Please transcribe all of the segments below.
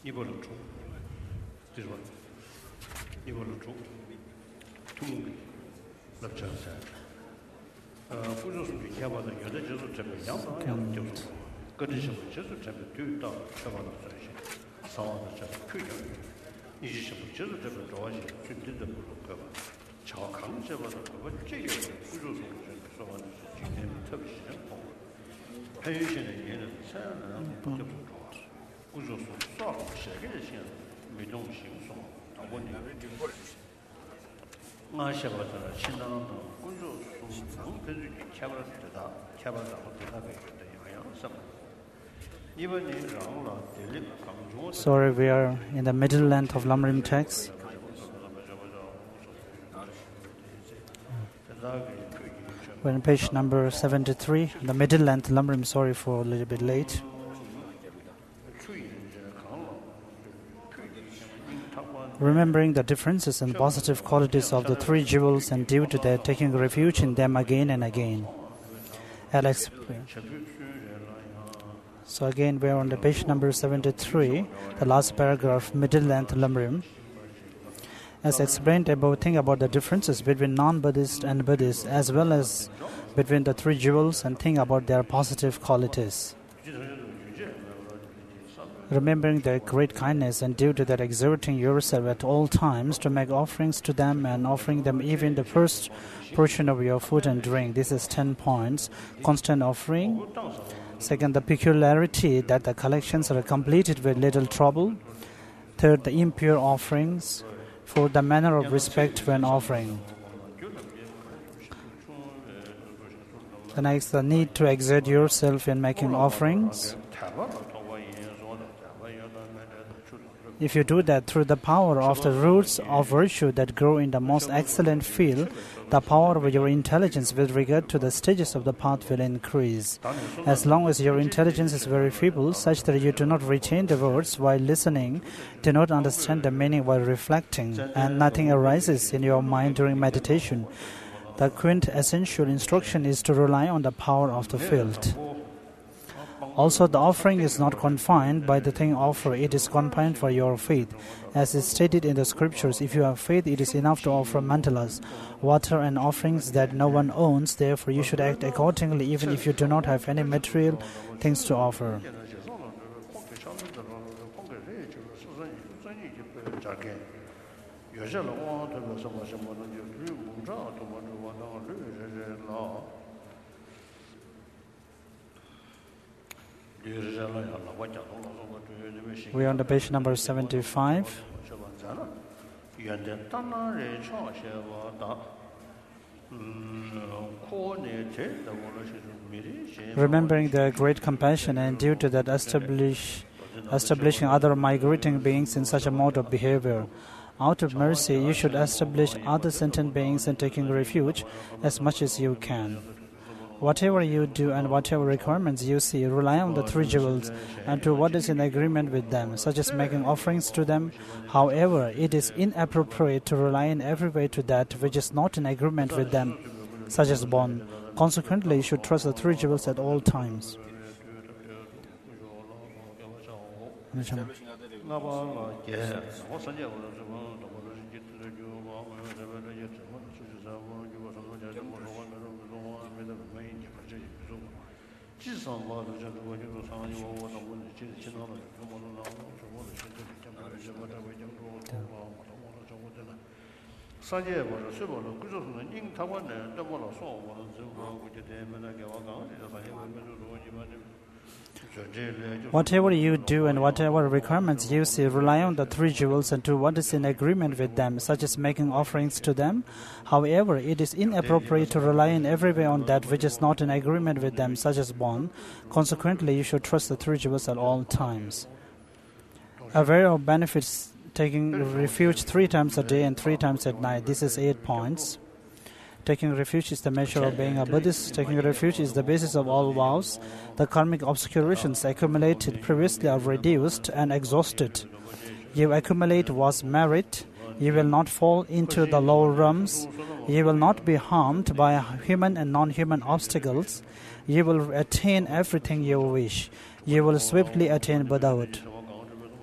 이번주 이번 이번주 통 납작사 부조수비 개발의 여러 제도 때문에 양양 교수 거기서 제도 때문에 뒤다 처벌을 하시 상황을 잘 표현 이시부 제도 때문에 좋아지 준비도 그렇고 저 강제보다 그거 제일 부조수비 상황을 지금 특별히 회의실에 얘는 사연은 좀 좋아 부조수 수업 시작해신 미동식 송 다본이 마셔봐서 신당도 부조수 상태를 개발할 때다 개발하고 대답해 줬다 영향성 Sorry, we are in the middle length of Lamrim text. We're on page number 73, the middle length Lamrim. Sorry for a little bit late. Remembering the differences and positive qualities of the three jewels and due to their taking refuge in them again and again. Alex. So again, we're on the page number 73, the last paragraph, middle length Lamrim. As explained above, think about the differences between non-Buddhist and Buddhist, as well as between the three jewels, and think about their positive qualities. Remembering their great kindness and due to that exerting yourself at all times to make offerings to them and offering them even the first portion of your food and drink. This is 10 points. Constant offering. Second, the peculiarity that the collections are completed with little trouble. Third, the impure offerings. Fourth, the manner of respect when offering. The next, the need to exert yourself in making offerings. If you do that through the power of the roots of virtue that grow in the most excellent field, the power of your intelligence with regard to the stages of the path will increase. As long as your intelligence is very feeble, such that you do not retain the words while listening, do not understand the meaning while reflecting, and nothing arises in your mind during meditation, the quintessential instruction is to rely on the power of the field. Also, the offering is not confined by the thing offered, it is confined for your faith. As is stated in the scriptures, if you have faith, it is enough to offer mandalas, water and offerings that no one owns. Therefore, you should act accordingly even if you do not have any material things to offer. We are on the page number 75. Remembering their great compassion and due to that establishing other migrating beings in such a mode of behavior. Out of mercy, you should establish other sentient beings in taking refuge as much as you can. Whatever you do and whatever requirements you see, rely on the three jewels and to what is in agreement with them, such as making offerings to them. However, it is inappropriate to rely in every way to that which is not in agreement with them, such as bond. Consequently, you should trust the three jewels at all times. Whatever you do and whatever requirements you see, rely on the three jewels and do what is in agreement with them, such as making offerings to them. However, it is inappropriate to rely in every way on that which is not in agreement with them, such as bond. Consequently, you should trust the three jewels at all times. Aware of benefits, taking refuge 3 times a day and 3 times at night. This is 8 points. Taking refuge is the measure of being a Buddhist. Taking refuge is the basis of all vows. The karmic obscurations accumulated previously are reduced and exhausted. You accumulate was merit. You will not fall into the lower realms. You will not be harmed by human and non-human obstacles. You will attain everything you wish. You will swiftly attain Buddhahood.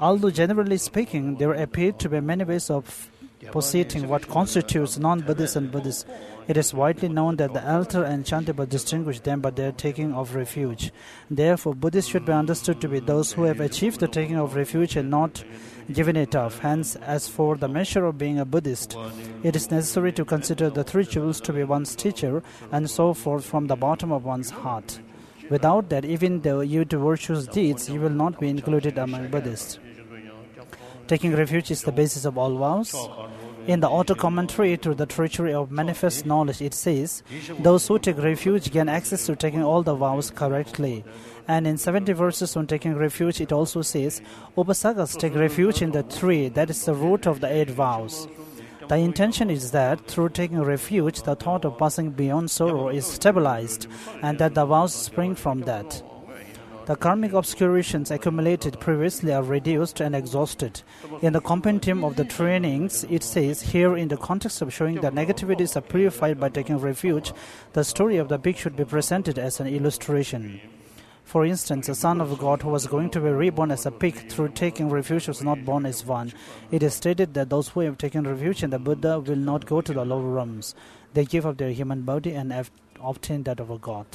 Although generally speaking, there appear to be many ways of positing what constitutes non-Buddhist and Buddhist, it is widely known that the Elder and Chantapa distinguish them by their taking of refuge. Therefore, Buddhists should be understood to be those who have achieved the taking of refuge and not given it up. Hence, as for the measure of being a Buddhist, it is necessary to consider the three jewels to be one's teacher and so forth from the bottom of one's heart. Without that, even though you do virtuous deeds, you will not be included among Buddhists. Taking refuge is the basis of all vows. In the auto-commentary to the treachery of manifest knowledge, it says, those who take refuge gain access to taking all the vows correctly. And in 70 verses on taking refuge, it also says, Upasakas take refuge in the tree, that is the root of the 8 vows. The intention is that through taking refuge, the thought of passing beyond sorrow is stabilized, and that the vows spring from that. The karmic obscurations accumulated previously are reduced and exhausted. In the compendium of the trainings, it says, here in the context of showing that negativities are purified by taking refuge, the story of the pig should be presented as an illustration. For instance, a son of God who was going to be reborn as a pig through taking refuge was not born as one. It is stated that those who have taken refuge in the Buddha will not go to the lower realms. They give up their human body and have obtained that of a God.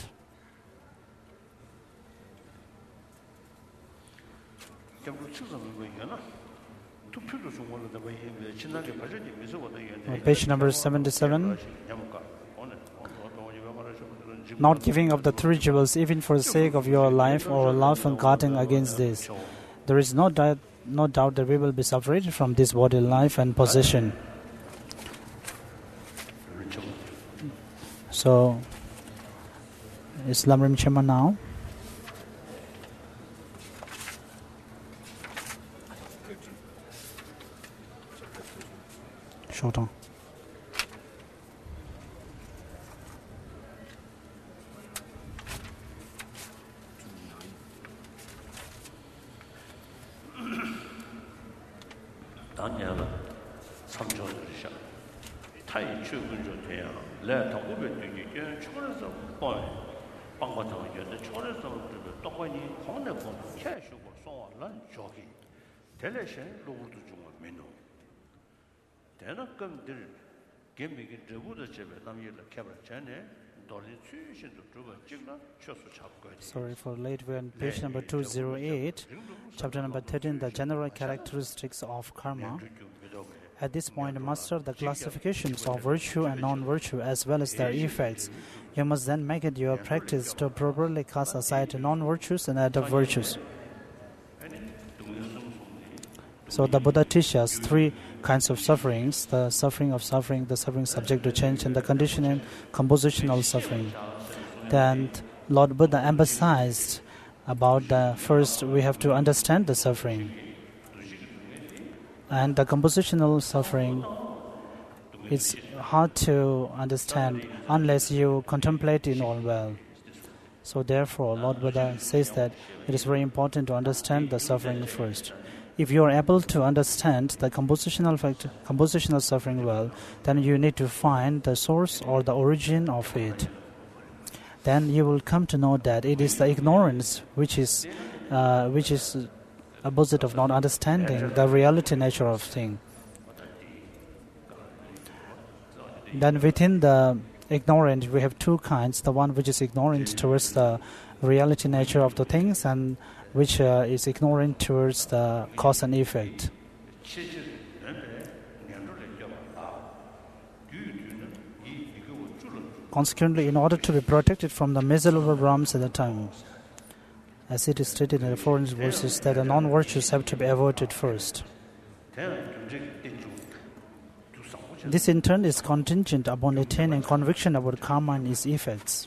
Page number 77. Not giving up the three jewels even for the sake of your life or love and guarding against this. There is no doubt that we will be separated from this body life and possession. So, Islam Rim Chema now. Short on. Daniel, some Georgia. Tai Chugunjo, let the woman do you choose a boy. Bangato, the choice of the Tokani, Honda, cash or so on, jockey. Television, Lord Mino. Then I come to give me the wood of the camera channel. Sorry for late. We're on page number 208, chapter number 13, the general characteristics of karma. At this point, master the classifications of virtue and non-virtue as well as their effects. You must then make it your practice to properly cast aside non-virtues and adopt virtues. So the Buddha teaches 3 kinds of sufferings: the suffering of suffering, the suffering subject to change, and the conditioning compositional suffering. Then Lord Buddha emphasized about the first, we have to understand the suffering. And the compositional suffering, it's hard to understand unless you contemplate it all well. So therefore, Lord Buddha says that it is very important to understand the suffering first. If you are able to understand the compositional suffering well, then you need to find the source or the origin of it. Then you will come to know that it is the ignorance which is opposite of not understanding the reality nature of thing. Then within the ignorant, we have 2 kinds: the one which is ignorant towards the reality nature of the things, and which is ignorant towards the cause and effect. Consequently, in order to be protected from the miserable realms at the time, as it is stated in the 4 verses, that the non-virtues have to be avoided first. This in turn is contingent upon attaining conviction about karma and its effects.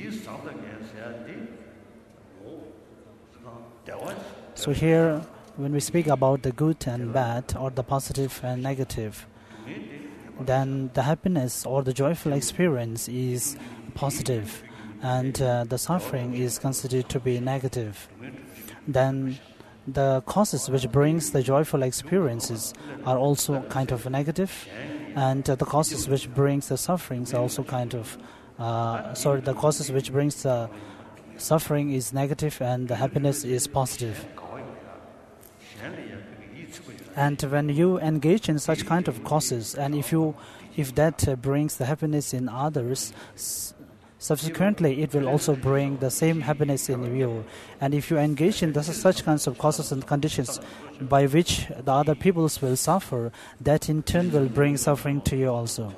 So here, when we speak about the good and bad, or the positive and negative, then the happiness or the joyful experience is positive, and the suffering is considered to be negative. Then the causes which brings the joyful experiences are also kind of negative, and the causes which brings the sufferings are also kind of the causes which brings the suffering is negative and the happiness is positive. And when you engage in such kind of causes, and if that brings the happiness in others, subsequently it will also bring the same happiness in you. And if you engage in such kinds of causes and conditions by which the other peoples will suffer, that in turn will bring suffering to you also.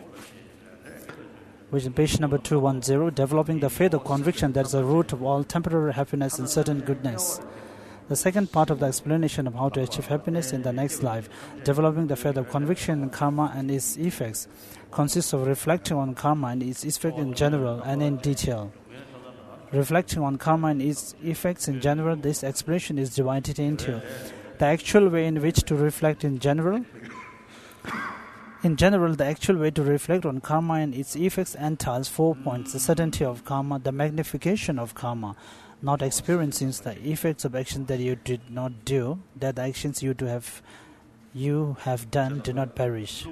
Which is page number 210, developing the faith of conviction that is the root of all temporary happiness and certain goodness. The second part of the explanation of how to achieve happiness in the next life, developing the faith of conviction in karma and its effects, consists of reflecting on karma and its effects in general and in detail. Reflecting on karma and its effects in general, this explanation is divided into the actual way in which to reflect in general. In general, the actual way to reflect on karma and its effects entails 4 points: the certainty of karma, the magnification of karma, not experiencing the effects of actions that you did not do, that the actions you have done do not perish.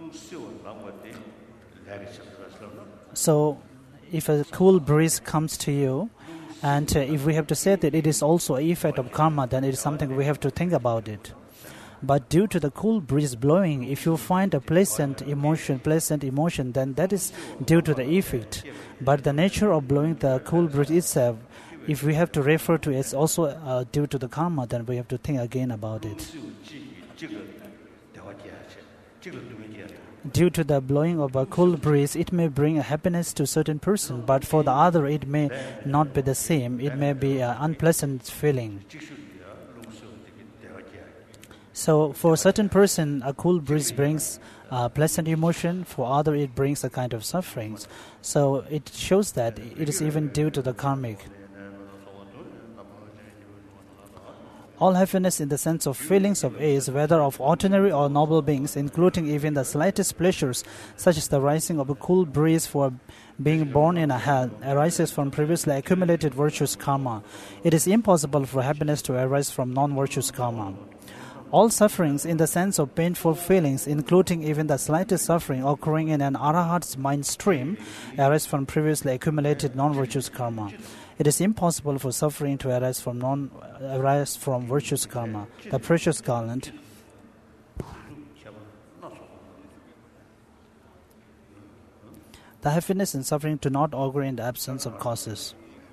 So, if a cool breeze comes to you, and if we have to say that it is also an effect of karma, then it is something we have to think about it. But due to the cool breeze blowing, if you find a pleasant emotion, then that is due to the effect. But the nature of blowing the cool breeze itself, if we have to refer to it as also due to the karma, then we have to think again about it. Due to the blowing of a cool breeze, it may bring a happiness to a certain person, but for the other it may not be the same. It may be an unpleasant feeling. So for a certain person, a cool breeze brings a pleasant emotion. For other, it brings a kind of sufferings. So it shows that it is even due to the karmic. All happiness in the sense of feelings of ace, whether of ordinary or noble beings, including even the slightest pleasures, such as the rising of a cool breeze for being born in a hell, arises from previously accumulated virtuous karma. It is impossible for happiness to arise from non-virtuous karma. All sufferings in the sense of painful feelings, including even the slightest suffering occurring in an arahat's mind stream, arise from previously accumulated non-virtuous karma. It is impossible for suffering to arise from virtuous karma. The precious garland. The happiness and suffering do not occur in the absence of causes.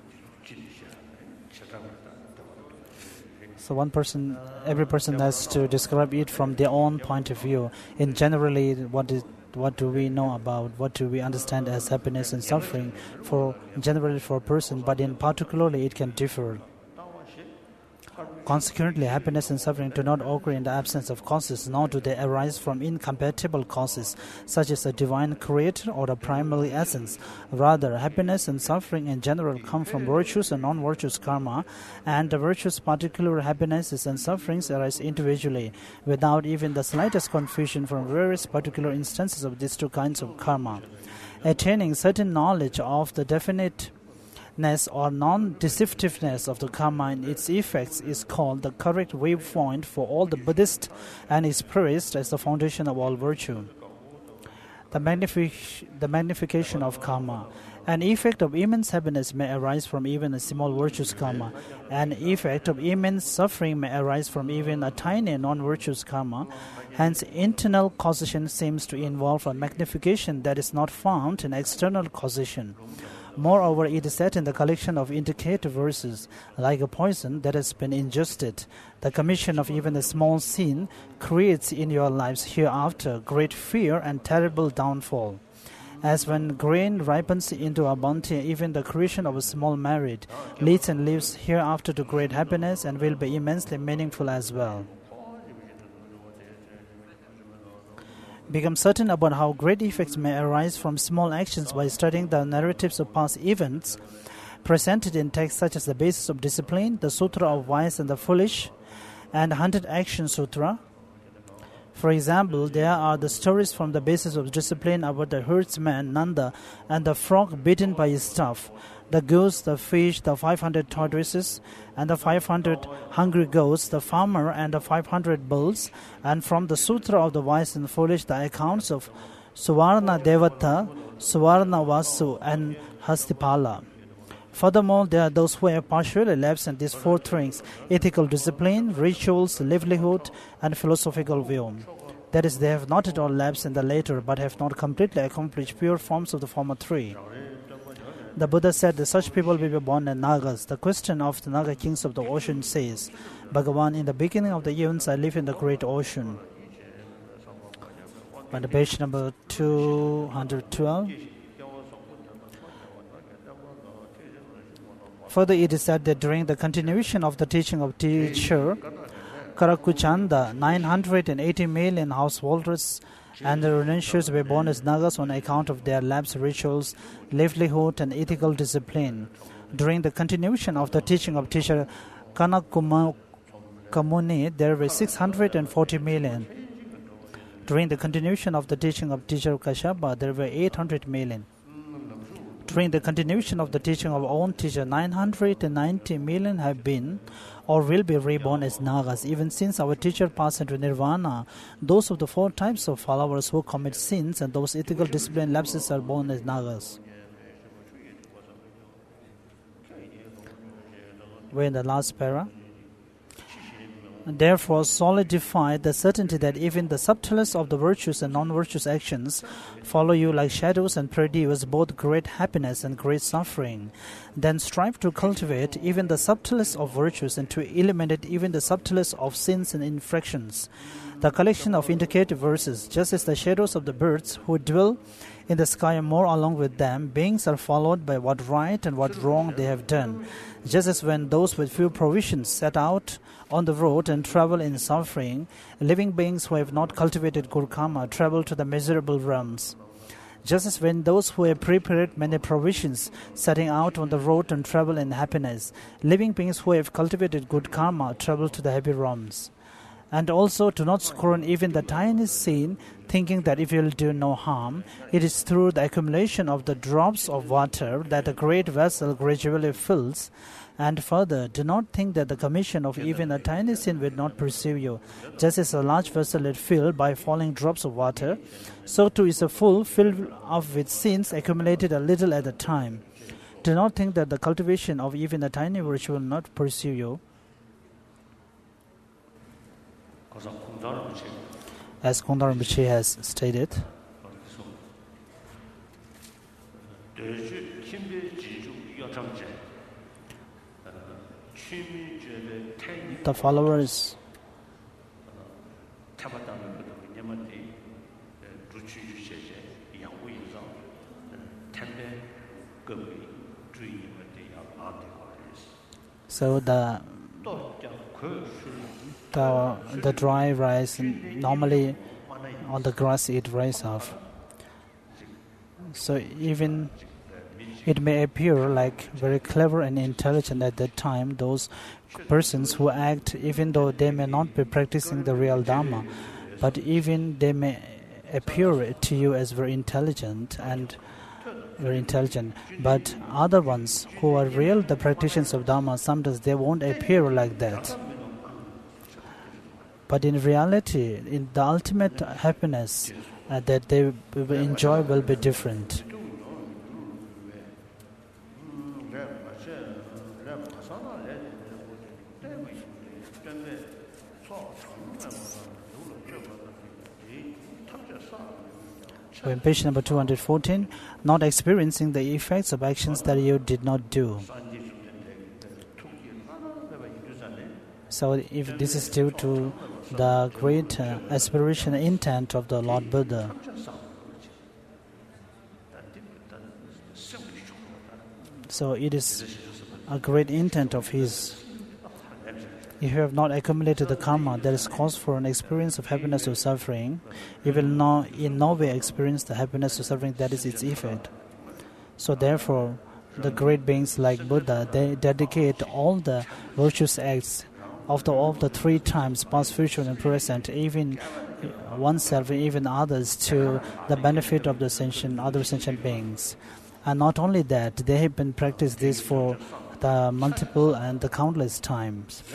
So every person has to describe it from their own point of view. In generally, what do we know about, what do we understand as happiness and suffering for a person, but in particularly it can differ. Consequently, happiness and suffering do not occur in the absence of causes, nor do they arise from incompatible causes, such as a divine creator or a primary essence. Rather, happiness and suffering in general come from virtuous and non-virtuous karma, and the virtuous particular happinesses and sufferings arise individually, without even the slightest confusion from various particular instances of these two kinds of karma. Attaining certain knowledge of the definiteness or non-deceptiveness of the karma and its effects is called the correct waypoint for all the Buddhists and is praised as the foundation of all virtue. The magnification of karma. An effect of immense happiness may arise from even a small virtuous karma. An effect of immense suffering may arise from even a tiny non-virtuous karma. Hence, internal causation seems to involve a magnification that is not found in external causation. Moreover, it is said in the collection of indicative verses, like a poison that has been ingested, the commission of even a small sin creates in your lives hereafter great fear and terrible downfall. As when grain ripens into a bounty, even the creation of a small merit leads and lives hereafter to great happiness and will be immensely meaningful as well. Become certain about how great effects may arise from small actions by studying the narratives of past events presented in texts such as the Basis of Discipline, the Sutra of Wise and the Foolish, and 100 Action Sutra. For example, there are the stories from the Basis of Discipline about the herdsman Nanda and the frog bitten by his staff, the goose, the fish, the 500 tortoises, and the 500 hungry goats, the farmer and the 500 bulls, and from the Sutra of the Wise and Foolish, the accounts of Suvarna Devata, Suvarna Vasu, and Hastipala. Furthermore, there are those who have partially lapsed in these four things: ethical discipline, rituals, livelihood, and philosophical view. That is, they have not at all lapsed in the latter, but have not completely accomplished pure forms of the former three. The Buddha said that such people will be born as Nagas. The question of the Naga kings of the ocean says, Bhagavan, in the beginning of the eons I live in the great ocean. On the page number 212. Further, it is said that during the continuation of the teaching of teacher Karakuchanda, 980 million householders and the renunciates were born as Nagas on account of their lapsed rituals, livelihood, and ethical discipline. During the continuation of the teaching of teacher Kanakumuni, there were 640 million. During the continuation of the teaching of teacher Kashyapa, there were 800 million. During the continuation of the teaching of our own teacher, 990 million have been or will be reborn as Nagas. Even since our teacher passed into Nirvana, those of the four types of followers who commit sins and those ethical discipline lapses are born as Nagas. We're in the last para. Therefore, solidify the certainty that even the subtlest of the virtuous and non-virtuous actions follow you like shadows and produce both great happiness and great suffering. Then strive to cultivate even the subtlest of virtues and to eliminate even the subtlest of sins and infractions. The collection of indicative verses, just as the shadows of the birds who dwell in the sky more along with them, beings are followed by what right and what wrong they have done. Just as when those with few provisions set out on the road and travel in suffering, living beings who have not cultivated good karma travel to the miserable realms. Just as when those who have prepared many provisions setting out on the road and travel in happiness, living beings who have cultivated good karma travel to the happy realms. And also do not scorn even the tiniest sin, thinking that if you will do no harm, it is through the accumulation of the drops of water that the great vessel gradually fills. And further, do not think that the commission of even a tiny sin will not pursue you. Just as a large vessel is filled by falling drops of water, so too is a full filled up with sins accumulated a little at a time. Do not think that the cultivation of even a tiny virtue will not pursue you. As Kundar Rinpoche has stated, the followers so the dry rice, normally on the grass it dries off. So even it may appear like very clever and intelligent at that time, those persons who act, even though they may not be practicing the real Dharma, but even they may appear to you as very intelligent. But other ones who are real, the practitioners of Dharma, sometimes they won't appear like that. But in reality, in the ultimate happiness that they will enjoy will be different. So in page number 214, not experiencing the effects of actions that you did not do. So if this is due to the great aspiration and intent of the Lord Buddha. So it is a great intent of his. If you have not accumulated the karma that is cause for an experience of happiness or suffering, you will in no way experience the happiness or suffering that is its effect. So therefore, the great beings like Buddha, they dedicate all the virtuous acts of the three times, past, future, and present, even oneself and even others, to the benefit of the other sentient beings. And not only that, they have been practiced this for the multiple and the countless times.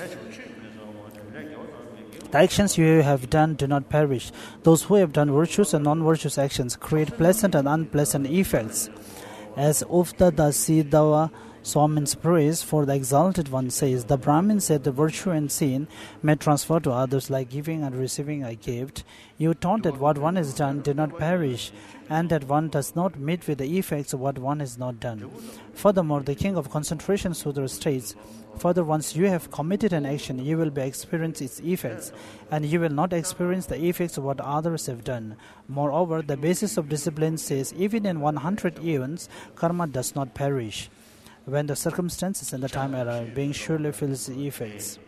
The actions you have done do not perish. Those who have done virtuous and non-virtuous actions create pleasant and unpleasant effects. As Ufta Dasi Dawa So means praise, for the exalted one says, the Brahmin said the virtue and sin may transfer to others like giving and receiving a gift. You taught that what one has done did not perish, and that one does not meet with the effects of what one has not done. Furthermore, the king of concentration Sudra states, further, once you have committed an action, you will be experience its effects, and you will not experience the effects of what others have done. Moreover, the basis of discipline says, even in 100 eons, karma does not perish. When the circumstances and the time arrive, being surely feels the effects.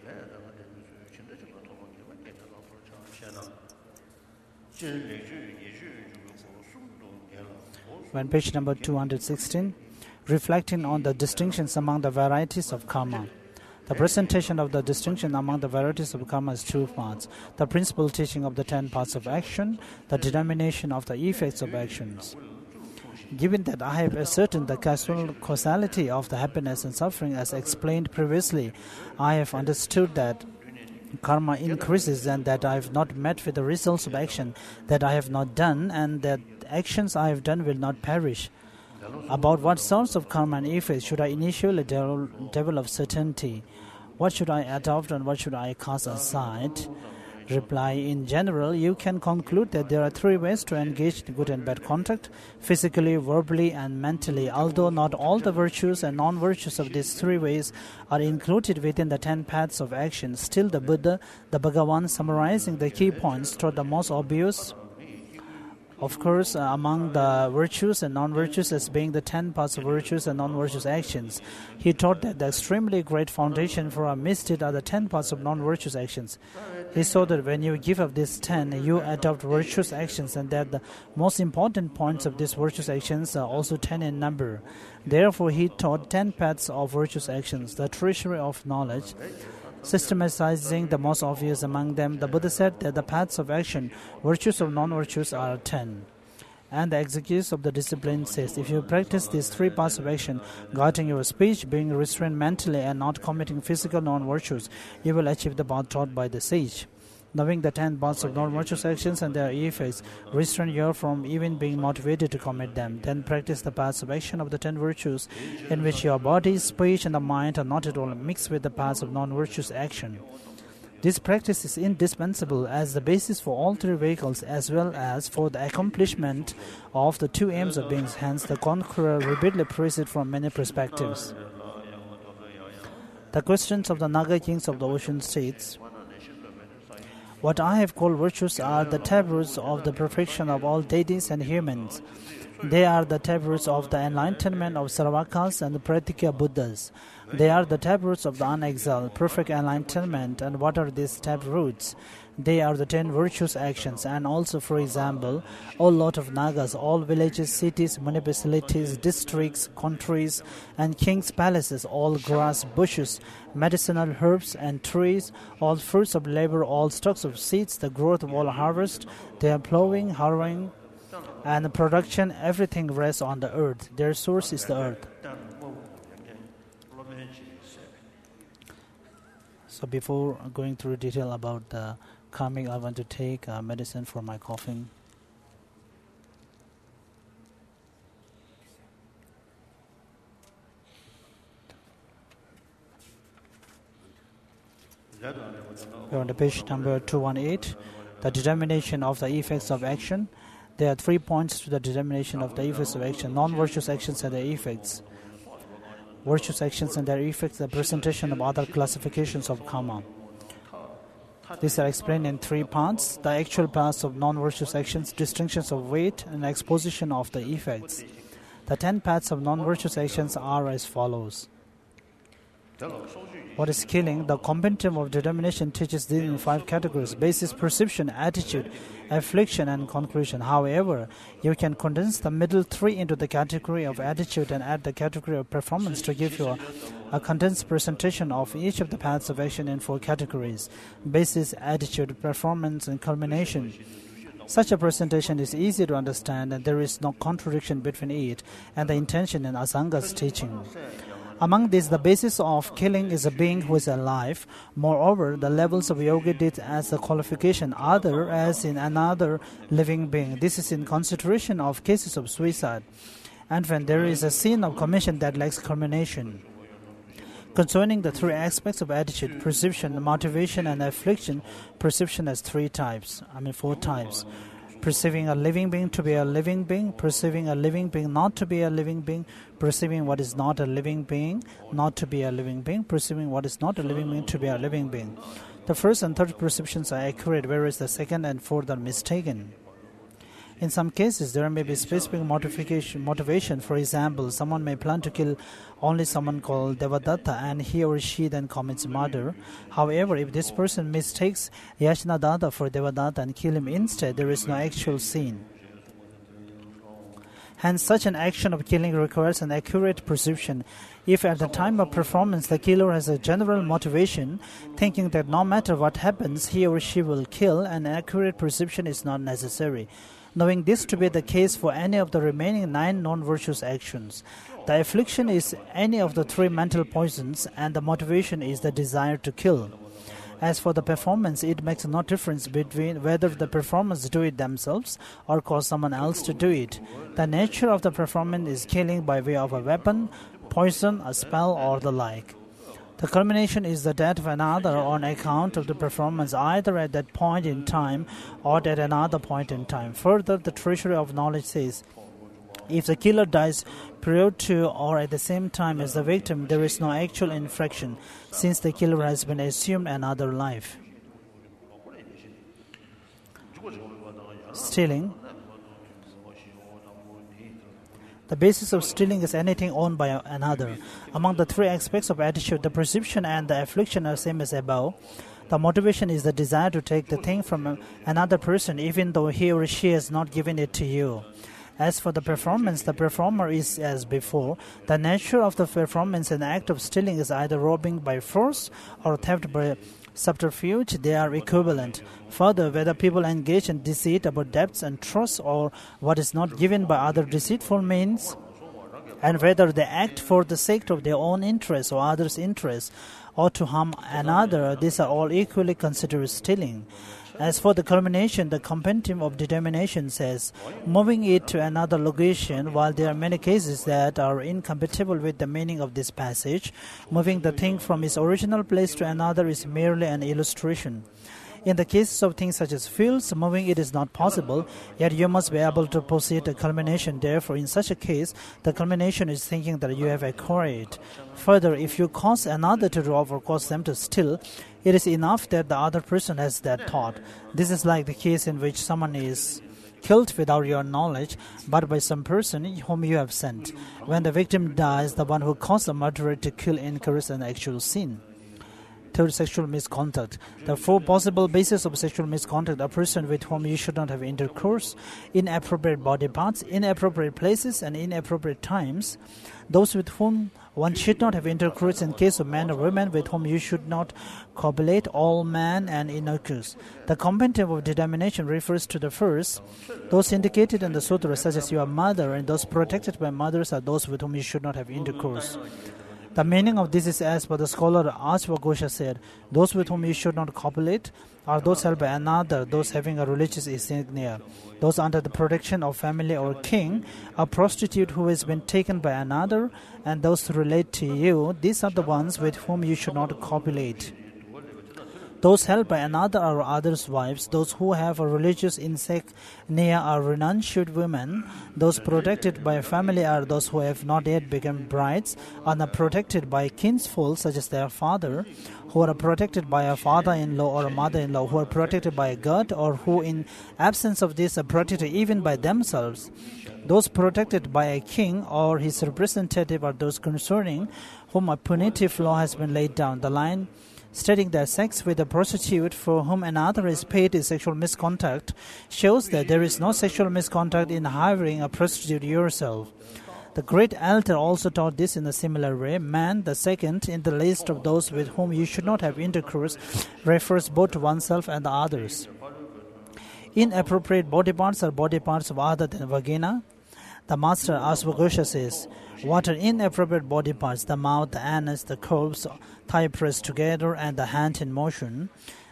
When page number 216, reflecting on the distinctions among the varieties of karma. The presentation of the distinction among the varieties of karma is two parts. The principal teaching of the 10 parts of action, the determination of the effects of actions. Given that I have ascertained the causality of the happiness and suffering as explained previously, I have understood that karma increases and that I have not met with the results of action that I have not done, and that actions I have done will not perish. About what sorts of karma and effects should I initially develop certainty? What should I adopt and what should I cast aside? Reply: in general, you can conclude that there are 3 ways to engage in good and bad conduct: physically, verbally, and mentally. Although not all the virtues and non-virtues of these 3 ways are included within the 10 paths of action, still the Buddha, the Bhagavan, summarizing the key points, taught the most obvious, of course, among the virtues and non-virtues as being the 10 parts of virtues and non-virtuous actions. He taught that the extremely great foundation for a misdeed are the 10 parts of non-virtuous actions. He saw that when you give up these 10, you adopt virtuous actions, and that the most important points of these virtuous actions are also 10 in number. Therefore, he taught 10 paths of virtuous actions, the treasury of knowledge. Systematizing the most obvious among them, the Buddha said that the paths of action, virtues or non-virtues, are 10. And the exegesis of the discipline says, if you practice these 3 paths of action, guarding your speech, being restrained mentally, and not committing physical non-virtues, you will achieve the path taught by the sage. Knowing the 10 paths of non-virtuous actions and their effects, restrain you from even being motivated to commit them. Then practice the paths of action of the 10 virtues, in which your body, speech, and the mind are not at all mixed with the paths of non-virtuous action. This practice is indispensable as the basis for all 3 vehicles, as well as for the accomplishment of the 2 aims of beings. Hence, the conqueror repeatedly praised it from many perspectives. The questions of the Naga kings of the ocean states, what I have called virtues are the taboos of the perfection of all deities and humans. They are the taboos of the enlightenment of Sarvakas and the Pratikya Buddhas. They are the taboos of the unexaled, perfect enlightenment. And what are these taboos? They are the 10 virtuous actions. And also, for example, all lot of Nagas, all villages, cities, municipalities, districts, countries, and kings' palaces, all grass, bushes, medicinal herbs and trees, all fruits of labor, all stocks of seeds, the growth of all harvest, their plowing, harrowing, and the production, everything rests on the earth. Their source is the earth. So before going through detail about the calming, I want to take medicine for my coughing. We're on the page number 218, the determination of the effects of action. There are 3 points to the determination of the effects of action: non-virtuous actions and their effects, virtuous actions and their effects, the presentation of other classifications of karma. These are explained in 3 parts: the actual paths of non-virtuous actions, distinctions of weight, and exposition of the effects. The 10 paths of non-virtuous actions are as follows. What is killing? The compendium of determination teaches these in 5 categories: basis, perception, attitude, affliction, and conclusion. However, you can condense the middle 3 into the category of attitude and add the category of performance to give you a condensed presentation of each of the paths of action in 4 categories: basis, attitude, performance, and culmination. Such a presentation is easy to understand, and there is no contradiction between it and the intention in Asanga's teaching. Among these, the basis of killing is a being who is alive. Moreover, the levels of yoga did as a qualification, other as in another living being. This is in consideration of cases of suicide. and when there is a sin of commission that lacks culmination. Concerning the three aspects of attitude, perception, motivation, and affliction, perception has four types. Perceiving a living being to be a living being, perceiving a living being not to be a living being, perceiving what is not a living being not to be a living being, perceiving what is not a living being to be a living being. The first and third perceptions are accurate, whereas the second and fourth are mistaken. In some cases, there may be specific motivation. For example, someone may plan to kill only someone called Devadatta, and he or she then commits murder. However, if this person mistakes Yashnadatta for Devadatta and kill him instead, there is no actual sin. Hence, such an action of killing requires an accurate perception. If at the time of performance the killer has a general motivation, thinking that no matter what happens, he or she will kill, an accurate perception is not necessary. Knowing this to be the case for any of the remaining 9 non-virtuous actions. The affliction is any of the 3 mental poisons, and the motivation is the desire to kill. As for the performance, it makes no difference between whether the performers do it themselves or cause someone else to do it. The nature of the performance is killing by way of a weapon, poison, a spell, or the like. The culmination is the death of another on account of the performance, either at that point in time or at another point in time. Further, the treasury of knowledge says, if the killer dies prior to or at the same time as the victim, there is no actual infraction, since the killer has been assumed another life. Stealing. The basis of stealing is anything owned by another. Among the 3 aspects of attitude, the perception and the affliction are same as above. The motivation is the desire to take the thing from another person, even though he or she has not given it to you. As for the performance, the performer is as before. The nature of the performance and act of stealing is either robbing by force or theft by subterfuge. They are equivalent. Further, whether people engage in deceit about debts and trusts or what is not given by other deceitful means, and whether they act for the sake of their own interests or others' interests or to harm another, these are all equally considered stealing. As for the culmination, the compendium of determination says, moving it to another location. While there are many cases that are incompatible with the meaning of this passage, moving the thing from its original place to another is merely an illustration. In the cases of things such as fields, moving it is not possible, yet you must be able to proceed a culmination. Therefore, in such a case, the culmination is thinking that you have acquired. Further, if you cause another to rob or cause them to steal, it is enough that the other person has that thought. This is like the case in which someone is killed without your knowledge, but by some person whom you have sent. When the victim dies, the one who caused the murderer to kill incurs an actual sin. Third, sexual misconduct. The 4 possible bases of sexual misconduct: a person with whom you should not have intercourse, inappropriate body parts, inappropriate places, and inappropriate times. Those with whom one should not have intercourse in case of men or women with whom you should not copulate, all man and innocuous. The compendium of determination refers to the first. Those indicated in the sutra, such as your mother, and those protected by mothers, are those with whom you should not have intercourse. The meaning of this is as per the scholar Ashwagosha said, those with whom you should not copulate are those held by another, those having a religious insignia, those under the protection of family or king, a prostitute who has been taken by another, and those who relate to you. These are the ones with whom you should not copulate. Those held by another are others' wives. Those who have a religious insignia are renunciate women. Those protected by a family are those who have not yet become brides, and are protected by kinsfolk such as their father, who are protected by a father-in-law or a mother-in-law, who are protected by a god, or who in absence of this are protected even by themselves. Those protected by a king or his representative are those concerning whom a punitive law has been laid down. The line stating that sex with a prostitute for whom another is paid is sexual misconduct shows that there is no sexual misconduct in hiring a prostitute yourself. The great elder also taught this in a similar way. Man, the second in the list of those with whom you should not have intercourse, refers both to oneself and the others. Inappropriate body parts are body parts of other than vagina. The master Ashwagosha says, what are inappropriate body parts? The mouth, the anus, the corpse, thigh pressed together, and the hand in motion.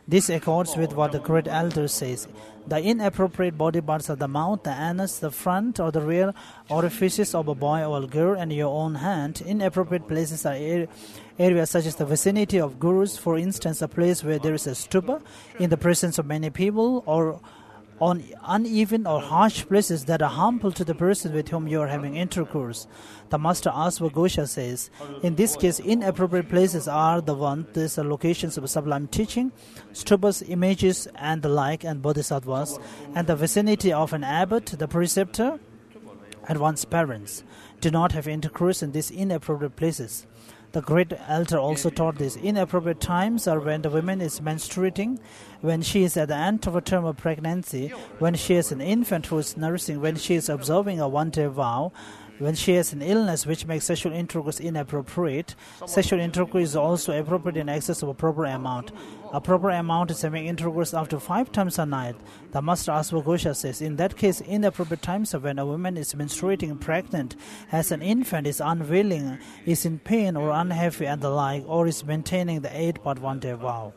This accords with what the great elder says. The inappropriate body parts are the mouth, the anus, the front or the rear orifices of a boy or a girl, and your own hand. Inappropriate places are areas such as the vicinity of gurus, for instance, a place where there is a stupa in the presence of many people, or on uneven or harsh places that are harmful to the person with whom you are having intercourse. The Master Asvaghosha says, in this case, inappropriate places are the ones, these are locations of sublime teaching, stupas, images, and the like, and bodhisattvas, and the vicinity of an abbot, the preceptor, and one's parents. Do not have intercourse in these inappropriate places. The great elder also taught this. Inappropriate times are when the woman is menstruating, when she is at the end of a term of pregnancy, when she is an infant who is nursing, when she is observing a one-day vow, when she has an illness which makes sexual intercourse inappropriate. Sexual intercourse is also appropriate in excess of a proper amount. A proper amount is having intercourse up to 5 times a night. The Master Asvaghosha says, in that case, inappropriate times are when a woman is menstruating, pregnant, has an infant, is unwilling, is in pain or unhappy and the like, or is maintaining the 8-part one-day vow.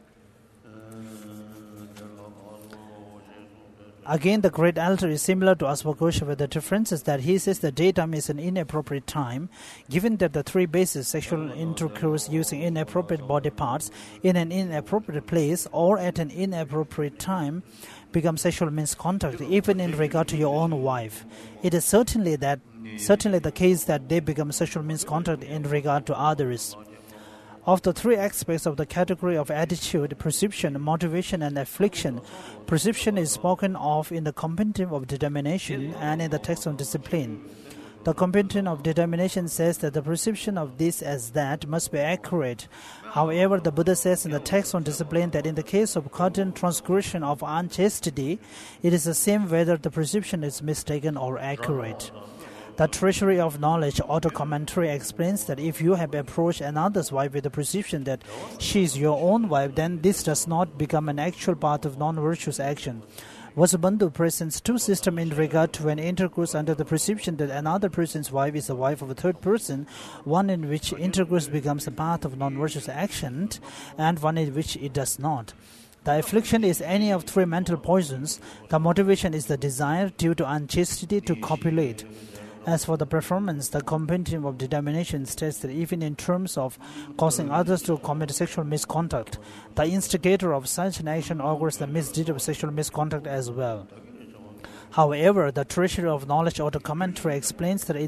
Again, the great elder is similar to Asvaghosha, with the difference is that he says the daytime is an inappropriate time, given that the 3 bases, sexual intercourse using inappropriate body parts in an inappropriate place or at an inappropriate time, become sexual misconduct, even in regard to your own wife. It is certainly the case that they become sexual misconduct in regard to others. Of the 3 aspects of the category of attitude, perception, motivation, and affliction, perception is spoken of in the compendium of determination and in the text on discipline. The compendium of determination says that the perception of this as that must be accurate. However, the Buddha says in the text on discipline that in the case of certain transgression of unchastity, it is the same whether the perception is mistaken or accurate. The Treasury of Knowledge auto-commentary explains that if you have approached another's wife with the perception that she is your own wife, then this does not become an actual part of non-virtuous action. Vasubandhu presents 2 systems in regard to an intercourse under the perception that another person's wife is the wife of a third person, one in which intercourse becomes a part of non-virtuous action, and one in which it does not. The affliction is any of 3 mental poisons. The motivation is the desire due to unchastity to copulate. As for the performance, the compendium of determination states that even in terms of causing others to commit sexual misconduct, the instigator of such an action augurs the misdeed of sexual misconduct as well. However, the Treasury of Knowledge auto-commentary explains that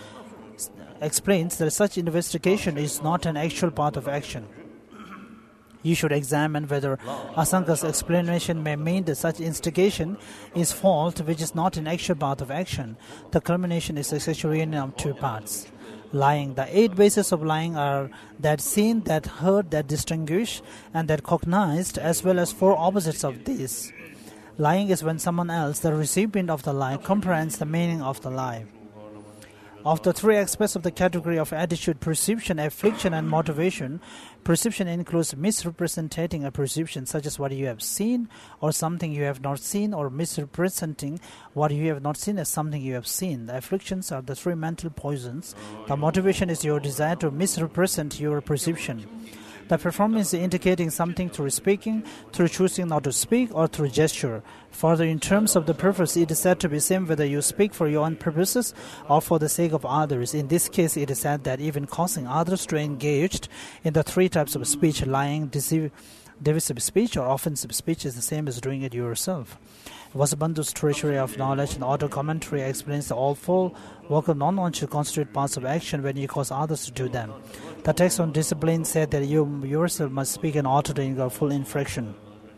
such investigation is not an actual part of action. You should examine whether Asanka's explanation may mean that such instigation is fault, which is not an actual part of action. The culmination is a sexual union of 2 parts. Lying. The 8 bases of lying are that seen, that heard, that distinguished, and that cognized, as well as 4 opposites of these. Lying is when someone else, the recipient of the lie, comprehends the meaning of the lie. Of the 3 aspects of the category of attitude, perception, affliction, and motivation, perception includes misrepresenting a perception, such as what you have seen, or something you have not seen, or misrepresenting what you have not seen as something you have seen. The afflictions are the 3 mental poisons. The motivation is your desire to misrepresent your perception. The performance is indicating something through speaking, through choosing not to speak, or through gesture. Further, in terms of the purpose, it is said to be same whether you speak for your own purposes or for the sake of others. In this case, it is said that even causing others to engage in the 3 types of speech, lying, derisive speech, or offensive speech, is the same as doing it yourself. Vasubandhu's Treasury of Knowledge and auto-commentary explains that all 4 work of non-conscious constitute parts of action when you cause others to do them. The text on discipline said that you yourself must speak in order to incur full infraction.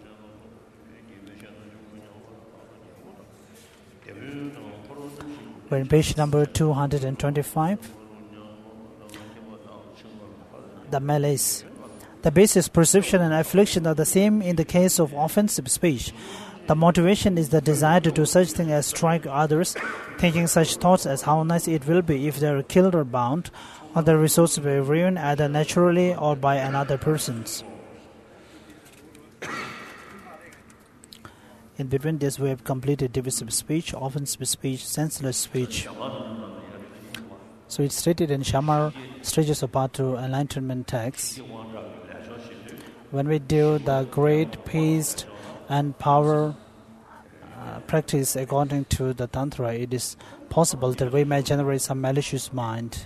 We're in page number 225. The malaise. The basis, perception, and affliction are the same in the case of offensive speech. The motivation is the desire to do such things as strike others, thinking such thoughts as how nice it will be if they are killed or bound, or the resource will be ruined either naturally or by another person's. In between this, we have completed divisive speech, offensive speech, senseless speech. So it's stated in Shamar, Stages of Path to Enlightenment text. when we do the great peace and power practice according to the Tantra, it is possible that we may generate some malicious mind.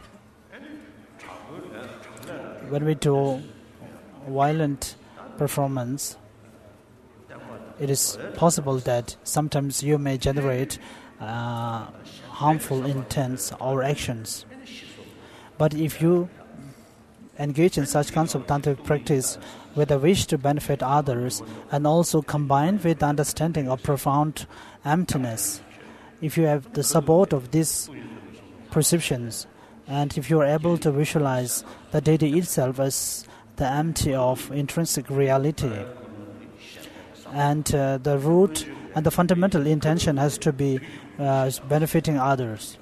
When we do violent performance, it is possible that sometimes you may generate harmful intents or actions. But if you engage in such kinds of tantric practice with a wish to benefit others and also combined with the understanding of profound emptiness, if you have the support of these perceptions, and if you are able to visualize the deity itself as the empty of intrinsic reality, and the root and the fundamental intention has to be benefiting others.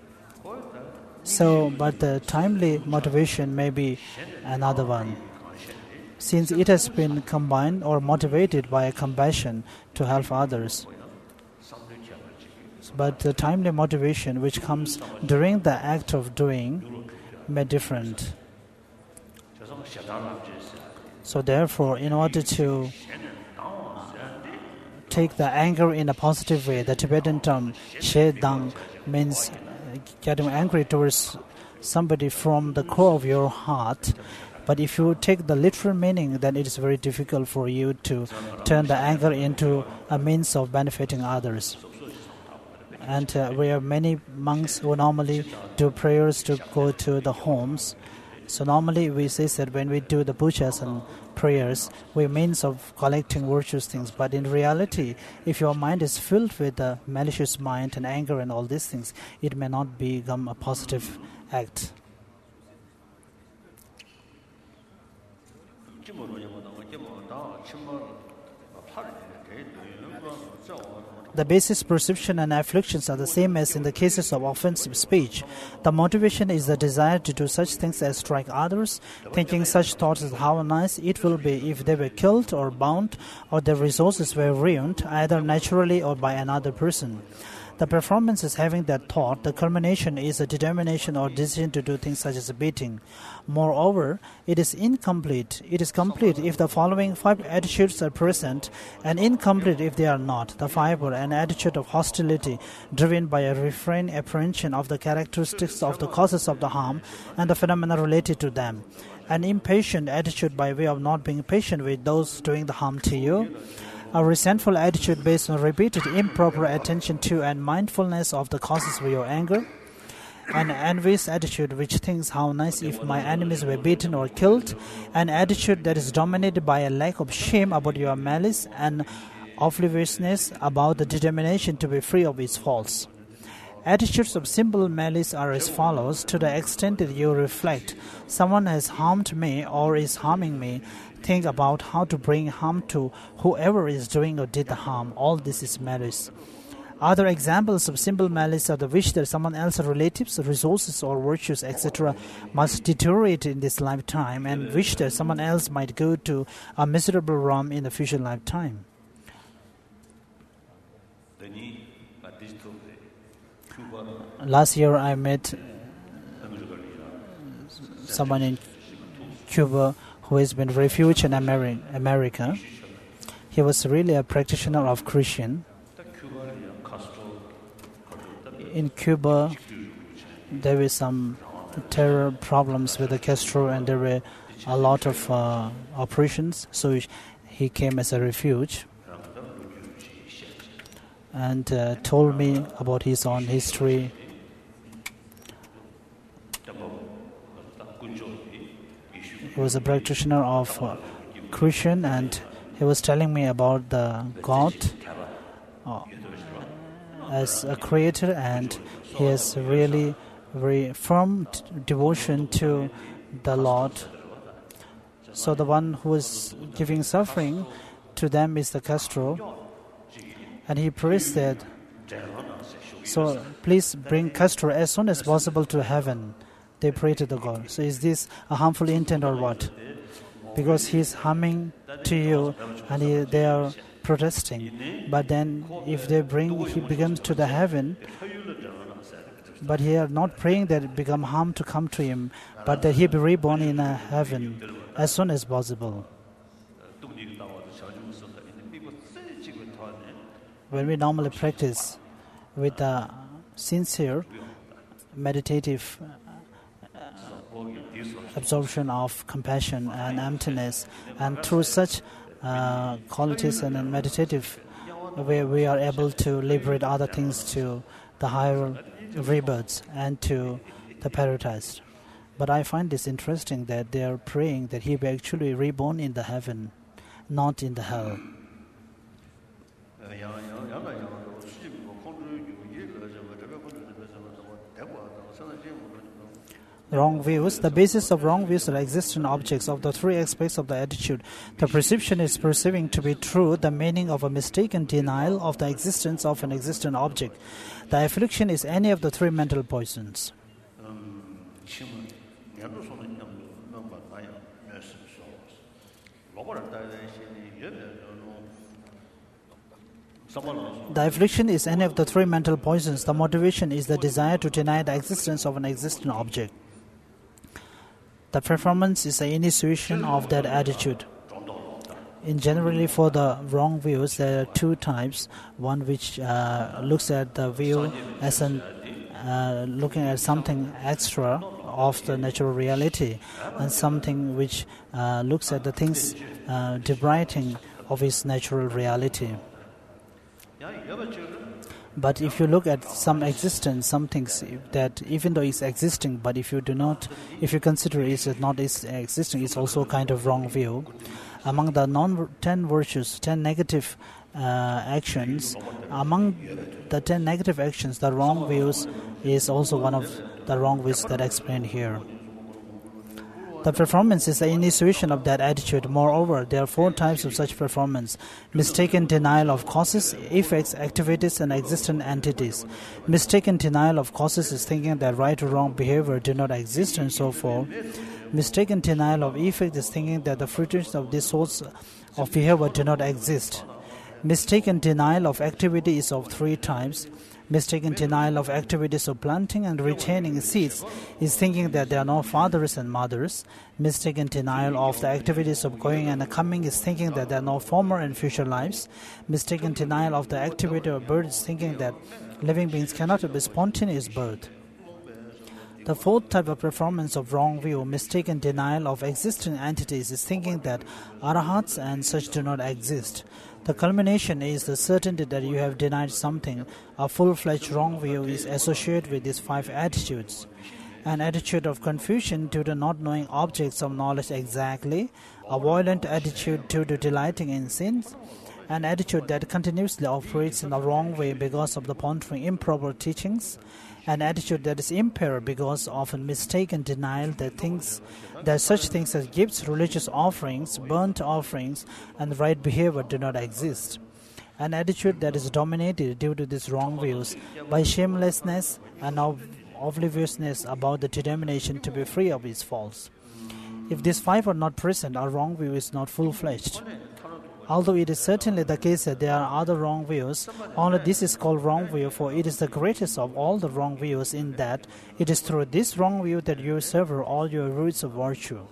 So, but the timely motivation may be another one, since it has been combined or motivated by a compassion to help others. But the timely motivation which comes during the act of doing may be different. So therefore, in order to take the anger in a positive way, the Tibetan term she dang means getting angry towards somebody from the core of your heart. But if you take the literal meaning, then it is very difficult for you to turn the anger into a means of benefiting others. And we have many monks who normally do prayers to go to the homes. So normally we say that when we do the pujas and prayers, we means of collecting virtuous things. But in reality, if your mind is filled with a malicious mind and anger and all these things, it may not become a positive act. The basis perception and afflictions are the same as in the cases of offensive speech. The motivation is the desire to do such things as strike others, thinking such thoughts as how nice it will be if they were killed or bound or their resources were ruined, either naturally or by another person. The performance is having that thought. The culmination is a determination or decision to do things such as a beating. Moreover, it is incomplete. It is complete if the following 5 attitudes are present, and incomplete if they are not. The 5 are an attitude of hostility, driven by a refrain apprehension of the characteristics of the causes of the harm and the phenomena related to them. An impatient attitude by way of not being patient with those doing the harm to you. A resentful attitude based on repeated improper attention to and mindfulness of the causes of your anger. An envious attitude which thinks how nice if my enemies were beaten or killed. An attitude that is dominated by a lack of shame about your malice and obliviousness about the determination to be free of its faults. Attitudes of simple malice are as follows. To the extent that you reflect, someone has harmed me or is harming me, think about how to bring harm to whoever is doing or did the harm. All this is malice. Other examples of simple malice are the wish that someone else's relatives, resources, or virtues, etc., must deteriorate in this lifetime, and wish that someone else might go to a miserable realm in the future lifetime. Last year I met someone in Cuba who has been refugee in America. He was really a practitioner of Christian. In Cuba, there were some terror problems with the Castro, and there were a lot of operations. So he came as a refugee and told me about his own history. He was a practitioner of Christian, and he was telling me about the God as a creator, and he has really very firm devotion to the Lord. So the one who is giving suffering to them is the Castro, and he prays that, so please bring Castro as soon as possible to heaven. They pray to the God. So is this a harmful intent or what? Because he is harming to you and they are protesting. But then if they bring, he becomes to the heaven, but he are not praying that it become harm to come to him, but that he be reborn in a heaven as soon as possible. when we normally practice with a sincere meditative absorption of compassion and emptiness, and through such qualities and meditative way, we are able to liberate other things to the higher rebirths and to the paradise. But I find this interesting that they are praying that he be actually reborn in the heaven, not in the hell. Wrong views. The basis of wrong views are existent objects of the three aspects of the attitude. The perception is perceiving to be true the meaning of a mistaken denial of the existence of an existent object. The affliction is any of the three mental poisons. The affliction is any of the three mental poisons. The motivation is the desire to deny the existence of an existent object. The performance is the initiation of that attitude. In generally, for the wrong views, there are two types. One which looks at the view as looking at something extra of the natural reality, and something which looks at the things depriving of its natural reality. But if you look at some existence, some things that even though it's existing, but if you consider it as not existing, it's also a kind of wrong view. Among the 10 virtues, 10 negative actions, among the 10 negative actions, the wrong views is also one of the wrong views that I explained here. The performance is the initiation of that attitude. Moreover, there are 4 types of such performance: mistaken denial of causes, effects, activities, and existent entities. Mistaken denial of causes is thinking that right or wrong behavior do not exist and so forth. Mistaken denial of effect is thinking that the fruitions of this sorts of behavior do not exist. Mistaken denial of activity is of 3 types. Mistaken denial of activities of planting and retaining seeds is thinking that there are no fathers and mothers. Mistaken denial of the activities of going and coming is thinking that there are no former and future lives. Mistaken denial of the activity of birth is thinking that living beings cannot have a spontaneous birth. The 4th type of performance of wrong view, mistaken denial of existing entities, is thinking that arahats and such do not exist. The culmination is the certainty that you have denied something. A full-fledged wrong view is associated with these 5 attitudes. An attitude of confusion due to not knowing objects of knowledge exactly, a violent attitude due to delighting in sins, an attitude that continuously operates in the wrong way because of the pondering improper teachings, an attitude that is impaired because of a mistaken denial that such things as gifts, religious offerings, burnt offerings, and right behavior do not exist. An attitude that is dominated due to these wrong views by shamelessness and obliviousness about the determination to be free of its faults. If these 5 are not present, our wrong view is not full-fledged. Although it is certainly the case that there are other wrong views, only this is called wrong view, for it is the greatest of all the wrong views, in that it is through this wrong view that you sever all your roots of virtue.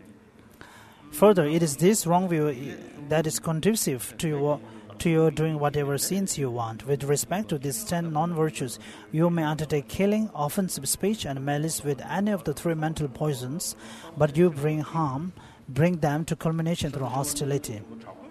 Further, it is this wrong view that is conducive to your doing whatever sins you want. With respect to these 10 non-virtues, you may undertake killing, offensive speech, and malice with any of the 3 mental poisons, but you bring them to culmination through hostility.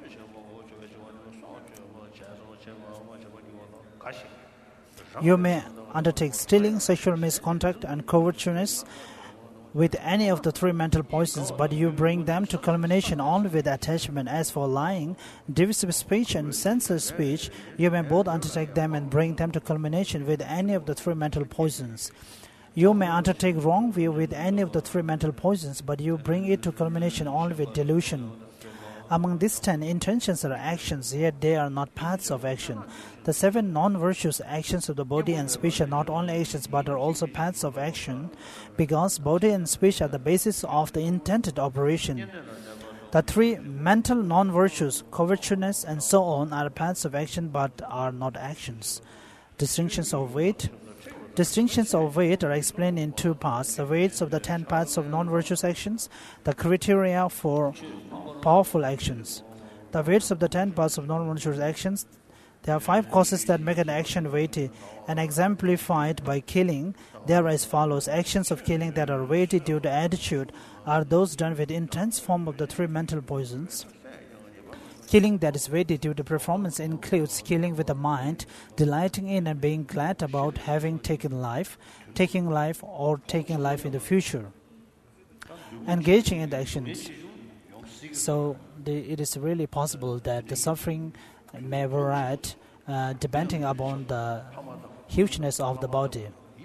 You may undertake stealing, sexual misconduct, and covetousness with any of the 3 mental poisons, but you bring them to culmination only with attachment. As for lying, divisive speech, and senseless speech, you may both undertake them and bring them to culmination with any of the 3 mental poisons. You may undertake wrong view with any of the 3 mental poisons, but you bring it to culmination only with delusion. Among these 10, intentions are actions, yet they are not paths of action. The 7 non-virtuous actions of the body and speech are not only actions but are also paths of action, because body and speech are the basis of the intended operation. The 3 mental non-virtues, covetousness and so on, are paths of action but are not actions. Distinctions of weight. Distinctions of weight are explained in 2 parts: the weights of the 10 paths of non-virtuous actions, the criteria for powerful actions. The weights of the 10 paths of non-virtuous actions, There are 5 causes that make an action weighty and exemplified by killing. They are as follows. Actions of killing that are weighty due to attitude are those done with intense form of the 3 mental poisons. Killing that is weighty due to performance includes killing with the mind, delighting in and being glad about having taken life, taking life or taking life in the future. Engaging in the actions. So it is really possible that the suffering may vary depending upon the hugeness of the body.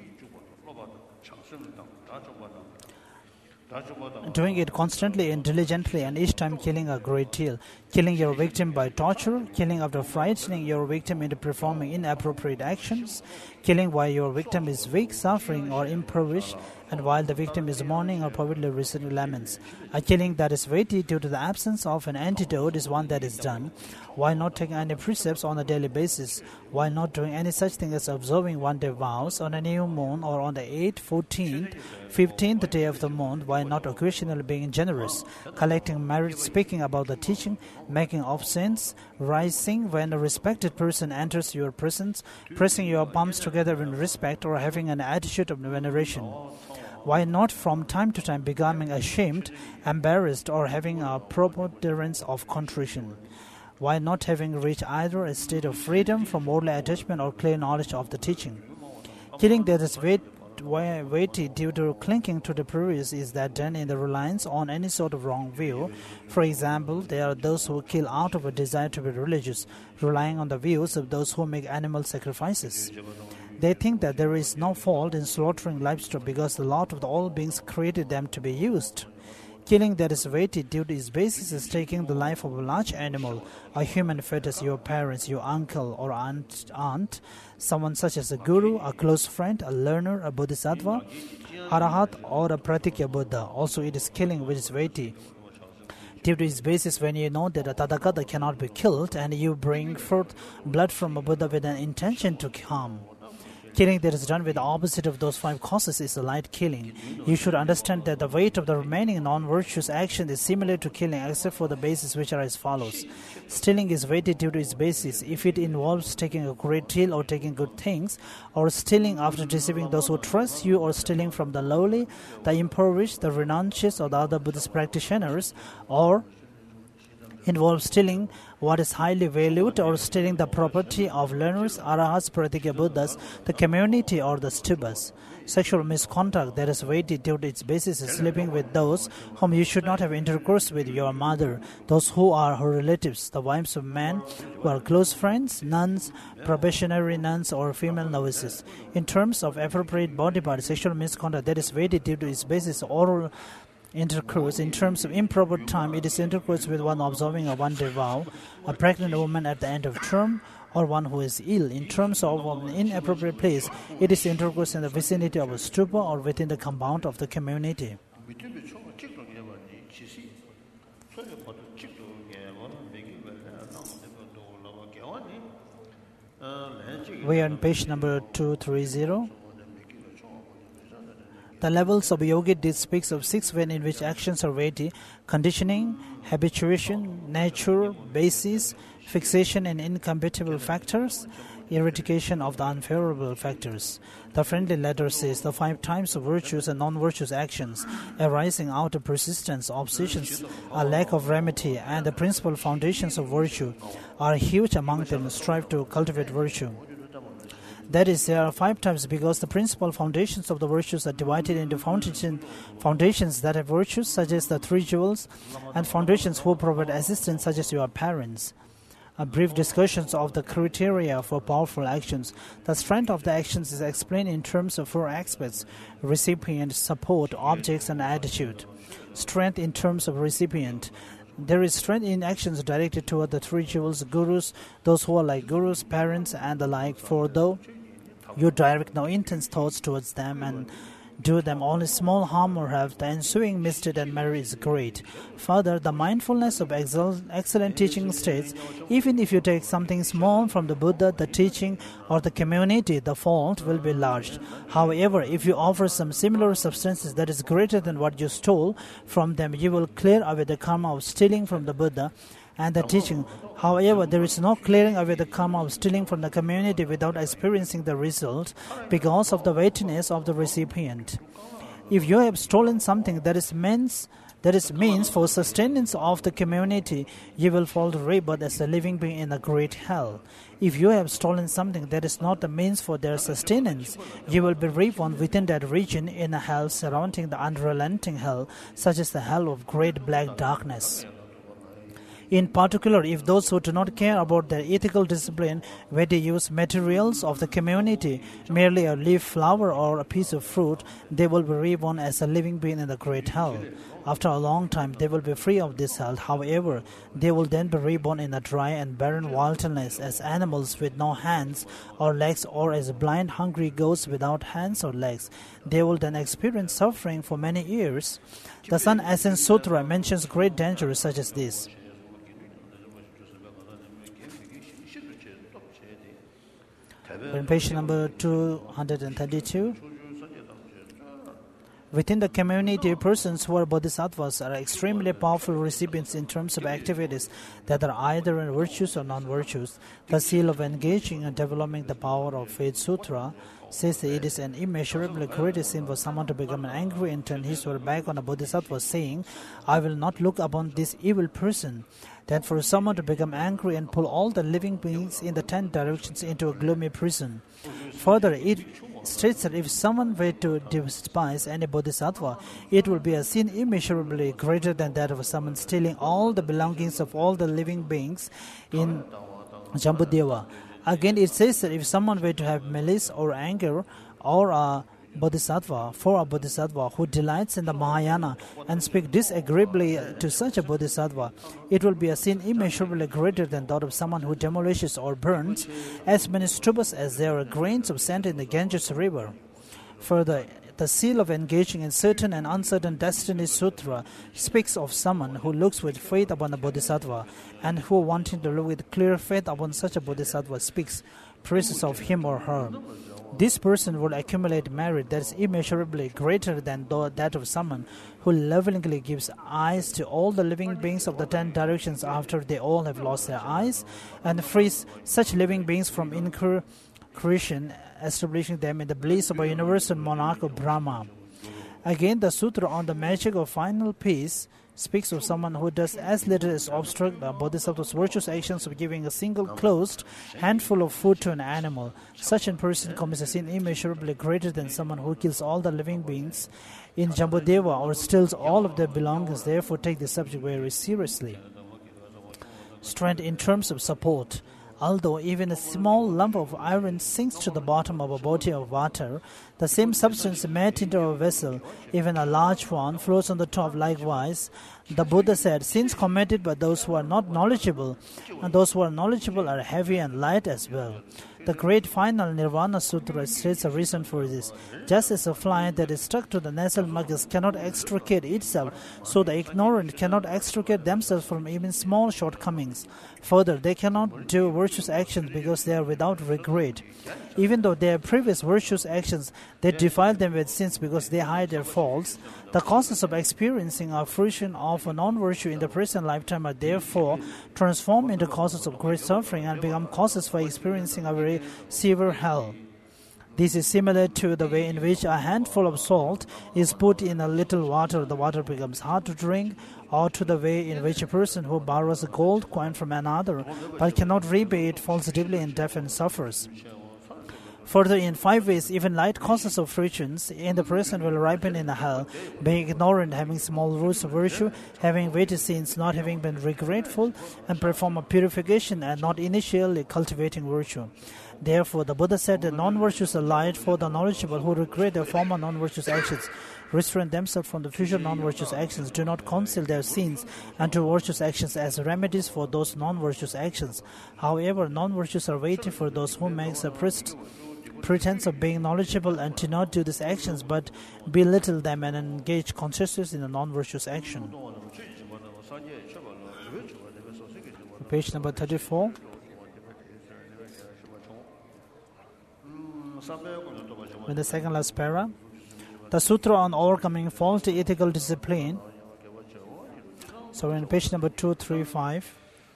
Doing it constantly and diligently and each time killing a great deal. Killing your victim by torture, killing after frightening your victim into performing inappropriate actions, killing while your victim is weak, suffering or impoverished, and while the victim is mourning or probably receiving laments. A killing that is weighty due to the absence of an antidote is one that is done while not taking any precepts on a daily basis, while not doing any such thing as observing one-day vows on a new moon or on the 8th, 14th, 15th day of the month, while not occasionally being generous, collecting merit, speaking about the teaching, making obscenes, rising when a respected person enters your presence, pressing your palms together in respect, or having an attitude of veneration. Why not from time to time becoming ashamed, embarrassed, or having a preponderance of contrition? Why not having reached either a state of freedom from worldly attachment or clear knowledge of the teaching? Killing that is weighty due to clinging to the previous is that done in the reliance on any sort of wrong view. For example, there are those who kill out of a desire to be religious, relying on the views of those who make animal sacrifices. They think that there is no fault in slaughtering livestock because the Lord of all beings created them to be used. Killing that is weighty due to its basis is taking the life of a large animal, a human fetus, your parents, your uncle or aunt, someone such as a guru, a close friend, a learner, a bodhisattva, arahat, or a pratikya Buddha. Also, it is killing which is weighty due to its basis when you know that a Tathagata cannot be killed and you bring forth blood from a Buddha with an intention to harm. Killing that is done with the opposite of those 5 causes is a light killing. You should understand that the weight of the remaining non-virtuous action is similar to killing except for the basis which are as follows. Stealing is weighted due to its basis if it involves taking a great deal or taking good things, or stealing after deceiving those who trust you, or stealing from the lowly, the impoverished, the renunciates, or the other Buddhist practitioners, or involves stealing what is highly valued, or stealing the property of learners, arahats, pratikya Buddhas, the community, or the stupas. Sexual misconduct that is weighty due to its basis is sleeping with those whom you should not have intercourse with, your mother, those who are her relatives, the wives of men who are close friends, nuns, probationary nuns, or female novices. In terms of appropriate body part, sexual misconduct that is weighty due to its basis oral intercourse. In terms of improper time, it is intercourse with one observing a one-day vow, a pregnant woman at the end of term, or one who is ill. In terms of an inappropriate place, it is intercourse in the vicinity of a stupa or within the compound of the community. We are on page number 230. The levels of yogi deed speaks of 6 ways in which actions are weighty: conditioning, habituation, nature, basis, fixation and incompatible factors, eradication of the unfavorable factors. The friendly letter says the 5 types of virtues and non-virtuous actions arising out of persistence, obsessions, a lack of remedy, and the principal foundations of virtue are huge among them. Strive to cultivate virtue. That is, there are 5 types because the principal foundations of the virtues are divided into foundations that have virtues, such as the 3 jewels, and foundations who provide assistance, such as your parents. A brief discussion of the criteria for powerful actions. The strength of the actions is explained in terms of 4 aspects: recipient, support, objects, and attitude. Strength in terms of recipient. There is strength in actions directed toward the 3 jewels, gurus, those who are like gurus, parents, and the like, for though you direct no intense thoughts towards them and do them only small harm or have, the ensuing misdeed and merit is great. Further, the mindfulness of excellent teaching states, even if you take something small from the Buddha, the teaching, or the community, the fault will be large. However, if you offer some similar substances that is greater than what you stole from them, you will clear away the karma of stealing from the Buddha, and the teaching. However, there is no clearing away the karma of stealing from the community without experiencing the result because of the weightiness of the recipient. If you have stolen something that is means for sustenance of the community, you will fall to rebirth as a living being in a great hell. If you have stolen something that is not the means for their sustenance, you will be reborn within that region in a hell surrounding the unrelenting hell, such as the hell of great black darkness. In particular, if those who do not care about their ethical discipline, where they use materials of the community, merely a leaf, flower, or a piece of fruit, they will be reborn as a living being in the great hell. After a long time, they will be free of this hell. However, they will then be reborn in a dry and barren wilderness as animals with no hands or legs, or as blind, hungry goats without hands or legs. They will then experience suffering for many years. The Sun Ascent Sutra mentions great dangers such as this. On page number 232, within the community, persons who are bodhisattvas are extremely powerful recipients in terms of activities that are either in virtues or non-virtues. The seal of engaging and developing the power of Faith Sutra says that it is an immeasurably great sin for someone to become angry and turn his or her back on a bodhisattva, saying, "I will not look upon this evil person." Then for someone to become angry and pull all the living beings in the 10 directions into a gloomy prison. Further, it states that if someone were to despise any bodhisattva, it will be a sin immeasurably greater than that of someone stealing all the belongings of all the living beings in Jambudeva. Again, it says that if someone were to have malice or anger or a bodhisattva, for a bodhisattva who delights in the Mahayana and speak disagreeably to such a bodhisattva, it will be a sin immeasurably greater than that of someone who demolishes or burns as many stupas as there are grains of sand in the Ganges river. Further, the seal of engaging in certain and uncertain destiny sutra speaks of someone who looks with faith upon a bodhisattva, and who, wanting to look with clear faith upon such a bodhisattva, speaks praises of him or her. This person will accumulate merit that is immeasurably greater than that of someone who lovingly gives eyes to all the living beings of the 10 directions after they all have lost their eyes, and frees such living beings from incursion, establishing them in the bliss of a universal monarch of Brahma. Again, the Sutra on the Magic of Final Peace speaks of someone who does as little as obstruct the bodhisattva's virtuous actions of giving a single closed handful of food to an animal. Such a person commits a sin immeasurably greater than someone who kills all the living beings in Jambudeva or steals all of their belongings. Therefore, take this subject very seriously. Strength in terms of support. Although even a small lump of iron sinks to the bottom of a body of water, the same substance made into a vessel, even a large one, floats on the top likewise. The Buddha said, sins committed by those who are not knowledgeable, and those who are knowledgeable are heavy and light as well. The great final Nirvana Sutra states a reason for this. Just as a fly that is stuck to the nasal mucus cannot extricate itself, so the ignorant cannot extricate themselves from even small shortcomings. Further, they cannot do virtuous actions because they are without regret. Even though they have previous virtuous actions, they defile them with sins because they hide their faults. The causes of experiencing a fruition of a non-virtue in the present lifetime are therefore transformed into causes of great suffering and become causes for experiencing a very severe hell. This is similar to the way in which a handful of salt is put in a little water. The water becomes hard to drink, or to the way in which a person who borrows a gold coin from another but cannot repay it falls deeply in debt and suffers. Further, in 5 ways, even light causes of fruitions in the present will ripen in the hell, being ignorant, having small roots of virtue, having weighty sins, not having been regretful, and perform a purification and not initially cultivating virtue. Therefore, the Buddha said that non-virtues are light for the knowledgeable who regret their former non-virtuous actions, restrain themselves from the future non-virtuous actions, do not conceal their sins, and do virtuous actions as remedies for those non-virtuous actions. However, non-virtues are weighty for those who make a pretense of being knowledgeable and do not do these actions, but belittle them and engage consciousness in a non-virtuous action. Page number 34. In the second last para, the Sutra on overcoming faulty ethical discipline. So in page number 235,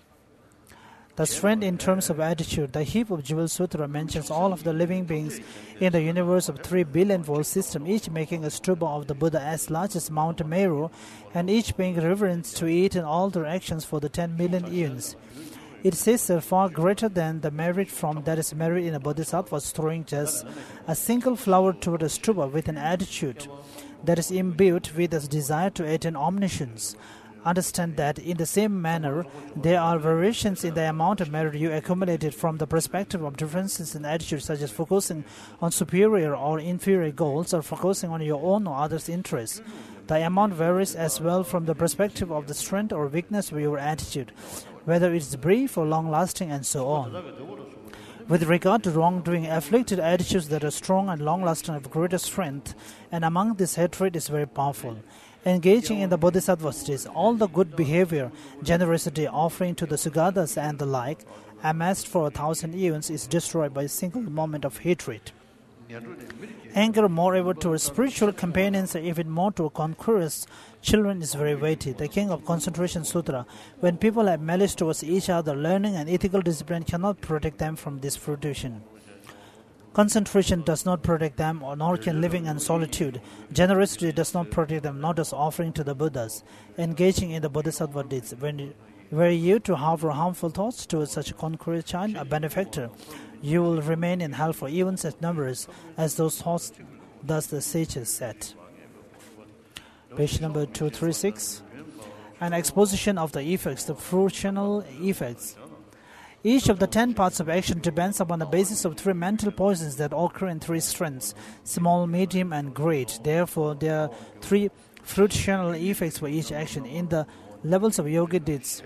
The strength in terms of attitude. The Heap of Jewel Sutra mentions all of the living beings in the universe of 3 billion volt system, each making a stupa of the Buddha as large as Mount Meru, and each paying reverence to it in all directions for the 10 million eons. It says that far greater than the merit that is merit in a bodhisattva's throwing just a single flower toward a stupa with an attitude that is imbued with a desire to attain omniscience. Understand that in the same manner, there are variations in the amount of merit you accumulated from the perspective of differences in attitude, such as focusing on superior or inferior goals or focusing on your own or others' interests. The amount varies as well from the perspective of the strength or weakness of your attitude, whether it is brief or long-lasting, and so on. With regard to wrongdoing, afflicted attitudes that are strong and long-lasting have greater strength, and among this hatred is very powerful. Engaging in the bodhisattva states, all the good behavior, generosity, offering to the Sugatas and the like, amassed for 1,000 eons, is destroyed by a single moment of hatred. Anger, moreover, towards spiritual companions, or even more to conquerors, children, is very weighty. The King of Concentration Sutra, when people have malice towards each other, learning and ethical discipline cannot protect them from this fruition. Concentration does not protect them, nor can living in solitude. Generosity does not protect them, nor does offering to the Buddhas. Engaging in the bodhisattva deeds, were you to harbor harmful thoughts towards such a conqueror child, a benefactor, you will remain in hell for eons as numerous as those thoughts, thus the sages said. Page number 236. An exposition of the effects, the fruitional effects. Each of the 10 parts of action depends upon the basis of 3 mental poisons that occur in 3 strengths, small, medium, and great. Therefore, there are 3 fruitional effects for each action in the levels of yoga deeds.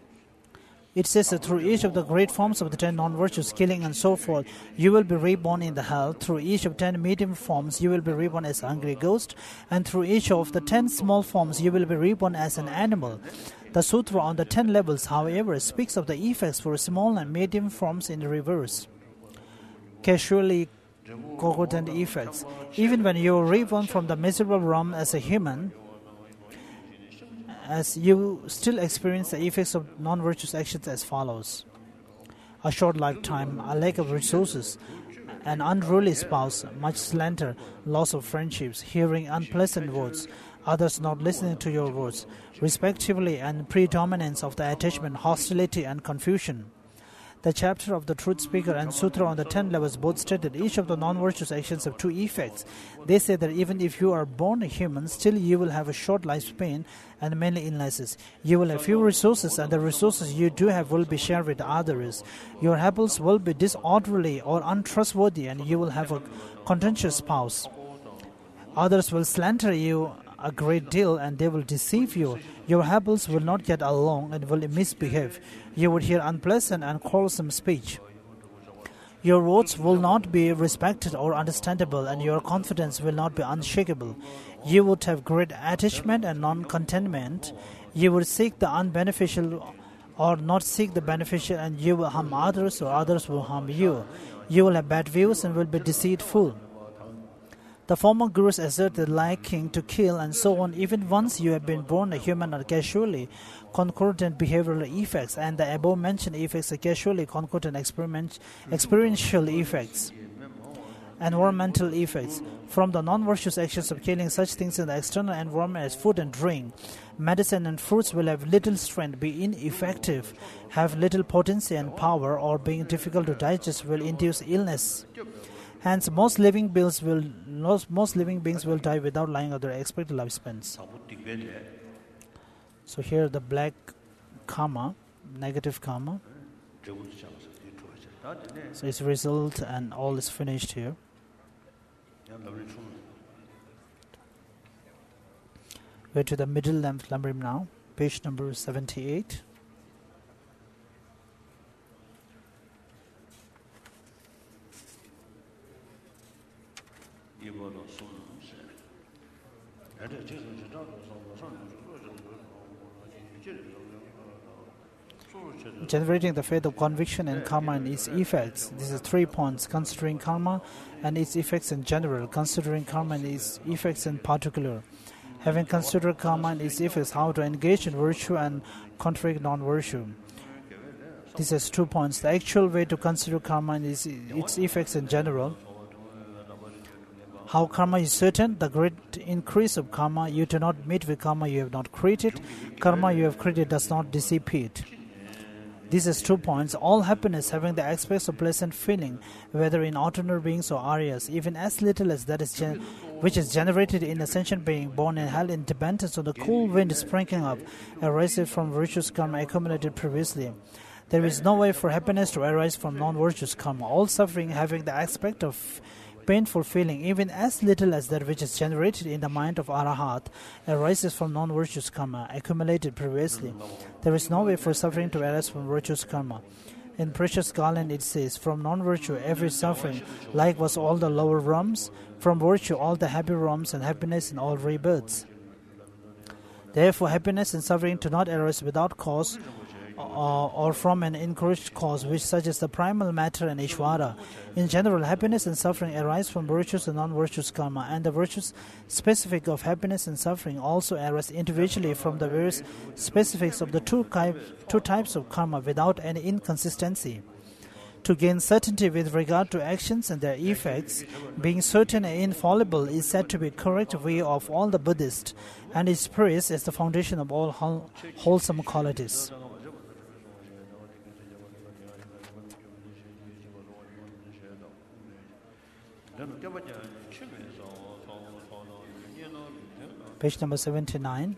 It says that through each of the great forms of the 10 non-virtues, killing and so forth, you will be reborn in the hell. Through each of 10 medium forms, you will be reborn as a hungry ghost. And through each of the 10 small forms, you will be reborn as an animal. The sutra on the 10 levels, however, speaks of the effects for small and medium forms in reverse. Casually concordant effects. Even when you are reborn from the miserable realm as a human, as you still experience the effects of non-virtuous actions as follows: a short lifetime, a lack of resources, an unruly spouse, much slander, loss of friendships, hearing unpleasant words, others not listening to your words, respectively, and predominance of the attachment, hostility, and confusion. The chapter of the Truth Speaker and Sutra on the 10 levels both stated each of the non-virtuous actions have 2 effects. They say that even if you are born a human, still you will have a short lifespan and many illnesses. You will have few resources, and the resources you do have will be shared with others. Your habits will be disorderly or untrustworthy, and you will have a contentious spouse. Others will slander you a great deal, and they will deceive you. Your habits will not get along and will misbehave. You would hear unpleasant and quarrelsome speech. Your words will not be respected or understandable, and your confidence will not be unshakable. You would have great attachment and non-contentment. You would seek the unbeneficial or not seek the beneficial, and you will harm others or others will harm you. You will have bad views and will be deceitful. The former gurus assert the liking to kill and so on even once you have been born a human or casually concordant behavioral effects, and the above-mentioned effects are casually concordant experiential effects. Environmental effects. From the non-virtuous actions of killing such things in the external environment as food and drink, medicine and fruits will have little strength, be ineffective, have little potency and power, or being difficult to digest will induce illness. Hence, most living beings will die without lying of their expected lifespans. So here the black karma, negative karma. So its result and all is finished here. We're to the middle length Lamrim now, page number 78. Generating the faith of conviction and karma and its effects. This is 3 points: considering karma and its effects in general, considering karma and its effects in particular. Having considered karma and its effects, how to engage in virtue and contradict non-virtue. This has 2 points. The actual way to consider karma is its effects in general. How karma is certain, the great increase of karma. You do not meet with karma you have not created. Karma you have created does not dissipate. This is 2 points. All happiness having the aspects of pleasant feeling, whether in ordinary beings or Aryas, even as little as that is which is generated in a sentient being born in hell in dependence on the cool wind sprinkling up, arises from virtuous karma accumulated previously. There is no way for happiness to arise from non-virtuous karma. All suffering having the aspect of painful feeling, even as little as that which is generated in the mind of Arahat, arises from non-virtuous karma, accumulated previously. There is no way for suffering to arise from virtuous karma. In Precious Garland it says, from non-virtue every suffering, like was all the lower realms, from virtue all the happy realms and happiness in all rebirths. Therefore happiness and suffering do not arise without cause, or from an encouraged cause, which such as the primal matter and Ishvara. In general, happiness and suffering arise from virtuous and non-virtuous karma, and the virtues specific of happiness and suffering also arise individually from the various specifics of the two types of karma without any inconsistency. To gain certainty with regard to actions and their effects, being certain and infallible is said to be correct way of all the Buddhists, and is praised as the foundation of all wholesome qualities. Page number 79.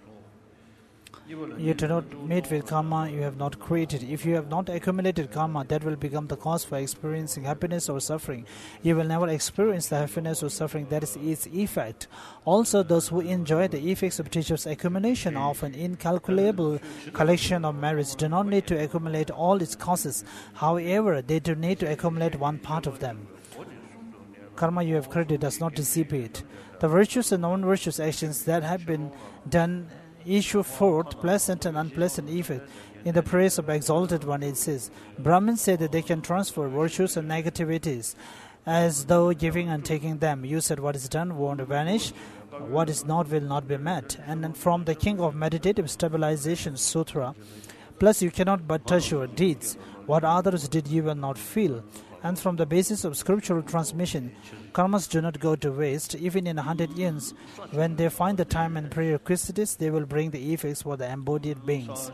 You do not meet with karma you have not created. If you have not accumulated karma, that will become the cause for experiencing happiness or suffering. You will never experience the happiness or suffering that is its effect. Also, those who enjoy the effects of teachers' accumulation of an incalculable collection of merits do not need to accumulate all its causes. However, they do need to accumulate one part of them. Karma you have created does not dissipate. The virtuous and non-virtuous actions that have been done issue forth pleasant and unpleasant effect. In the praise of Exalted One it says, Brahmins say that they can transfer virtues and negativities as though giving and taking them. You said what is done won't vanish, what is not will not be met. And then from the King of Meditative Stabilization Sutra, plus you cannot but touch your deeds. What others did you will not feel. And from the basis of scriptural transmission, karmas do not go to waste. Even in 100 years, when they find the time and prerequisites, they will bring the effects for the embodied beings.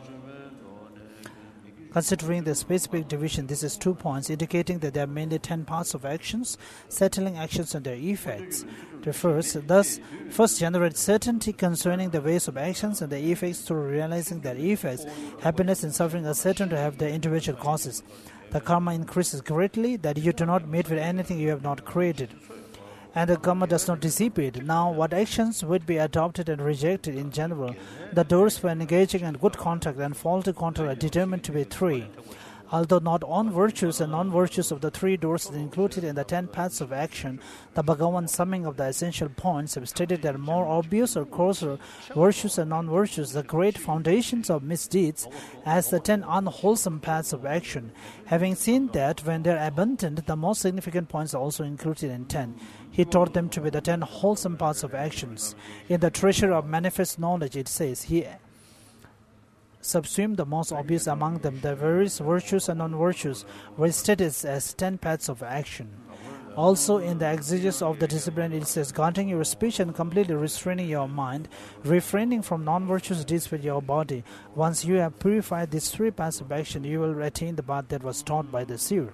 Considering the specific division, this is 2 points, indicating that there are mainly 10 parts of actions, settling actions and their effects. Thus, first generate certainty concerning the ways of actions and the effects through realizing their effects. Happiness and suffering are certain to have their individual causes. The karma increases greatly, that you do not meet with anything you have not created. And the karma does not dissipate. Now, what actions would be adopted and rejected in general? The doors for engaging in good contact and faulty contact are determined to be 3. Although not all virtues and non-virtues of the 3 doors are included in the 10 paths of action, the Bhagavan summing of the essential points have stated that more obvious or coarser virtues and non-virtues, the great foundations of misdeeds, as the 10 unwholesome paths of action. Having seen that, when they are abundant, the most significant points are also included in 10. He taught them to be the 10 wholesome paths of actions. In the Treasure of Manifest Knowledge, it says, he subsumed the most obvious among them. The various virtues and non-virtues were stated as 10 paths of action. Also, in the exegesis of the discipline, it says, guarding your speech and completely restraining your mind, refraining from non-virtuous deeds with your body. Once you have purified these 3 paths of action, you will attain the path that was taught by the seer.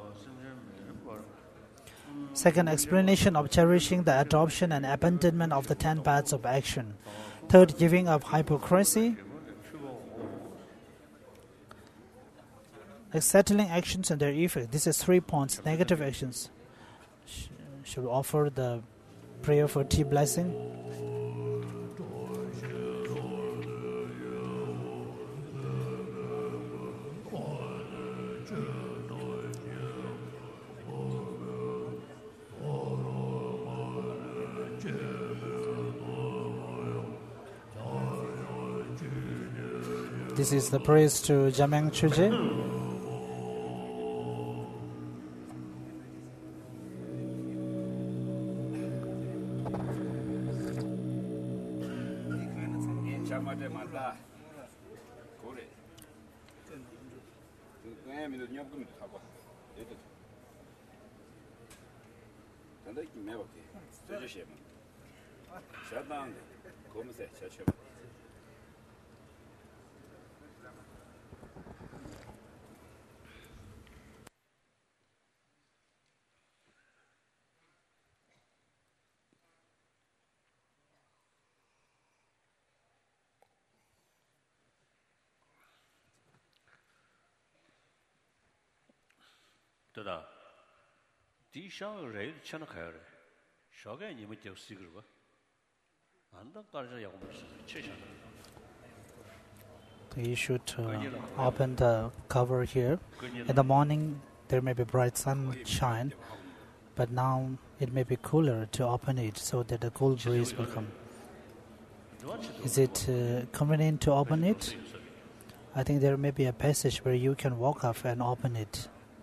Second, explanation of cherishing the adoption and abandonment of the 10 paths of action. Third, giving up hypocrisy. Settling actions and their effect. This is 3 points. Negative actions. Should we offer the prayer for tea blessing? This is the praise to Jamyang Chuje. 对的，地上人全都开了，少个你们就四个吧，俺都搞这样我们是确实。 You should open the cover here. In the morning, there may be bright sunshine, but now it may be cooler to open it so that the cool breeze will come. Is it convenient to open it? I think there may be a passage where you can walk up and open it.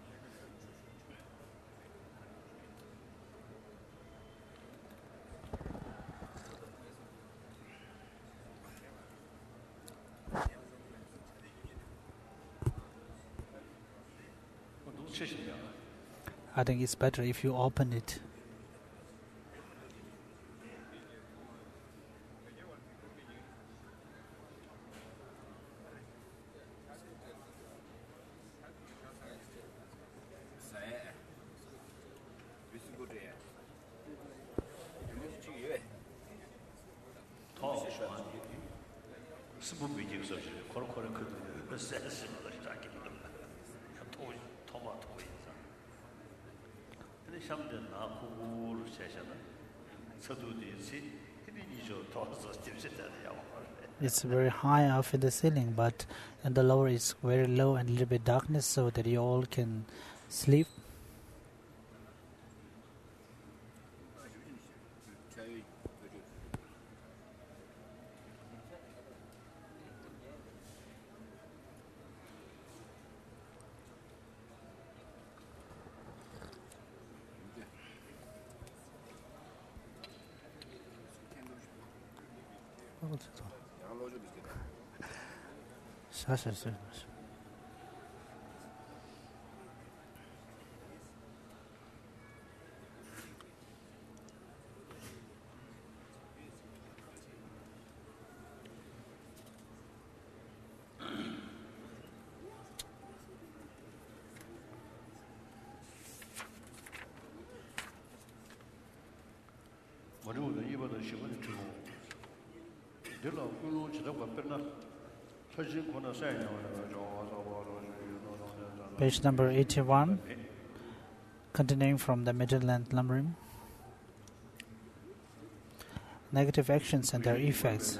I think it's better if you open it. It's very high up in the ceiling, but and the lower is very low and a little bit darkness so that you all can sleep. Page number 81, continuing from the Middle-length numbering. Negative actions and their effects.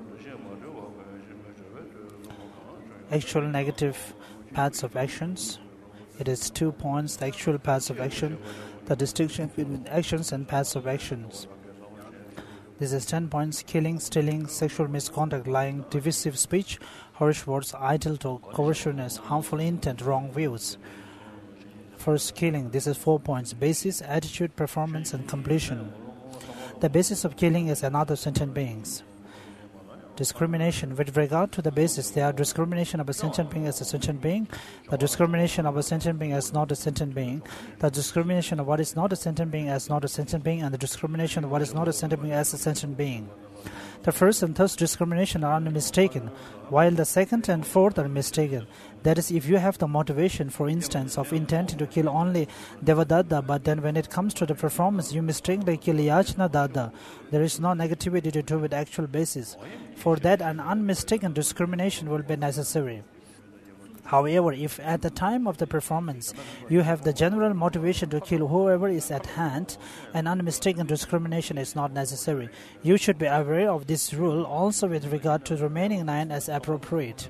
Actual negative paths of actions. It is 2 points, the actual paths of action, the distinction between actions and paths of actions. This is 10 points: killing, stealing, sexual misconduct, lying, divisive speech, harsh words, idle talk, covetousness, harmful intent, wrong views. First, killing. This is 4 points: basis, attitude, performance, and completion. The basis of killing is another sentient beings. Discrimination. With regard to the basis, there are discrimination of a sentient being as a sentient being, the discrimination of a sentient being as not a sentient being, the discrimination of what is not a sentient being as not a sentient being, and the discrimination of what is not a sentient being as a sentient being. The first and third discrimination are unmistaken, while the second and fourth are mistaken. That is, if you have the motivation, for instance, of intending to kill only Devadatta, but then when it comes to the performance, you mistakenly kill Yajna Datta, there is no negativity to do with actual basis. For that, an unmistaken discrimination will be necessary. However, if at the time of the performance you have the general motivation to kill whoever is at hand, an unmistaken discrimination is not necessary. You should be aware of this rule also with regard to the remaining 9 as appropriate.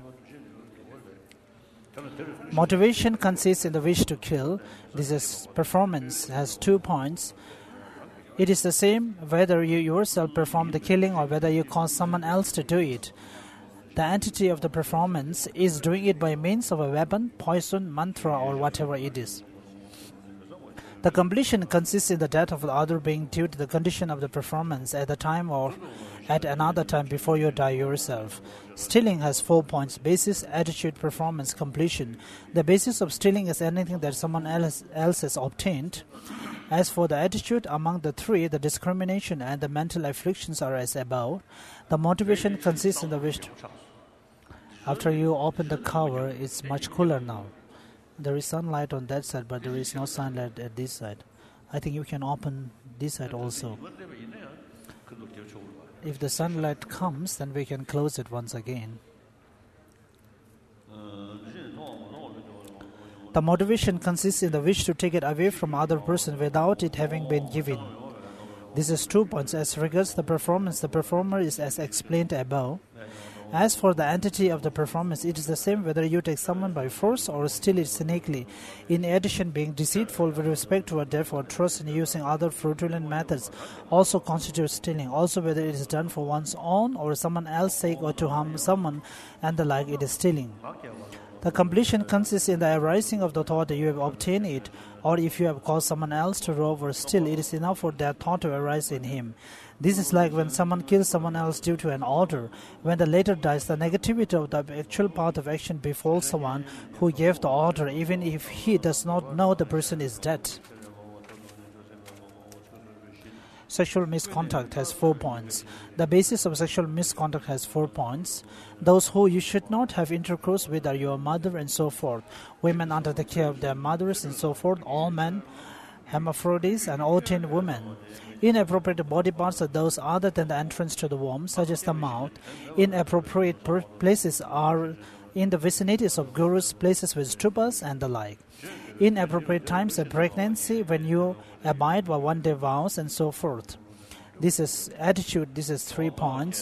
Motivation consists in the wish to kill. This is performance has 2 points. It is the same whether you yourself perform the killing or whether you cause someone else to do it. The entity of the performance is doing it by means of a weapon, poison, mantra, or whatever it is. The The completion consists in the death of the other being due to the condition of the performance at the time or at another time before you die yourself. Stealing has 4 points: basis, attitude, performance, completion. The basis of stealing is anything that someone else has obtained. As for the attitude, among the three, the discrimination and the mental afflictions are as above. The motivation consists in the wish. After you open the cover, it's much cooler now. There is sunlight on that side, but there is no sunlight at this side. I think you can open this side also. If the sunlight comes, then we can close it once again. The motivation consists in the wish to take it away from other person without it having been given. This is 2 points. As regards the performance, the performer is as explained above. As for the entity of the performance, it is the same whether you take someone by force or steal it cynically. In addition, being deceitful with respect to a debt or trust in using other fraudulent methods also constitutes stealing. Also, whether it is done for one's own or someone else's sake or to harm someone and the like, it is stealing. The completion consists in the arising of the thought that you have obtained it, or if you have caused someone else to rob or steal, it is enough for that thought to arise in him. This is like when someone kills someone else due to an order. When the latter dies, the negativity of the actual path of action befalls someone who gave the order, even if he does not know the person is dead. Sexual misconduct has 4 points. The basis of sexual misconduct has 4 points. Those who you should not have intercourse with are your mother and so forth. Women under the care of their mothers and so forth. All men, hermaphrodites and ordained women. Inappropriate body parts are those other than the entrance to the womb, such as the mouth. Inappropriate places are in the vicinities of gurus, places with stupas and the like. Inappropriate times of pregnancy, when you abide by one-day vows and so forth. This is attitude. This is 3 points.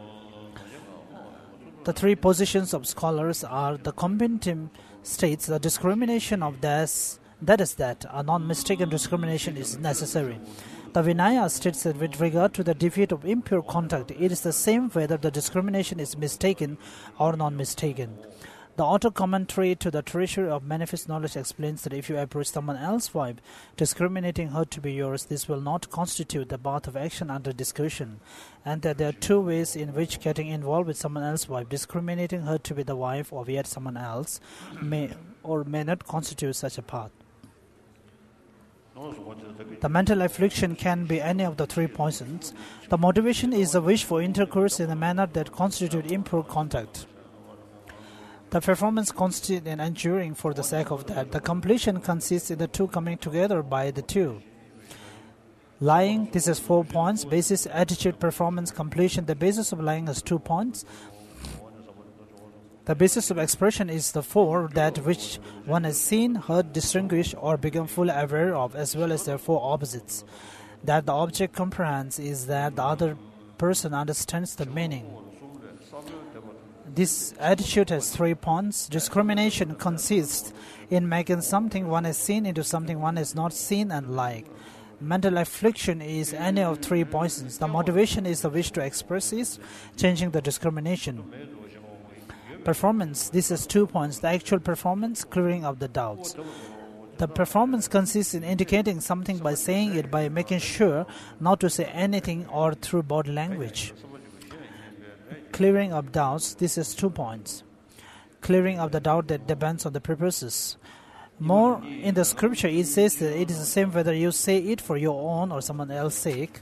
The 3 positions of scholars are: the compendium states the discrimination of that is that a non-mistaken discrimination is necessary. The Vinaya states that with regard to the defeat of impure conduct, it is the same whether the discrimination is mistaken or non-mistaken. The author commentary to the Treasury of Manifest Knowledge explains that if you approach someone else's wife, discriminating her to be yours, this will not constitute the path of action under discussion, and that there are 2 ways in which getting involved with someone else's wife, discriminating her to be the wife of yet someone else, may or may not constitute such a path. The mental affliction can be any of the 3 poisons. The motivation is the wish for intercourse in a manner that constitutes impure conduct. The performance consists in enduring for the sake of that. The completion consists in the 2 coming together by the 2. Lying, this is 4 points. Basis, attitude, performance, completion. The basis of lying is 2 points. The basis of expression is the 4, that which one has seen, heard, distinguished, or become fully aware of, as well as their 4 opposites. That the object comprehends is that the other person understands the meaning. This attitude has 3 points. Discrimination consists in making something one has seen into something one has not seen and like. Mental affliction is any of 3 poisons. The motivation is the wish to express is changing the discrimination. Performance, this is 2 points. The actual performance, clearing of the doubts. The performance consists in indicating something by saying it, by making sure not to say anything or through body language. Clearing of doubts, this is 2 points. Clearing of the doubt that depends on the purposes. More in the scripture, it says that it is the same whether you say it for your own or someone else's sake.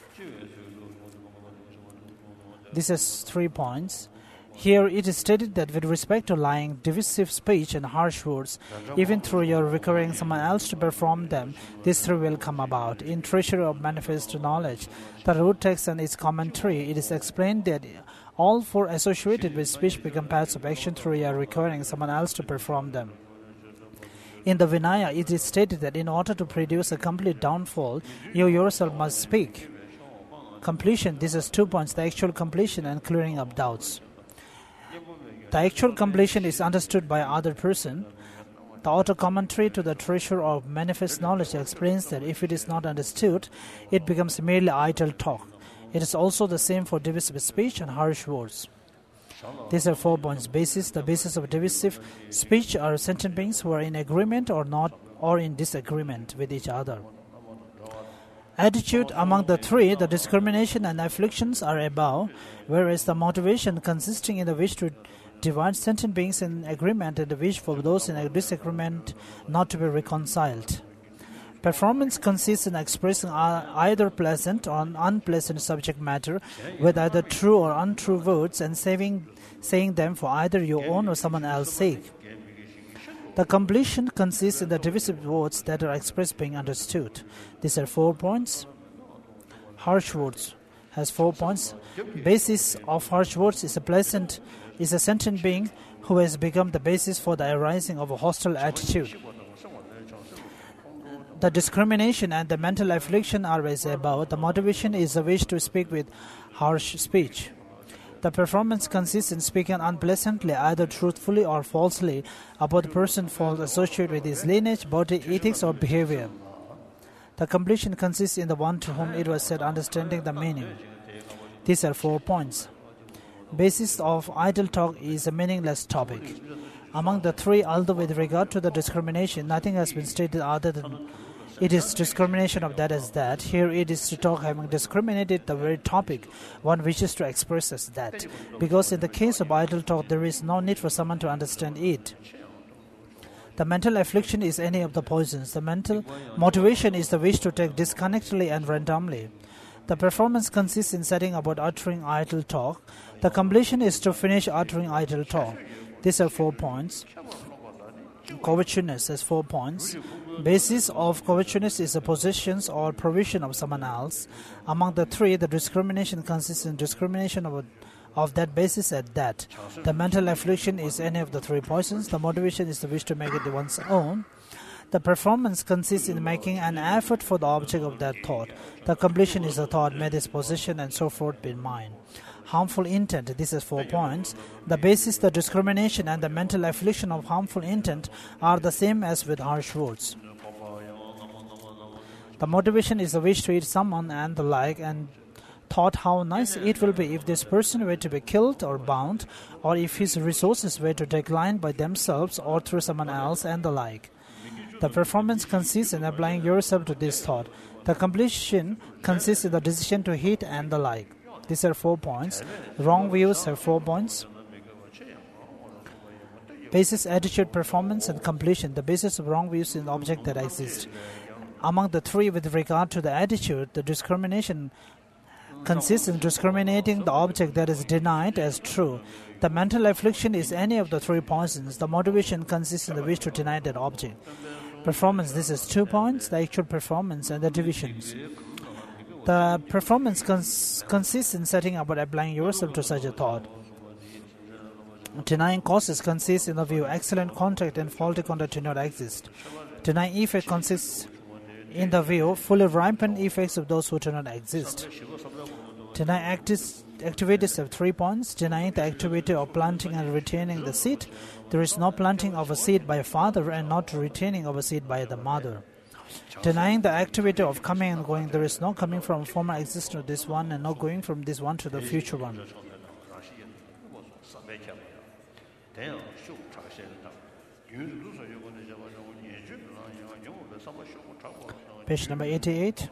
This is 3 points. Here it is stated that with respect to lying, divisive speech and harsh words, even through your requiring someone else to perform them, this three will come about. In Treasury of Manifest Knowledge, the root text and its commentary, it is explained that all 4 associated with speech become paths of action through your requiring someone else to perform them. In the Vinaya, it is stated that in order to produce a complete downfall, you yourself must speak. Completion, this is 2 points, the actual completion and clearing up doubts. The actual completion is understood by other person. The author commentary to the Treasure of Manifest Knowledge explains that if it is not understood, it becomes merely idle talk. It is also the same for divisive speech and harsh words. These are 4 points. Basis. The basis of divisive speech are sentient beings who are in agreement or not, or in disagreement with each other. Attitude among the three, the discrimination and afflictions are above, whereas the motivation consisting in the wish to divide sentient beings in agreement and the wish for those in a disagreement not to be reconciled. Performance consists in expressing either pleasant or unpleasant subject matter with either true or untrue words and saying them for either your own or someone else's sake. The completion consists in the divisive words that are expressed being understood. These are 4 points. Harsh words has 4 points. Basis of harsh words is a sentient being who has become the basis for the arising of a hostile attitude. The discrimination and the mental affliction are as above. The motivation is the wish to speak with harsh speech. The performance consists in speaking unpleasantly, either truthfully or falsely, about the person false associated with his lineage, body, ethics, or behavior. The completion consists in the one to whom it was said understanding the meaning. These are 4 points. Basis of idle talk is a meaningless topic. Among the three, although with regard to the discrimination, nothing has been stated other than it is discrimination of that as that. Here it is to talk having discriminated the very topic one wishes to express as that. Because in the case of idle talk, there is no need for someone to understand it. The mental affliction is any of the poisons. The mental motivation is the wish to take disconnectedly and randomly. The performance consists in setting about uttering idle talk. The completion is to finish uttering idle talk. These are 4 points. Covetousness has 4 points. Basis of covetousness is the possessions or provision of someone else. Among the three, the discrimination consists in discrimination of that basis at that. The mental affliction is any of the 3 poisons. The motivation is the wish to make it one's own. The performance consists in making an effort for the object of that thought. The completion is the thought, may this possession and so forth be mine. Harmful intent, this is 4 points. The basis, the discrimination and the mental affliction of harmful intent are the same as with harsh words. The motivation is the wish to eat someone and the like, and thought how nice it will be if this person were to be killed or bound, or if his resources were to decline by themselves or through someone else and the like. The performance consists in applying yourself to this thought. The completion consists in the decision to hate and the like. These are 4 points. Wrong views have 4 points. Basis, attitude, performance, and completion. The basis of wrong views is the object that exists. Among the three, with regard to the attitude, the discrimination consists in discriminating the object that is denied as true. The mental affliction is any of the 3 poisons. The motivation consists in the wish to deny that object. Performance, this is 2 points. The actual performance and the divisions. The performance consists in setting about applying yourself to such a thought. Denying causes consists in the view excellent contact and faulty conduct do not exist. Denying effect consists in the view fully ripened effects of those who do not exist. Denying activities have 3 points. Denying the activity of planting and retaining the seed. There is no planting of a seed by a father and not retaining of a seed by the mother. Denying the activity of coming and going, there is no coming from former existence to this one and no going from this one to the future one. Page number 88.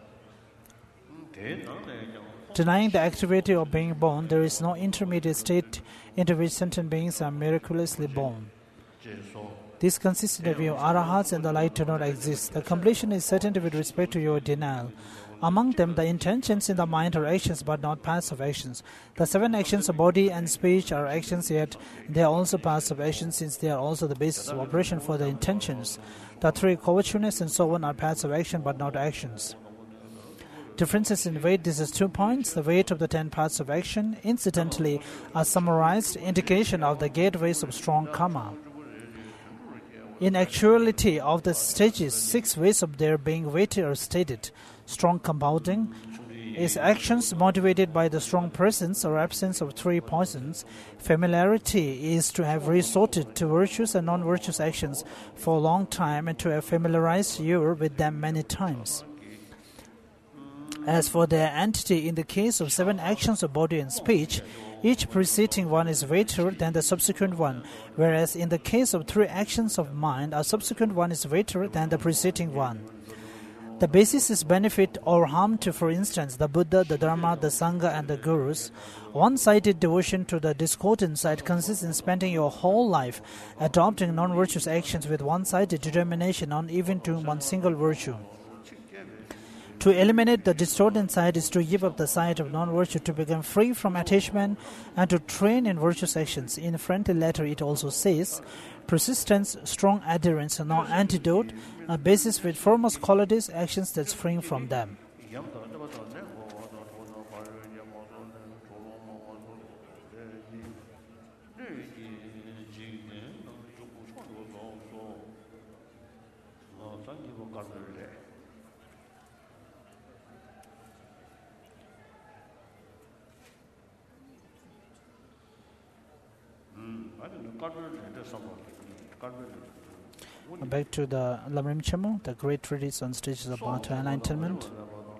Denying the activity of being born, there is no intermediate state into which sentient beings are miraculously born. This consists in the view arahats and the like do not exist. The completion is certainty with respect to your denial. Among them, the intentions in the mind are actions but not paths of actions. The 7 actions of body and speech are actions, yet they are also paths of action since they are also the basis of operation for the intentions. The 3 covetousness and so on are paths of action but not actions. Differences in weight, this is 2 points. The weight of the 10 paths of action, incidentally, are summarized indication of the gateways of strong karma. In actuality of the stages, 6 ways of their being weighted are stated. Strong compounding is actions motivated by the strong presence or absence of 3 poisons. Familiarity is to have resorted to virtuous and non-virtuous actions for a long time and to have familiarized you with them many times. As for their entity, in the case of 7 actions of body and speech, each preceding one is greater than the subsequent one, whereas in the case of 3 actions of mind, a subsequent one is greater than the preceding one. The basis is benefit or harm to, for instance, the Buddha, the Dharma, the Sangha, and the Gurus. One-sided devotion to the discordant side consists in spending your whole life adopting non-virtuous actions with one-sided determination on even to one single virtue. To eliminate the discordant side is to give up the side of non-virtue, to become free from attachment, and to train in virtuous actions. In a friendly letter, it also says, persistence, strong adherence, no antidote, a basis with foremost qualities, actions that spring from them. Back to the Lamrim Chemu, the great treatise on stages of path to enlightenment.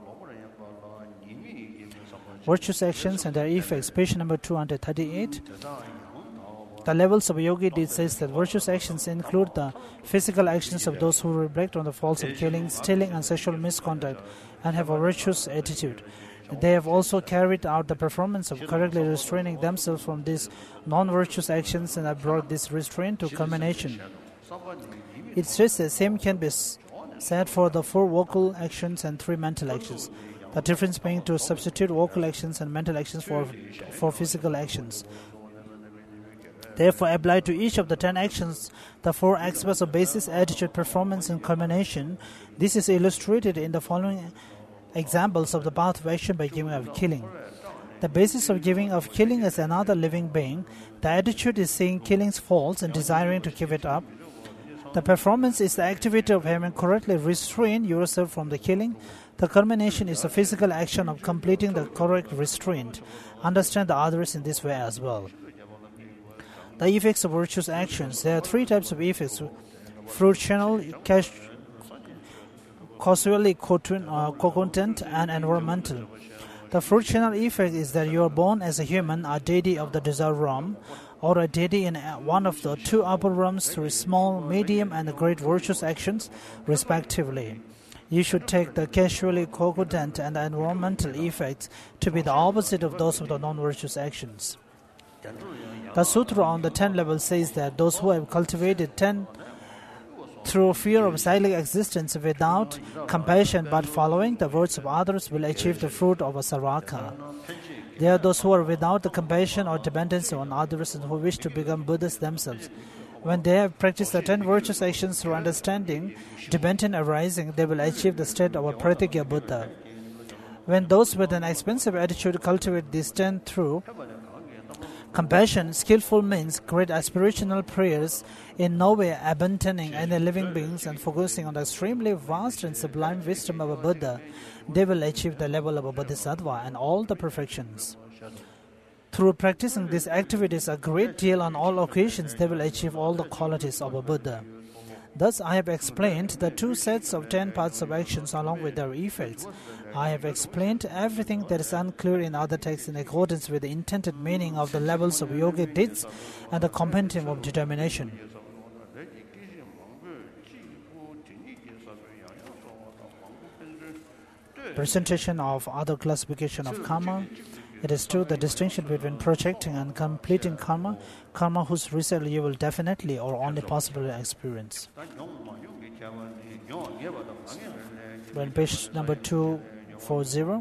Virtuous actions and their effects, page number 238. The levels of yogi deeds says that virtuous actions include the physical actions of those who reflect on the faults of killing, stealing, and sexual misconduct and have a virtuous attitude. They have also carried out the performance of correctly restraining themselves from these non-virtuous actions and have brought this restraint to culmination. It says the same can be said for the 4 vocal actions and 3 mental actions. The difference being to substitute vocal actions and mental actions for physical actions. Therefore, applied to each of the 10 actions, the 4 aspects of basis, attitude, performance, and culmination. This is illustrated in the following examples of the path of action by giving of killing. The basis of giving of killing is another living being. The attitude is seeing killing's faults and desiring to give it up. The performance is the activity of having correctly restrained yourself from the killing. The culmination is the physical action of completing the correct restraint. Understand the others in this way as well. The effects of virtuous actions. There are 3 types of effects: fruitional, causally co-content, and environmental. The fruitional effect is that you are born as a human, a deity of the desired realm, or a deity in one of the 2 upper realms through small, medium, and great virtuous actions, respectively. You should take the casually co-content and the environmental effects to be the opposite of those of the non-virtuous actions. The Sutra on the 10 levels says that those who have cultivated 10 through fear of cyclic existence without compassion but following the words of others will achieve the fruit of a sarvaka. There are those who are without the compassion or dependence on others and who wish to become Buddhas themselves. When they have practiced the 10 virtuous actions through understanding, dependent arising, they will achieve the state of a Pratigya Buddha. When those with an expensive attitude cultivate these 10 through compassion, skillful means, great aspirational prayers, in no way abandoning any living beings and focusing on the extremely vast and sublime wisdom of a Buddha, they will achieve the level of a Bodhisattva and all the perfections. Through practicing these activities a great deal on all occasions, they will achieve all the qualities of a Buddha. Thus, I have explained the 2 sets of 10 paths of actions along with their effects. I have explained everything that is unclear in other texts in accordance with the intended meaning of the levels of yogic deeds and the compendium of determination. Presentation of other classification of karma. It is true the distinction between projecting and completing karma, karma whose result you will definitely or only possibly experience. On page number 240.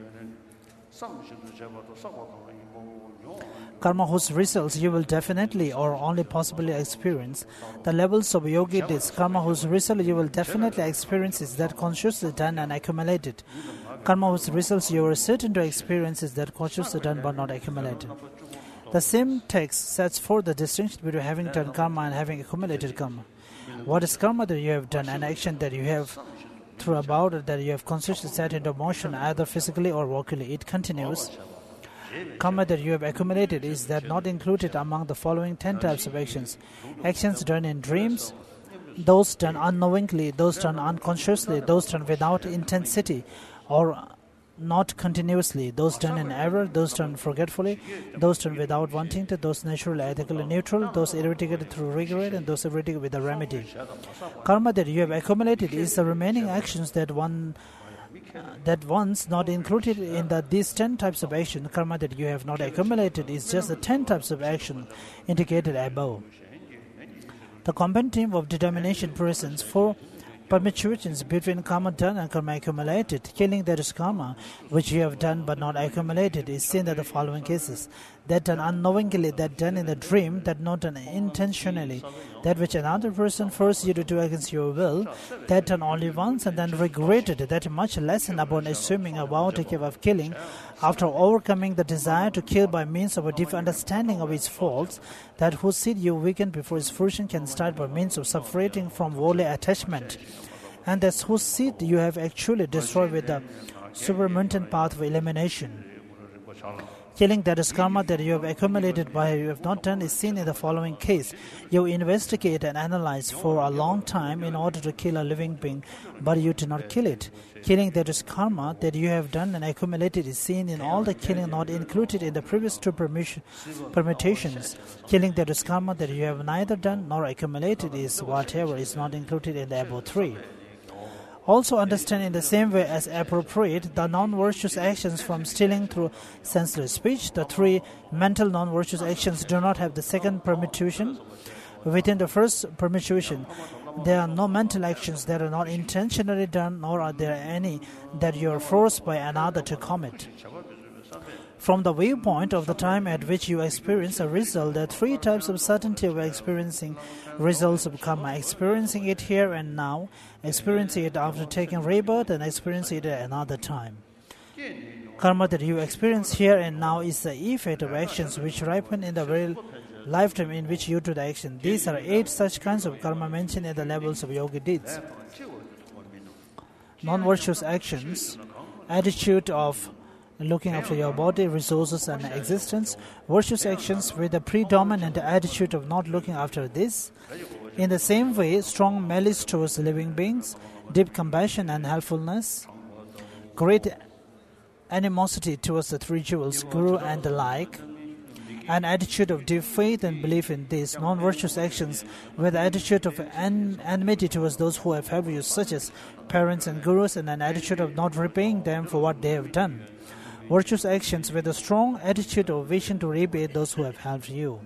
Karma whose results you will definitely or only possibly experience. The levels of yogi deeds, karma whose result you will definitely experience is that consciously done and accumulated. Karma whose results you are certain to experience is that consciously done but not accumulated. The same text sets forth the distinction between having done karma and having accumulated karma. What is karma that you have done? An action that you have through about it that you have consciously set into motion either physically or vocally. It continues. Karma that you have accumulated is that not included among the following 10 types of actions. Actions done in dreams, those done unknowingly, those done unconsciously, those done without intensity, or not continuously, those done in error, those done forgetfully, those done without wanting to, those naturally ethically neutral, those eradicated through regret, and those eradicated with a remedy. Karma that you have accumulated is the remaining actions that once not included in these 10 types of action. Karma that you have not accumulated is just the 10 types of action indicated above. The compendium of determination presents 4 permutations between karma done and karma accumulated. Killing that is karma, which you have done but not accumulated, is seen in the following cases: that done unknowingly, that done in the dream, that not done intentionally, that which another person forced you to do against your will, that done only once and then regretted, that much lessened upon assuming a vow to give up killing, after overcoming the desire to kill by means of a deep understanding of its faults, that whose seed you weaken before its fruition can start by means of separating from worldly attachment, and that whose seed you have actually destroyed with the superabundant path of elimination. Killing that is karma that you have accumulated by you have not done is seen in the following case. You investigate and analyze for a long time in order to kill a living being, but you do not kill it. Killing that is karma that you have done and accumulated is seen in all the killing not included in the previous 2 permutations. Killing that is karma that you have neither done nor accumulated is whatever is not included in the above 3. Also understand in the same way as appropriate the non-virtuous actions from stealing through senseless speech. The 3 mental non-virtuous actions do not have the second permutation. Within the first permutation, there are no mental actions that are not intentionally done, nor are there any that you are forced by another to commit. From the viewpoint of the time at which you experience a result, there are 3 types of certainty of experiencing results of karma: experiencing it here and now, experiencing it after taking rebirth, and experiencing it at another time. Karma that you experience here and now is the effect of actions which ripen in the very lifetime in which you do the action. These are 8 such kinds of karma mentioned in the levels of yogi deeds. Non-virtuous actions, attitude of looking after your body, resources, and existence. Virtuous actions with a predominant attitude of not looking after this. In the same way, strong malice towards living beings, deep compassion and helpfulness, great animosity towards the 3 jewels, Guru and the like, an attitude of deep faith and belief in these. Non-virtuous actions with an attitude of enmity towards those who have helped you, such as parents and gurus, and an attitude of not repaying them for what they have done. Virtuous actions with a strong attitude of wishing to repay those who have helped you.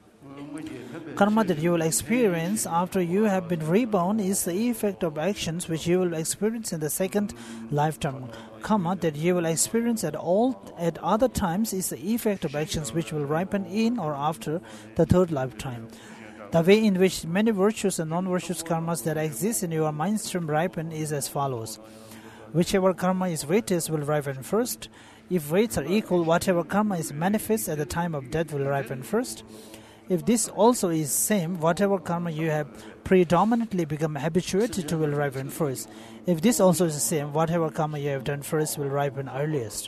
Karma that you will experience after you have been reborn is the effect of actions which you will experience in the second lifetime. Karma that you will experience at other times is the effect of actions which will ripen in or after the 3rd lifetime. The way in which many virtuous and non-virtuous karmas that exist in your mind stream ripen is as follows. Whichever karma is weightiest will ripen first. If weights are equal, whatever karma is manifest at the time of death will ripen first. If this also is same, whatever karma you have predominantly become habituated to will ripen first. If this also is the same, whatever karma you have done first will ripen earliest.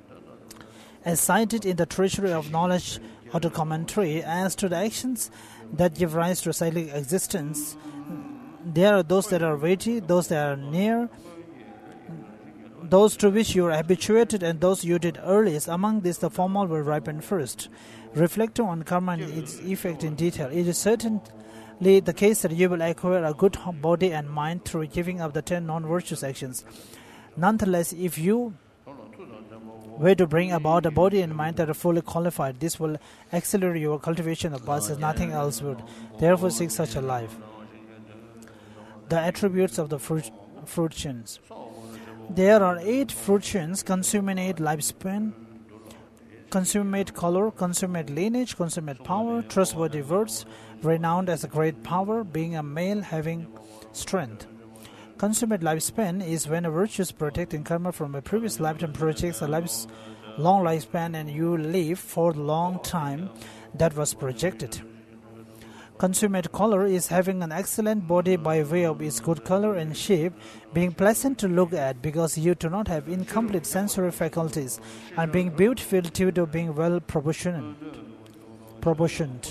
As cited in the Treasury of Knowledge auto commentary, as to the actions that give rise to cyclic existence, there are those that are weighty, those that are near, those to which you are habituated, and those you did earliest. Among these, the formal will ripen first. Reflecting on karma and its effect in detail, it is certainly the case that you will acquire a good body and mind through giving up the 10 non-virtuous actions. Nonetheless, if you were to bring about a body and mind that are fully qualified, this will accelerate your cultivation of birth as nothing else would. Therefore, seek such a life. The attributes of the fruitions. There are 8 fruitions: consummate lifespan, consummate color, consummate lineage, consummate power, trustworthy words, renowned as a great power, being a male having strength. Consummate lifespan is when a virtuous protecting karma from a previous lifetime projects a long lifespan and you live for the long time that was projected. Consummate color is having an excellent body by way of its good color and shape, being pleasant to look at because you do not have incomplete sensory faculties, and being beautiful due to being well proportioned.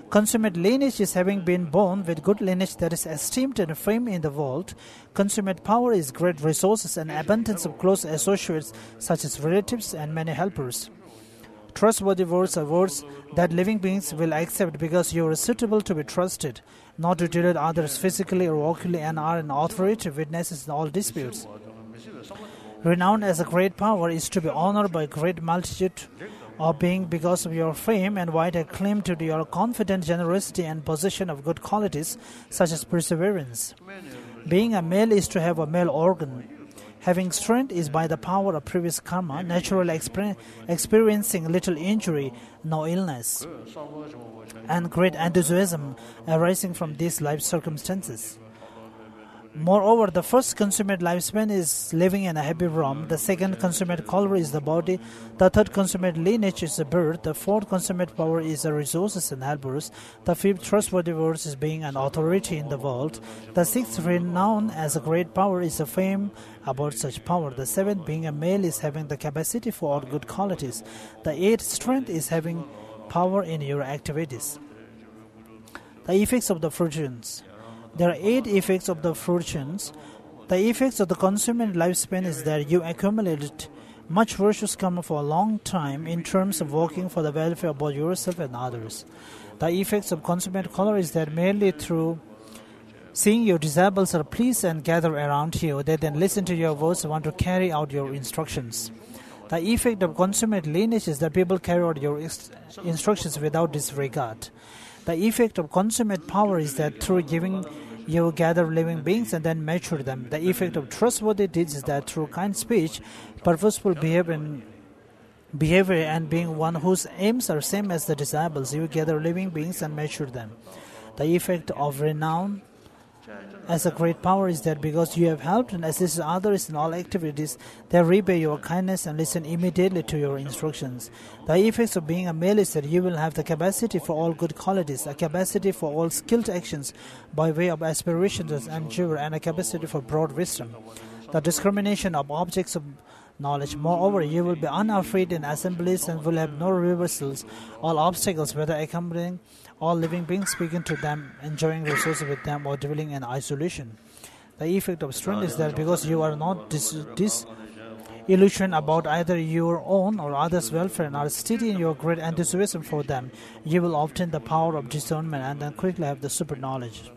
Consummate lineage is having been born with good lineage that is esteemed and famed in the world. Consummate power is great resources and abundance of close associates such as relatives and many helpers. Trustworthy words are words that living beings will accept because you are suitable to be trusted, not to delude others physically or vocally, and are an authoritative witnesses in all disputes. Renowned as a great power is to be honored by a great multitude of being because of your fame and wide acclaim to your confident generosity and possession of good qualities such as perseverance. Being a male is to have a male organ. Having strength is by the power of previous karma, naturally experiencing little injury, no illness, and great enthusiasm arising from these life circumstances. Moreover, the first consummate lifespan is living in a happy realm. The second consummate color is the body. The third consummate lineage is the birth. The fourth consummate power is the resources and helpers. The fifth trustworthy words is being an authority in the world. The sixth renown as a great power is the fame about such power. The seventh being a male is having the capacity for all good qualities. The eighth strength is having power in your activities. The effects of the fortunes. There are 8 effects of the fortunes. The effects of the consummate lifespan is that you accumulated much virtuous karma for a long time in terms of working for the welfare of both yourself and others. The effects of consummate color is that merely through seeing your disciples are pleased and gather around you, they then listen to your words and want to carry out your instructions. The effect of consummate lineage is that people carry out your instructions without disregard. The effect of consummate power is that through giving you gather living beings and then mature them. The effect of trustworthy deeds is that through kind speech, purposeful behavior and being one whose aims are same as the disciples, you gather living beings and mature them. The effect of renown as a great power is that because you have helped and assisted others in all activities, they repay your kindness and listen immediately to your instructions. The effects of being a male is that you will have the capacity for all good qualities, a capacity for all skilled actions by way of aspiration to endure, and a capacity for broad wisdom. The discrimination of objects of knowledge. Moreover, you will be unafraid in assemblies and will have no reversals. All obstacles, whether accompanying all living beings, speaking to them, enjoying resources with them, or dwelling in isolation. The effect of strength is that because you are not disillusioned about either your own or others' welfare and are steady in your great enthusiasm for them, you will obtain the power of discernment and then quickly have the super knowledge.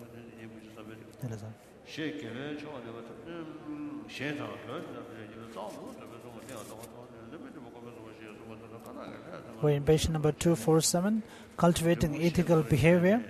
We're in page number 247. Cultivating ethical behavior.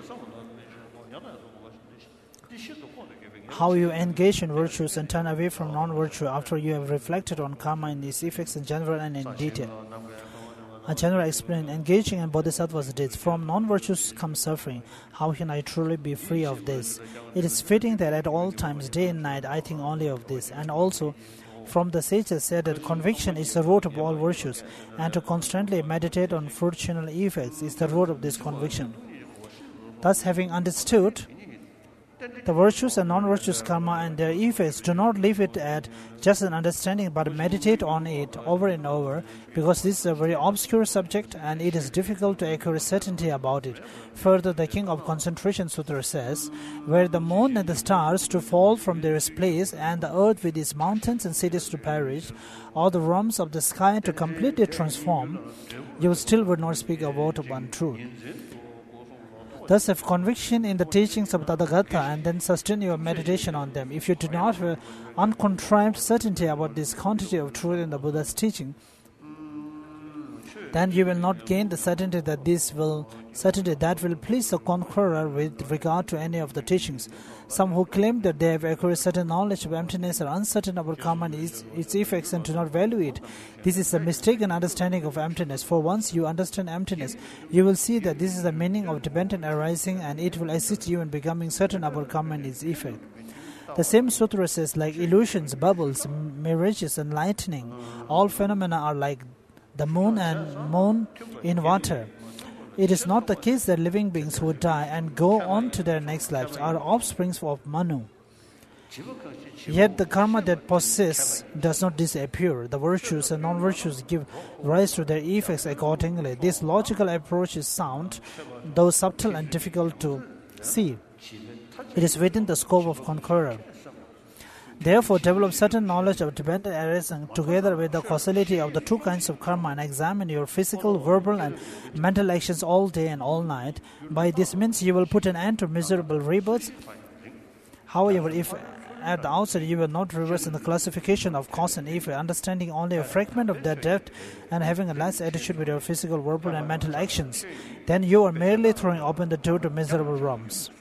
How you engage in virtues and turn away from non-virtue after you have reflected on karma and its effects in general and in detail. A general explain engaging in bodhisattva's deeds. From non-virtues comes suffering. How can I truly be free of this? It is fitting that at all times, day and night, I think only of this. And also, from the sages said that conviction is the root of all virtues, and to constantly meditate on fortunal effects is the root of this conviction. Thus, having understood the virtues and non-virtuous karma and their effects, do not leave it at just an understanding, but meditate on it over and over, because this is a very obscure subject and it is difficult to acquire certainty about it. Further, the King of Concentration Sutra says, were the moon and the stars to fall from their place, and the earth with its mountains and cities to perish, or the realms of the sky to completely transform, you still would not speak a word of untruth. Thus have conviction in the teachings of Tathagata and then sustain your meditation on them. If you do not have uncontrived certainty about this quantity of truth in the Buddha's teaching, then you will not gain the certainty that will please the conqueror with regard to any of the teachings. Some who claim that they have acquired certain knowledge of emptiness are uncertain about karma and its effects and do not value it. This is a mistaken understanding of emptiness. For once you understand emptiness, you will see that this is the meaning of dependent arising, and it will assist you in becoming certain about karma and its effect. The same sutra says, like illusions, bubbles, mirages, and lightning, all phenomena are like the moon in water. It is not the case that living beings who die and go on to their next lives are offsprings of Manu. Yet the karma that persists does not disappear. The virtues and non-virtues give rise to their effects accordingly. This logical approach is sound, though subtle and difficult to see. It is within the scope of conqueror. Therefore, develop certain knowledge of dependent arising together with the causality of the two kinds of karma and examine your physical, verbal, and mental actions all day and all night. By this means, you will put an end to miserable rebirths. However, if at the outset you will not reverse in the classification of cause and effect, understanding only a fragment of their depth and having a less attitude with your physical, verbal, and mental actions, then you are merely throwing open the door to miserable realms.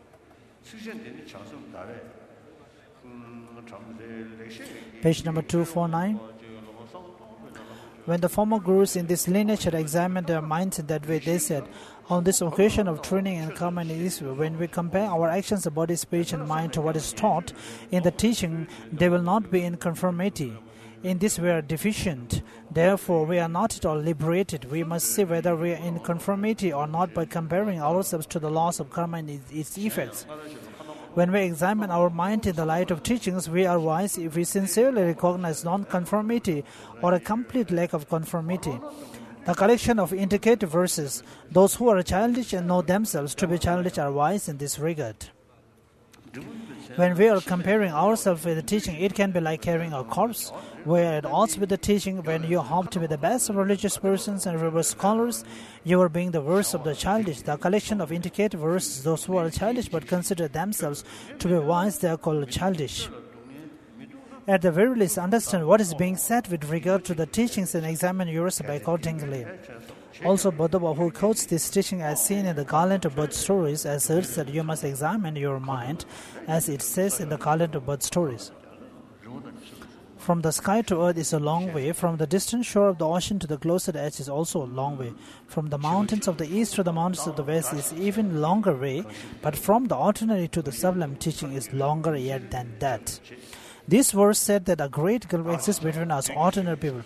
Page number 249. When the former gurus in this lineage had examined their minds in that way, they said, on this occasion of training and karma in Israel, when we compare our actions of body, speech, and mind to what is taught in the teaching, they will not be in conformity. In this we are deficient. Therefore, we are not at all liberated. We must see whether we are in conformity or not by comparing ourselves to the laws of karma and its effects. When we examine our mind in the light of teachings, we are wise if we sincerely recognize non-conformity or a complete lack of conformity. The collection of indicative verses, those who are childish and know themselves to be childish are wise in this regard. When we are comparing ourselves with the teaching, it can be like carrying a corpse. We are at odds with the teaching. When you hope to be the best of religious persons and religious scholars, you are being the worst of the childish. The collection of indicative verses, those who are childish but consider themselves to be wise, they are called childish. At the very least, understand what is being said with regard to the teachings and examine yourself accordingly. Also, Bodhaba, who quotes this teaching as seen in the Garland of Birth Stories, asserts that you must examine your mind as it says in the Garland of Birth Stories. From the sky to earth is a long way. From the distant shore of the ocean to the closer edge is also a long way. From the mountains of the east to the mountains of the west is even longer way. But from the ordinary to the sublime teaching is longer yet than that. This verse said that a great gulf exists between us ordinary people.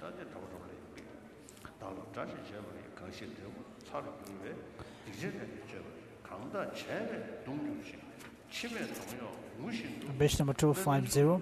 Page number 250.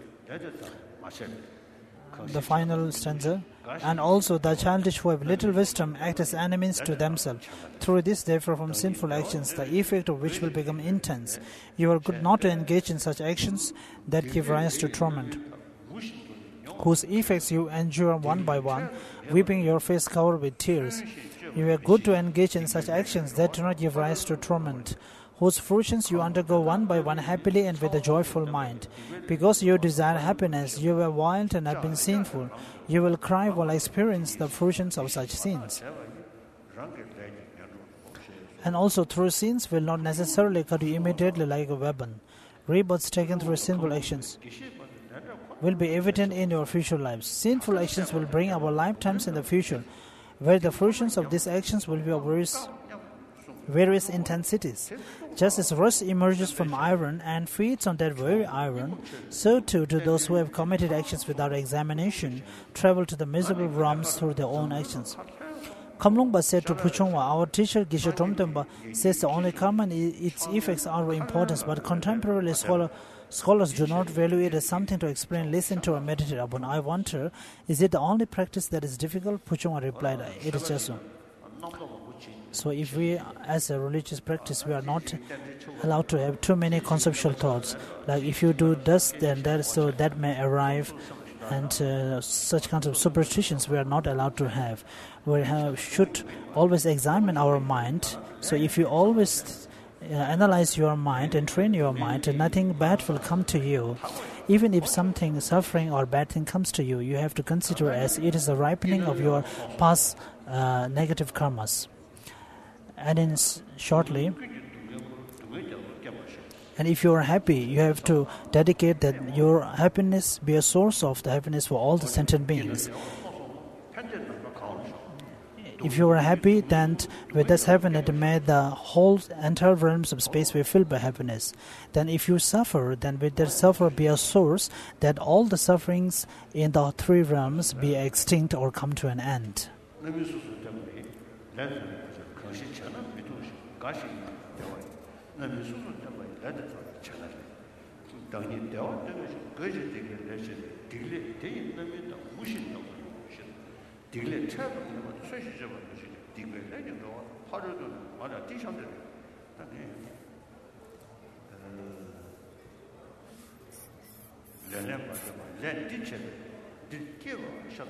The final stanza. And also the childish who have little wisdom act as enemies to themselves. Through this, therefore, from sinful actions, the effect of which will become intense. You are good not to engage in such actions that give rise to torment, whose effects you endure one by one, weeping your face covered with tears. You are good to engage in such actions that do not give rise to torment, whose fruitions you undergo one by one happily and with a joyful mind. Because you desire happiness, you were wild and have been sinful. You will cry while experience the fruitions of such sins. And also through sins will not necessarily cut you immediately like a weapon. Rebirths taken through sinful actions will be evident in your future lives. Sinful actions will bring our lifetimes in the future, where the fruitions of these actions will be of various intensities. Just as rust emerges from iron and feeds on that very iron, so too do those who have committed actions without examination travel to the miserable realms through their own actions. Kamlungpa said to Puchongwa, our teacher Geshe Tromtempa says the only karma and its effects are of importance, but contemporary scholars do not value it as something to explain, listen to, or meditate upon. I wonder, is it the only practice that is difficult? Puchongwa replied, it is just so. So if we, as a religious practice, we are not allowed to have too many conceptual thoughts. Like if you do this, then that, so that may arrive, and such kinds of superstitions we are not allowed to have. We should always examine our mind. So if you always analyze your mind and train your mind, and nothing bad will come to you. Even if something, suffering or bad thing comes to you, you have to consider as it is a ripening of your past negative karmas. And in shortly, and if you are happy, you have to dedicate that your happiness be a source of the happiness for all the sentient beings. If you are happy, then with this happiness, may the whole entire realms of space be filled by happiness. Then if you suffer, then with that suffer be a source that all the sufferings in the three realms be extinct or come to an end. 당연히 대화 때문에 거짓 되게 내시 딜레 대인남이 더 무신도 딜레 차도 뭐 소시적으로 무신 딜레 내려도 하루도 맞아 뒤상들 당연히 렌렌 맞아 렌 뒤체 딜게와 샤다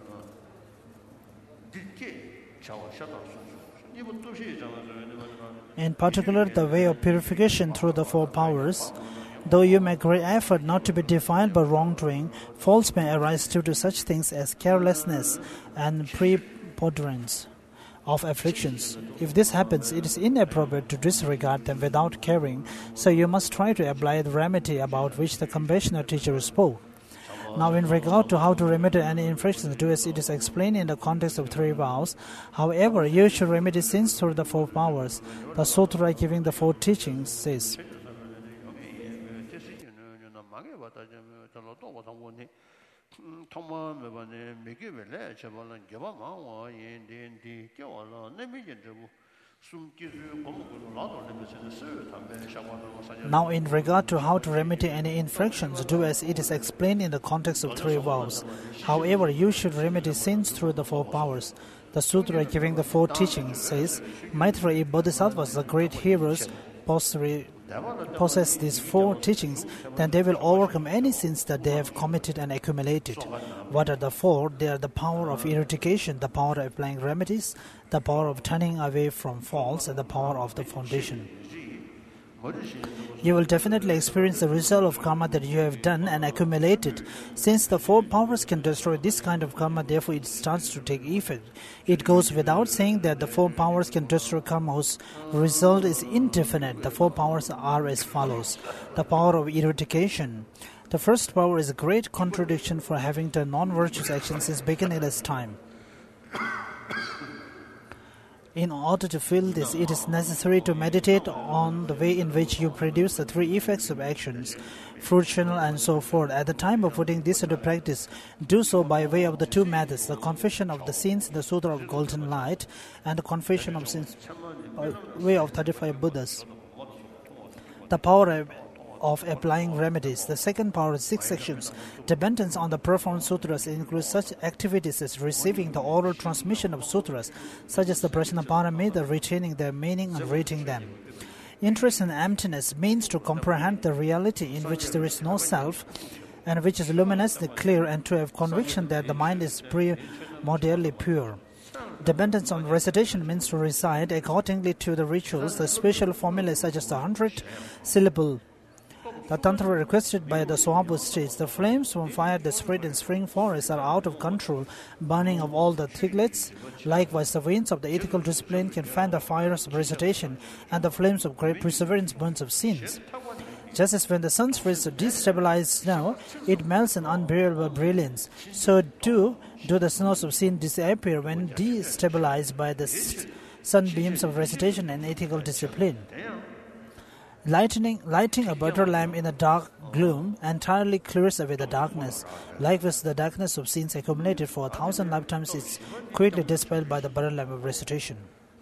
딜게 차와 샤다 이번 도시잖아요. In particular, the way of purification through the four powers. Though you make great effort not to be defiled by wrongdoing, faults may arise due to such things as carelessness and preponderance of afflictions. If this happens, it is inappropriate to disregard them without caring, so you must try to apply the remedy about which the compassionate teacher spoke. Now, in regard to how to remedy any infractions, do as it is explained in the context of three vows. However, you should remedy sins through the four powers. The Sutra giving the four teachings says, Now, in regard to how to remedy any infractions, do as it is explained in the context of three vows. However, you should remedy sins through the four powers. The Sutra giving the four teachings says, Maitreya Bodhisattvas, the great heroes, possess these four teachings, then they will overcome any sins that they have committed and accumulated. What are the four? They are the power of eradication, the power of applying remedies, the power of turning away from faults, and the power of the foundation. You will definitely experience the result of karma that you have done and accumulated. Since the four powers can destroy this kind of karma, therefore it starts to take effect. It goes without saying that the four powers can destroy karma whose result is indefinite. The four powers are as follows. The power of eradication. The first power is a great contradiction for having done non-virtuous actions since beginningless time. In order to feel this, it is necessary to meditate on the way in which you produce the three effects of actions, fruitional and so forth. At the time of putting this into practice, do so by way of the two methods, the confession of the sins in the Sutra of Golden Light and the confession of sins by way of 35 Buddhas. The power of applying remedies. The second power is 6 sections. Dependence on the performed sutras includes such activities as receiving the oral transmission of sutras, such as the Prajnaparami, the retaining their meaning and reading them. Interest in emptiness means to comprehend the reality in which there is no self and which is luminously clear, and to have conviction that the mind is primordially pure. Dependence on recitation means to recite accordingly to the rituals the special formulas such as the 100-syllable. The Tantra requested by the Swabhu states, the flames from fire that spread in spring forests are out of control, burning of all the thiglets. Likewise, the winds of the ethical discipline can fan the fires of recitation, and the flames of great perseverance burns of sins. Just as when the sun's rays destabilize snow, it melts in unbearable brilliance, so too do the snows of sin disappear when destabilized by the sunbeams of recitation and ethical discipline. Lighting a butter lamp in a dark gloom entirely clears away the darkness. Likewise, the darkness of sins accumulated for 1,000 lifetimes is quickly dispelled by the butter lamp of recitation.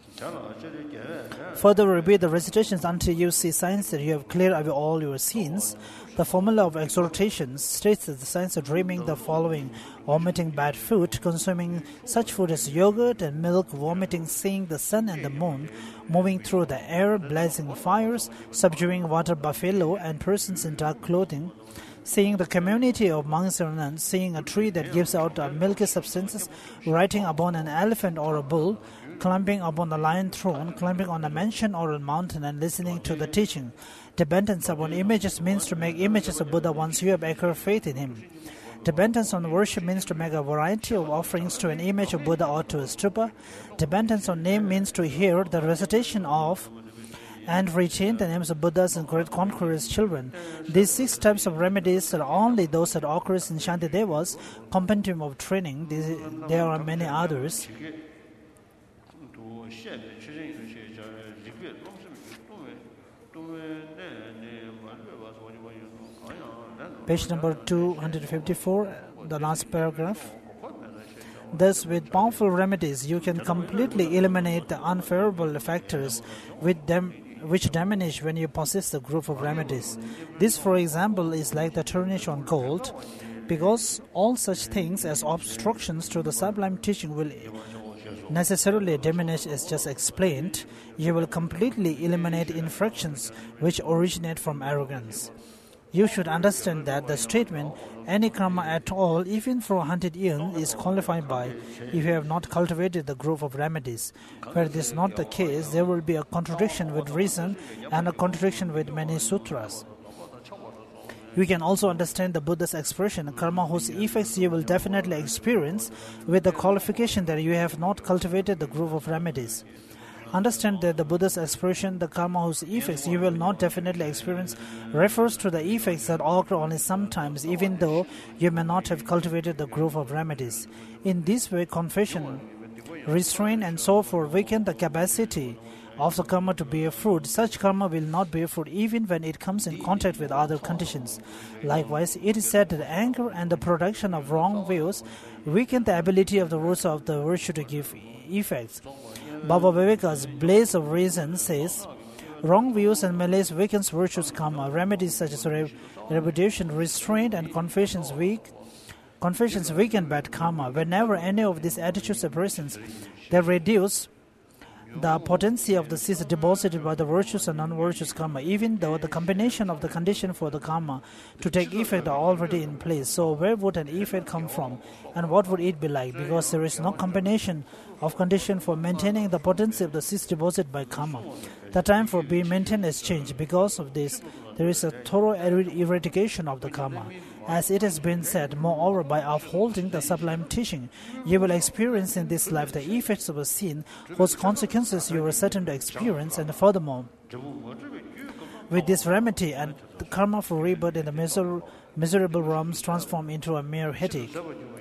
Further, repeat the recitations until you see signs that you have cleared away all your sins. The formula of exhortation states that the signs of dreaming the following: omitting bad food, consuming such food as yogurt and milk, vomiting, seeing the sun and the moon, moving through the air, blazing fires, subduing water buffalo and persons in dark clothing, seeing the community of monks or nuns, seeing a tree that gives out milky substances, riding upon an elephant or a bull, climbing upon the lion throne, climbing on a mansion or a mountain, and listening to the teaching. Dependence upon images means to make images of Buddha once you have acquired faith in him. Dependence on worship means to make a variety of offerings to an image of Buddha or to a stupa. Dependence on name means to hear the recitation of and retain the names of Buddhas and great conquerors' children. These 6 types of remedies are only those that occur in Shantideva's compendium of training. There are many others. Page number 254, the last paragraph. Thus, with powerful remedies, you can completely eliminate the unfavorable factors which which diminish when you possess the group of remedies. This, for example, is like the tarnish on gold, because all such things as obstructions to the sublime teaching will necessarily diminish as just explained. You will completely eliminate infractions which originate from arrogance. You should understand that the statement, any karma at all, even for 100 years, is qualified by, if you have not cultivated the growth of remedies. Where it is not the case, there will be a contradiction with reason and a contradiction with many sutras. We can also understand the Buddha's expression, karma whose effects you will definitely experience, with the qualification that you have not cultivated the growth of remedies. Understand that the Buddha's expression, the karma whose effects you will not definitely experience, refers to the effects that occur only sometimes, even though you may not have cultivated the growth of remedies. In this way, confession, restraint, and so forth weaken the capacity of the karma to bear fruit. Such karma will not bear fruit even when it comes in contact with other conditions. Likewise, it is said that anger and the production of wrong views weaken the ability of the roots of the virtue to give effects. Baba Viveka's Blaze of Reason says, wrong views and malaise weakens virtue's karma. Remedies such as reputation, restraint, and confessions weaken bad karma. Whenever any of these attitudes are present, they reduce the potency of the seeds deposited by the virtuous and non-virtuous karma, even though the combination of the condition for the karma to take effect are already in place. So where would an effect come from, and what would it be like? Because there is no combination of condition for maintaining the potency of the seeds deposited by karma. The time for being maintained has changed. Because of this, there is a thorough eradication of the karma. As it has been said, moreover, by upholding the sublime teaching, you will experience in this life the effects of a sin whose consequences you are certain to experience, and furthermore, with this remedy and the karma for rebirth in the miserable realms transform into a mere headache.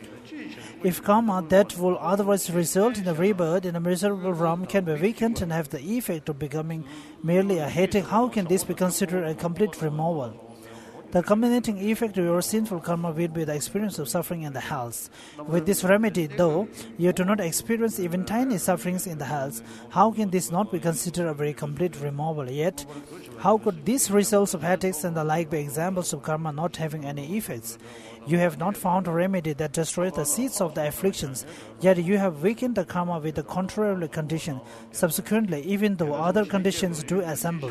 If karma that will otherwise result in a rebirth in a miserable realm can be weakened and have the effect of becoming merely a headache, how can this be considered a complete removal? The culminating effect of your sinful karma will be the experience of suffering in the hells. With this remedy, though you do not experience even tiny sufferings in the hells, how can this not be considered a very complete removal? Yet, how could these results of headaches and the like be examples of karma not having any effects? You have not found a remedy that destroys the seeds of the afflictions, yet you have weakened the karma with the contrary condition. Subsequently, even though other conditions do assemble,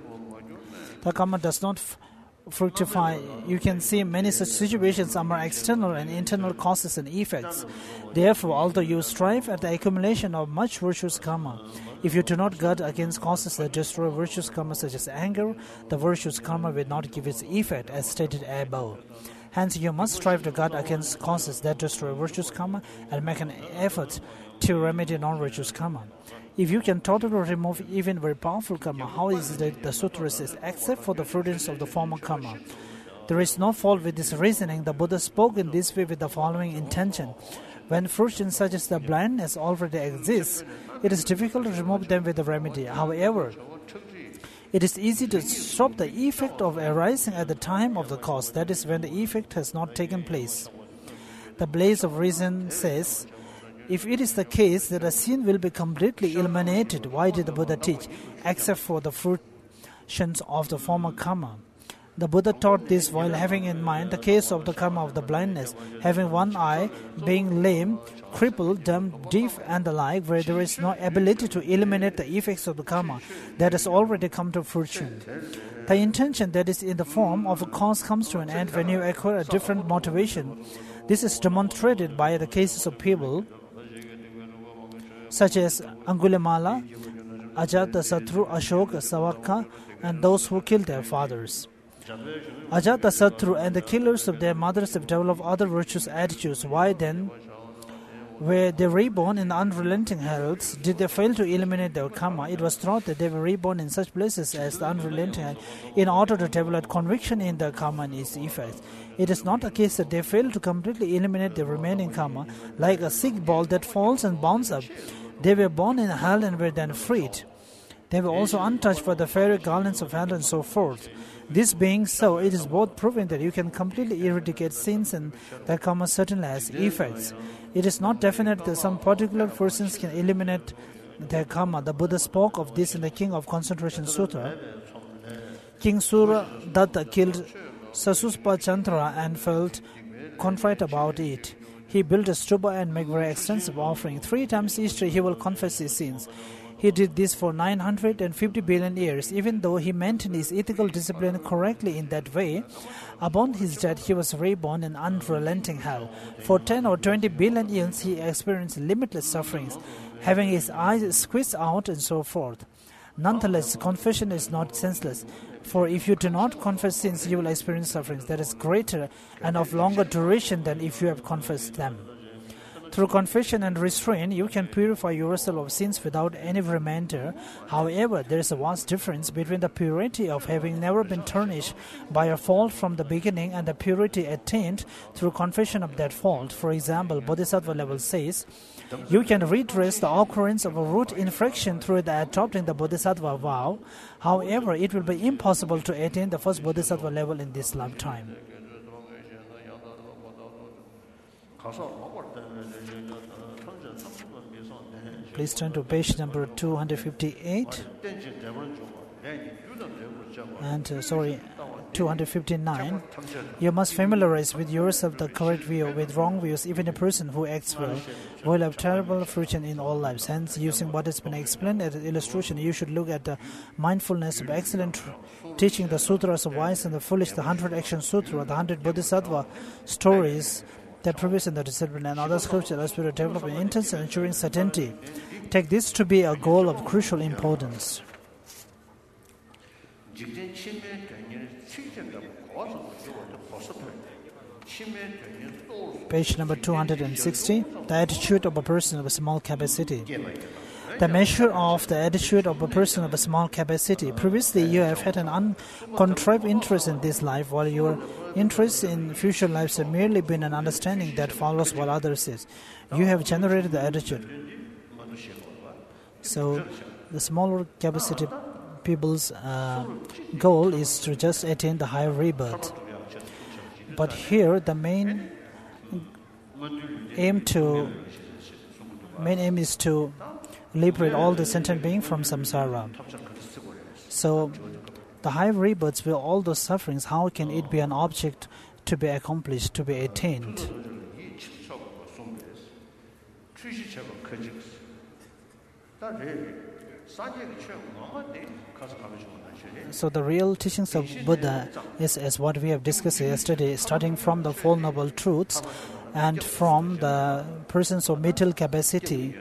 the karma does not fructify. You can see many such situations are more external and internal causes and effects. Therefore, although you strive at the accumulation of much virtuous karma, if you do not guard against causes that destroy virtuous karma such as anger, the virtuous karma will not give its effect as stated above. Hence, you must strive to guard against causes that destroy virtuous karma and make an effort to remedy non-virtuous karma. If you can totally remove even very powerful karma, how is it that the sutra says, except for the fruitage of the former karma? There is no fault with this reasoning. The Buddha spoke in this way with the following intention. When fruition such as the blindness already exists, it is difficult to remove them with the remedy. However, it is easy to stop the effect of arising at the time of the cause, that is, when the effect has not taken place. The Blaze of Reason says, if it is the case that a sin will be completely eliminated, why did the Buddha teach, except for the fruitions of the former karma? The Buddha taught this while having in mind the case of the karma of the blindness, having one eye, being lame, crippled, dumb, deaf, and the like, where there is no ability to eliminate the effects of the karma that has already come to fruition. The intention that is in the form of a cause comes to an end when you acquire a different motivation. This is demonstrated by the cases of people such as Angulimala, Ajatasattu, Ashoka, Savaka, and those who killed their fathers. Ajatasattu and the killers of their mothers have developed other virtuous attitudes. Why then, were they reborn in unrelenting hells, did they fail to eliminate their karma? It was thought that they were reborn in such places as the unrelenting hell in order to develop conviction in their karma and its effects. It is not a case that they fail to completely eliminate the remaining karma, like a sick ball that falls and bounds up. They were born in hell and were then freed. They were also untouched by the fairy garlands of hell and so forth. This being so, it is both proving that you can completely eradicate sins and that karma certainly has effects. It is not definite that some particular persons can eliminate Karma. The Buddha spoke of this in the King of Concentration Sutta. King Suradatta killed Sasuspa Chandra and felt contrite about it. He built a stupa and made very extensive offering. 3 times each day he will confess his sins. He did this for 950 billion years. Even though he maintained his ethical discipline correctly in that way, upon his death he was reborn in unrelenting hell. For 10 or 20 billion years he experienced limitless sufferings, having his eyes squeezed out and so forth. Nonetheless, confession is not senseless, for if you do not confess sins, you will experience sufferings that is greater and of longer duration than if you have confessed them. Through confession and restraint, you can purify yourself of sins without any remainder. However, there is a vast difference between the purity of having never been tarnished by a fault from the beginning and the purity attained through confession of that fault. For example, Bodhisattva level says, you can redress the occurrence of a root infraction through the adopting the Bodhisattva vow. However, it will be impossible to attain the first Bodhisattva level in this lifetime. Please turn to page number 258 and 259. You must familiarize with yourself the correct view. With wrong views, even a person who acts well will have terrible fortune in all lives. Hence, using what has been explained as an illustration, you should look at the mindfulness of excellent teaching, the sutras of wise and the foolish, the 100 action sutra, the 100 Bodhisattva stories that previous in the discipline, and other scriptures as to develop an intense and ensuring certainty. Take this to be a goal of crucial importance. Page number 260. The attitude of a person of a small capacity. The measure of the attitude of a person of a small capacity. Previously, you have had an uncontrived interest in this life, while your interest in future lives have merely been an understanding that follows what others say. You have generated the attitude. So, the smaller capacity people's goal is to just attain the higher rebirth. But here, the main aim is to liberate all the sentient beings from samsara. So, the high rebirths with all those sufferings, how can it be an object to be accomplished, to be attained? So the real teachings of Buddha is as what we have discussed yesterday, starting from the Four Noble Truths and from the persons of mental capacity,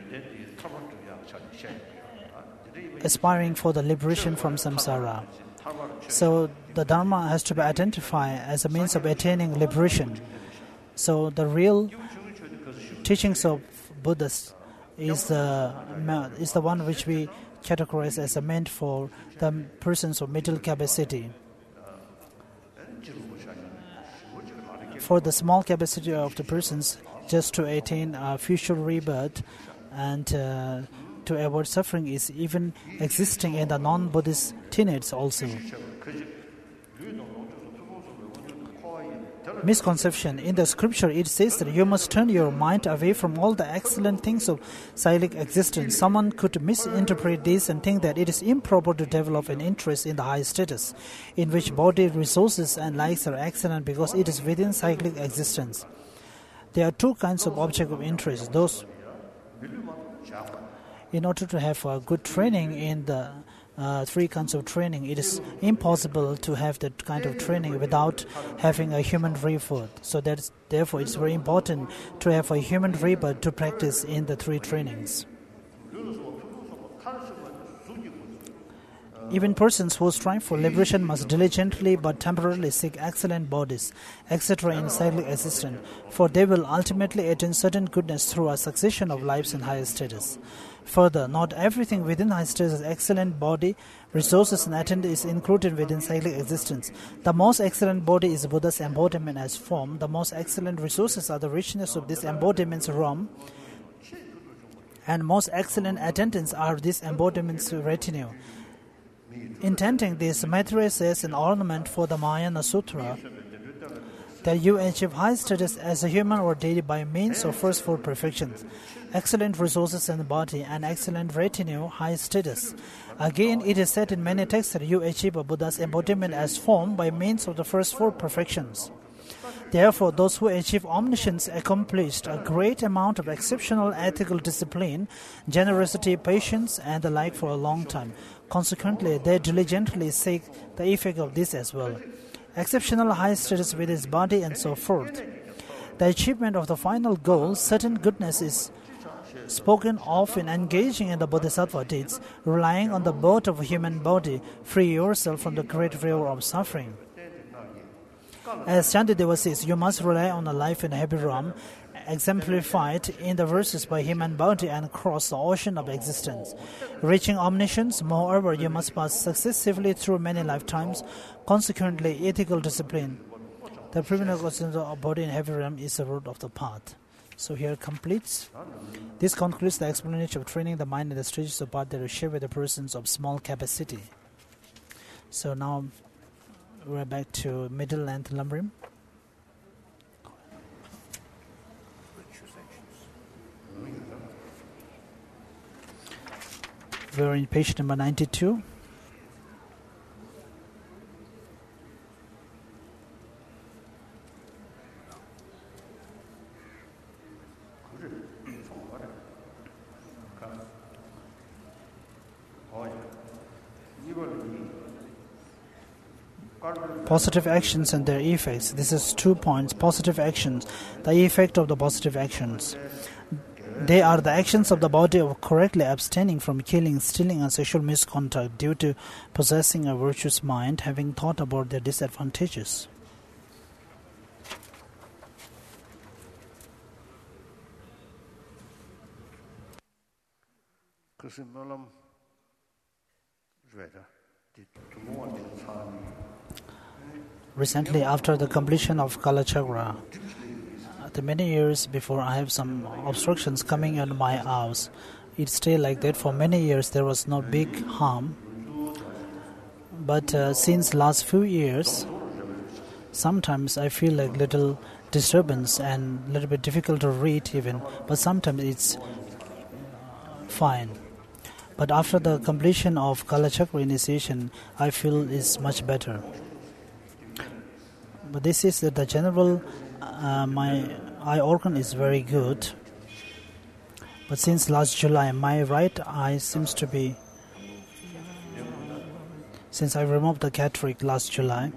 aspiring for the liberation from samsara. So the Dharma has to be identified as a means of attaining liberation. So the real teachings of Buddha is the one which we categorize as a meant for the persons of mental capacity. For the small capacity of the persons, just to attain a future rebirth and to avoid suffering is even existing in the non-Buddhist tenets also. Misconception. In the scripture, it says that you must turn your mind away from all the excellent things of cyclic existence. Someone could misinterpret this and think that it is improper to develop an interest in the high status, in which body resources and likes are excellent because it is within cyclic existence. There are two kinds of object of interest. Those, in order to have a good training in the three kinds of training, it is impossible to have that kind of training without having a human rebirth. So therefore it's very important to have a human rebirth to practice in the three trainings. Even persons who strive for liberation must diligently but temporarily seek excellent bodies, etc. in cyclic existence, for they will ultimately attain certain goodness through a succession of lives in higher status. Further, not everything within high status, excellent body, resources and attendant is included within cyclic existence. The most excellent body is Buddha's embodiment as form. The most excellent resources are the richness of this embodiment's realm, and most excellent attendants are this embodiment's retinue. Intending this, Maitreya says an ornament for the Mahayana Sutra, that you achieve high status as a human or deity by means of first four perfections: excellent resources in the body and excellent retinue, high status. Again, it is said in many texts that you achieve a Buddha's embodiment as form by means of the first four perfections. Therefore, those who achieve omniscience accomplished a great amount of exceptional ethical discipline, generosity, patience, and the like for a long time. Consequently, they diligently seek the effect of this as well. Exceptional high status with his body and so forth. The achievement of the final goal, certain goodness, is spoken of in engaging in the bodhisattva deeds, relying on the boat of a human body, free yourself from the great river of suffering. As Shantideva says, you must rely on a life in a happy realm, exemplified in the verses by human body, and cross the ocean of existence. Reaching omniscience, moreover, you must pass successively through many lifetimes. Consequently, ethical discipline, the preeminence of the body in heavy realm, is the root of the path. So here completes. This concludes the explanation of training the mind in the stages of path that are shared with the persons of small capacity. So now we're back to middle length lumbering. We're in page number 92. Positive actions and their effects. This is 2 points. Positive actions, the effect of the positive actions. They are the actions of the body of correctly abstaining from killing, stealing, and sexual misconduct due to possessing a virtuous mind, having thought about their disadvantages. Recently, after the completion of Kalachakra, the many years before, I have some obstructions coming in my house. It stayed like that for many years. There was no big harm. But since last few years, sometimes I feel like little disturbance and a little bit difficult to read even. But sometimes it's fine. But after the completion of Kalachakra initiation, I feel it's much better. But this is the general, my eye organ is very good. But since last July, my right eye seems to be, since I removed the cataract last July,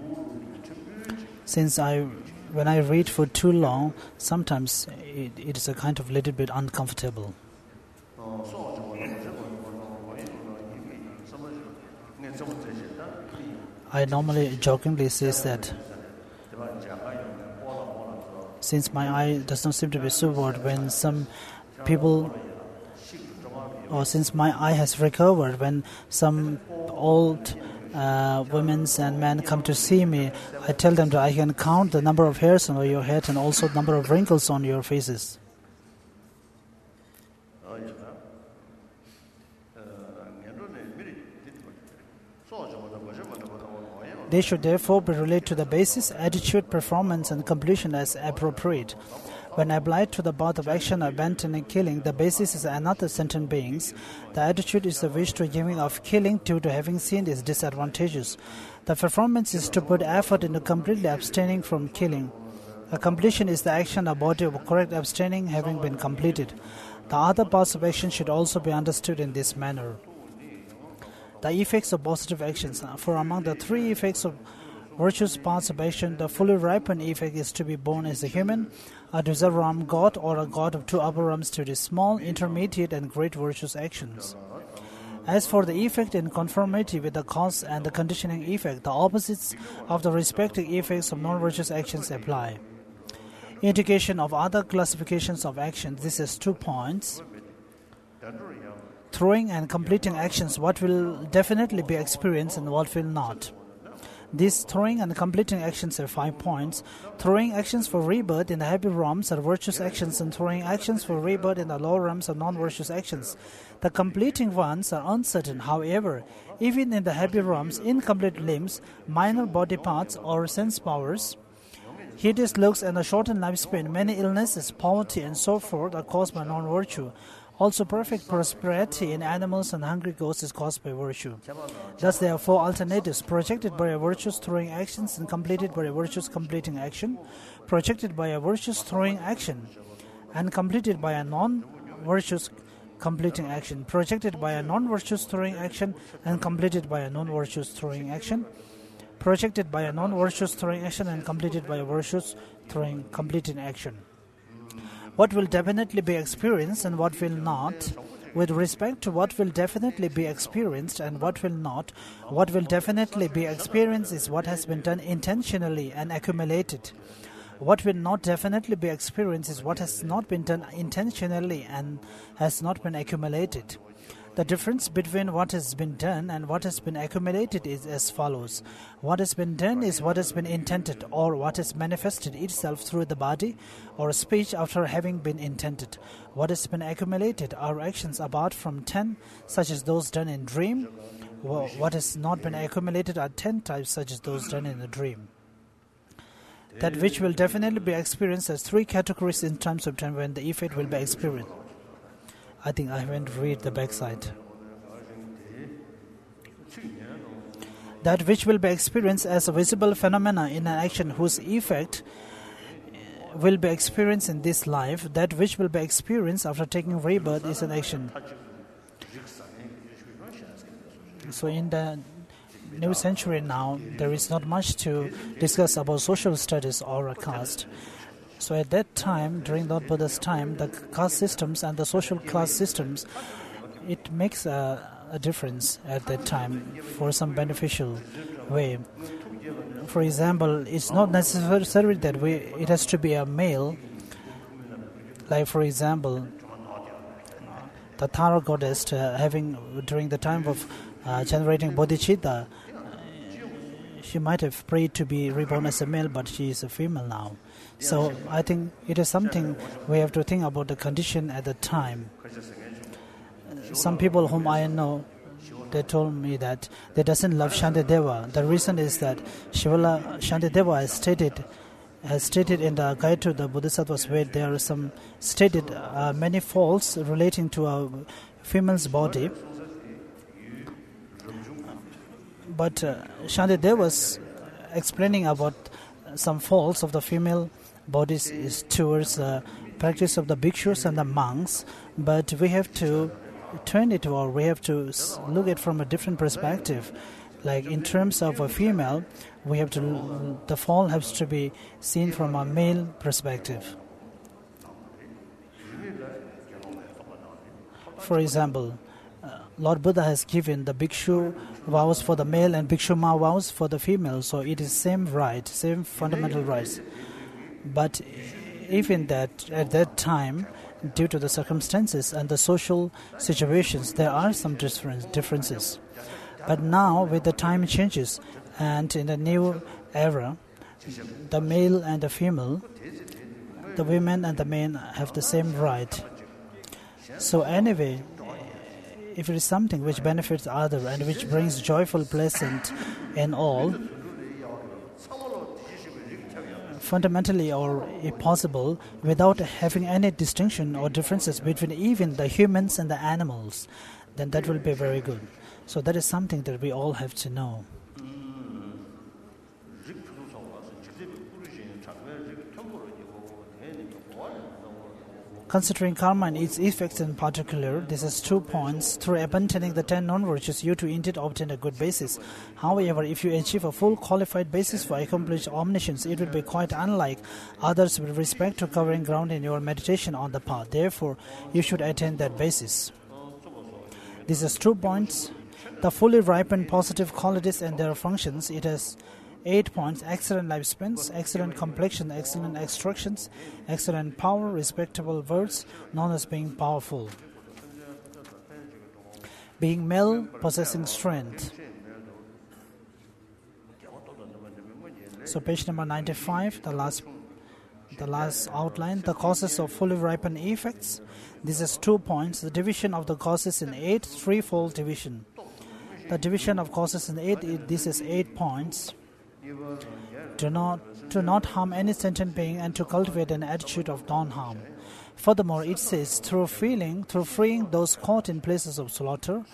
when I read for too long, sometimes it is a kind of little bit uncomfortable. I normally jokingly say that since my eye does not seem to be so bored, when some people, or since my eye has recovered, when some old women and men come to see me, I tell them that I can count the number of hairs on your head and also the number of wrinkles on your faces. They should therefore be related to the basis, attitude, performance, and completion as appropriate. When applied to the path of action, abandoning killing, the basis is another sentient beings. The attitude is the wish to giving of killing due to having seen its disadvantages. The performance is to put effort into completely abstaining from killing. The completion is the action of body of correct abstaining having been completed. The other parts of action should also be understood in this manner. The effects of positive actions. For among the three effects of virtuous parts of action, the fully ripened effect is to be born as a human, a Dvijaram god, or a god of two upper realms to the small, intermediate, and great virtuous actions. As for the effect in conformity with the cause and the conditioning effect, the opposites of the respective effects of non-virtuous actions apply. Indication of other classifications of actions. This is 2 points. Throwing and completing actions, what will definitely be experienced and what will not. These throwing and completing actions are 5 points. Throwing actions for rebirth in the happy realms are virtuous actions, and throwing actions for rebirth in the lower realms are non-virtuous actions. The completing ones are uncertain. However, even in the happy realms, incomplete limbs, minor body parts, or sense powers Hideous looks and a shortened lifespan, many illnesses, poverty, and so forth are caused by non-virtue. Also, perfect prosperity in animals and hungry ghosts is caused by virtue. Thus, there are four alternatives: projected by a virtuous throwing actions and completed by a virtuous completing action, projected by a virtuous throwing action and completed by a non-virtuous completing action, projected by a non-virtuous throwing action and completed by a non-virtuous throwing action, projected by a non-virtuous throwing action and completed by a virtuous throwing completing action. What will definitely be experienced and what will not? With respect to what will definitely be experienced and what will not, what will definitely be experienced is what has been done intentionally and accumulated. What will not definitely be experienced is what has not been done intentionally and has not been accumulated. The difference between what has been done and what has been accumulated is as follows. What has been done is what has been intended, or what has manifested itself through the body or speech after having been intended. What has been accumulated are actions apart from 10, such as those done in dream. What has not been accumulated are 10 types, such as those done in a dream. That which will definitely be experienced has three categories in terms of time when the effect will be experienced. I think I haven't read the backside. That which will be experienced as a visible phenomena in an action whose effect will be experienced in this life. That which will be experienced after taking rebirth is an action. So in the new century now, there is not much to discuss about social studies or a caste. So at that time, during Lord Buddha's time, the caste systems and the social class systems, it makes a difference at that time for some beneficial way. For example, it's not necessary that it has to be a male. Like for example, the Tara goddess having during the time of generating bodhicitta, she might have prayed to be reborn as a male, but she is a female now. So I think it is something we have to think about the condition at the time. Some people whom I know, they told me that they doesn't love Shantideva. The reason is that Shivala Shantideva has stated in the guide to the Bodhisattvas where there are some stated many faults relating to a female's body. But Shantideva was explaining about some faults of the female bodies is towards the practice of the bhikshus and the monks, but we have to turn it, or we have to look at it from a different perspective. Like in terms of a female, the fall has to be seen from a male perspective. For example, Lord Buddha has given the bhikshu vows for the male and bhikshu ma vows for the female, so it is same right, same fundamental rights. But even that, at that time, due to the circumstances and the social situations, there are some differences. But now, with the time changes, and in the new era, the male and the female, the women and the men have the same right. So anyway, if it is something which benefits others and which brings joyful, pleasant in all, fundamentally or if possible, without having any distinction or differences between even the humans and the animals, then that will be very good. So that is something that we all have to know. Considering karma and its effects in particular, this is 2 points. Through abandoning the 10 non-virtues, you too indeed obtain a good basis. However, if you achieve a full qualified basis for accomplished omniscience, it will be quite unlike others with respect to covering ground in your meditation on the path. Therefore, you should attain that basis. This is 2 points. The fully ripened positive qualities and their functions, it has 8 points: excellent lifespans, excellent complexion, excellent extractions, excellent power, respectable words, known as being powerful. Being male, possessing strength. So page number 95, the last outline, the causes of fully ripened effects. This is 2 points. The division of the causes in 8, threefold division. The division of causes in 8, this is 8 points. to not harm any sentient being and to cultivate an attitude of non-harm. Furthermore, it says, through freeing those caught in places of slaughter,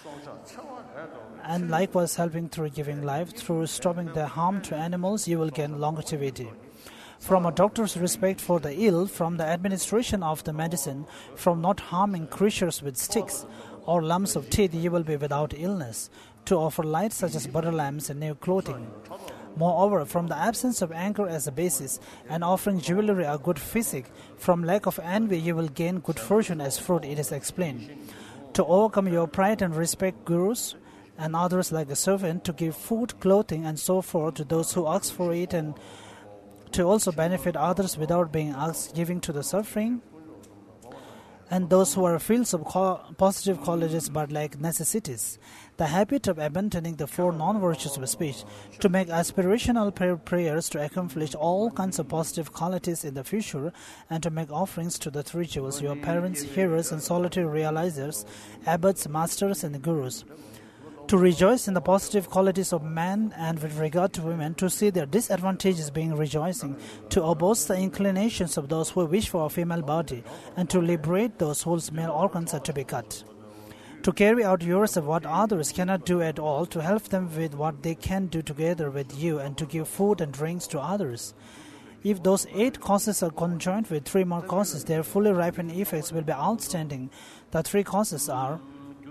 and likewise helping through giving life, through stopping their harm to animals, you will gain longevity. From a doctor's respect for the ill, from the administration of the medicine, from not harming creatures with sticks or lumps of teeth, you will be without illness, to offer light such as butter lamps and new clothing. Moreover, from the absence of anger as a basis, and offering jewelry a good physique, from lack of envy you will gain good fortune as fruit, it is explained. To overcome your pride and respect gurus and others like a servant, to give food, clothing, and so forth to those who ask for it, and to also benefit others without being asked, giving to the suffering, and those who are filled of positive qualities but lack necessities. The habit of abandoning the four non-virtues of speech, to make aspirational prayers to accomplish all kinds of positive qualities in the future, and to make offerings to the three jewels, your parents, hearers, and solitary realizers, abbots, masters, and gurus. To rejoice in the positive qualities of man, and with regard to women, to see their disadvantages being rejoicing, to oppose the inclinations of those who wish for a female body, and to liberate those whose male organs are to be cut. To carry out yours of what others cannot do at all, to help them with what they can do together with you, and to give food and drinks to others. If those 8 causes are conjoined with 3 more causes, their fully ripened effects will be outstanding. The 3 causes are: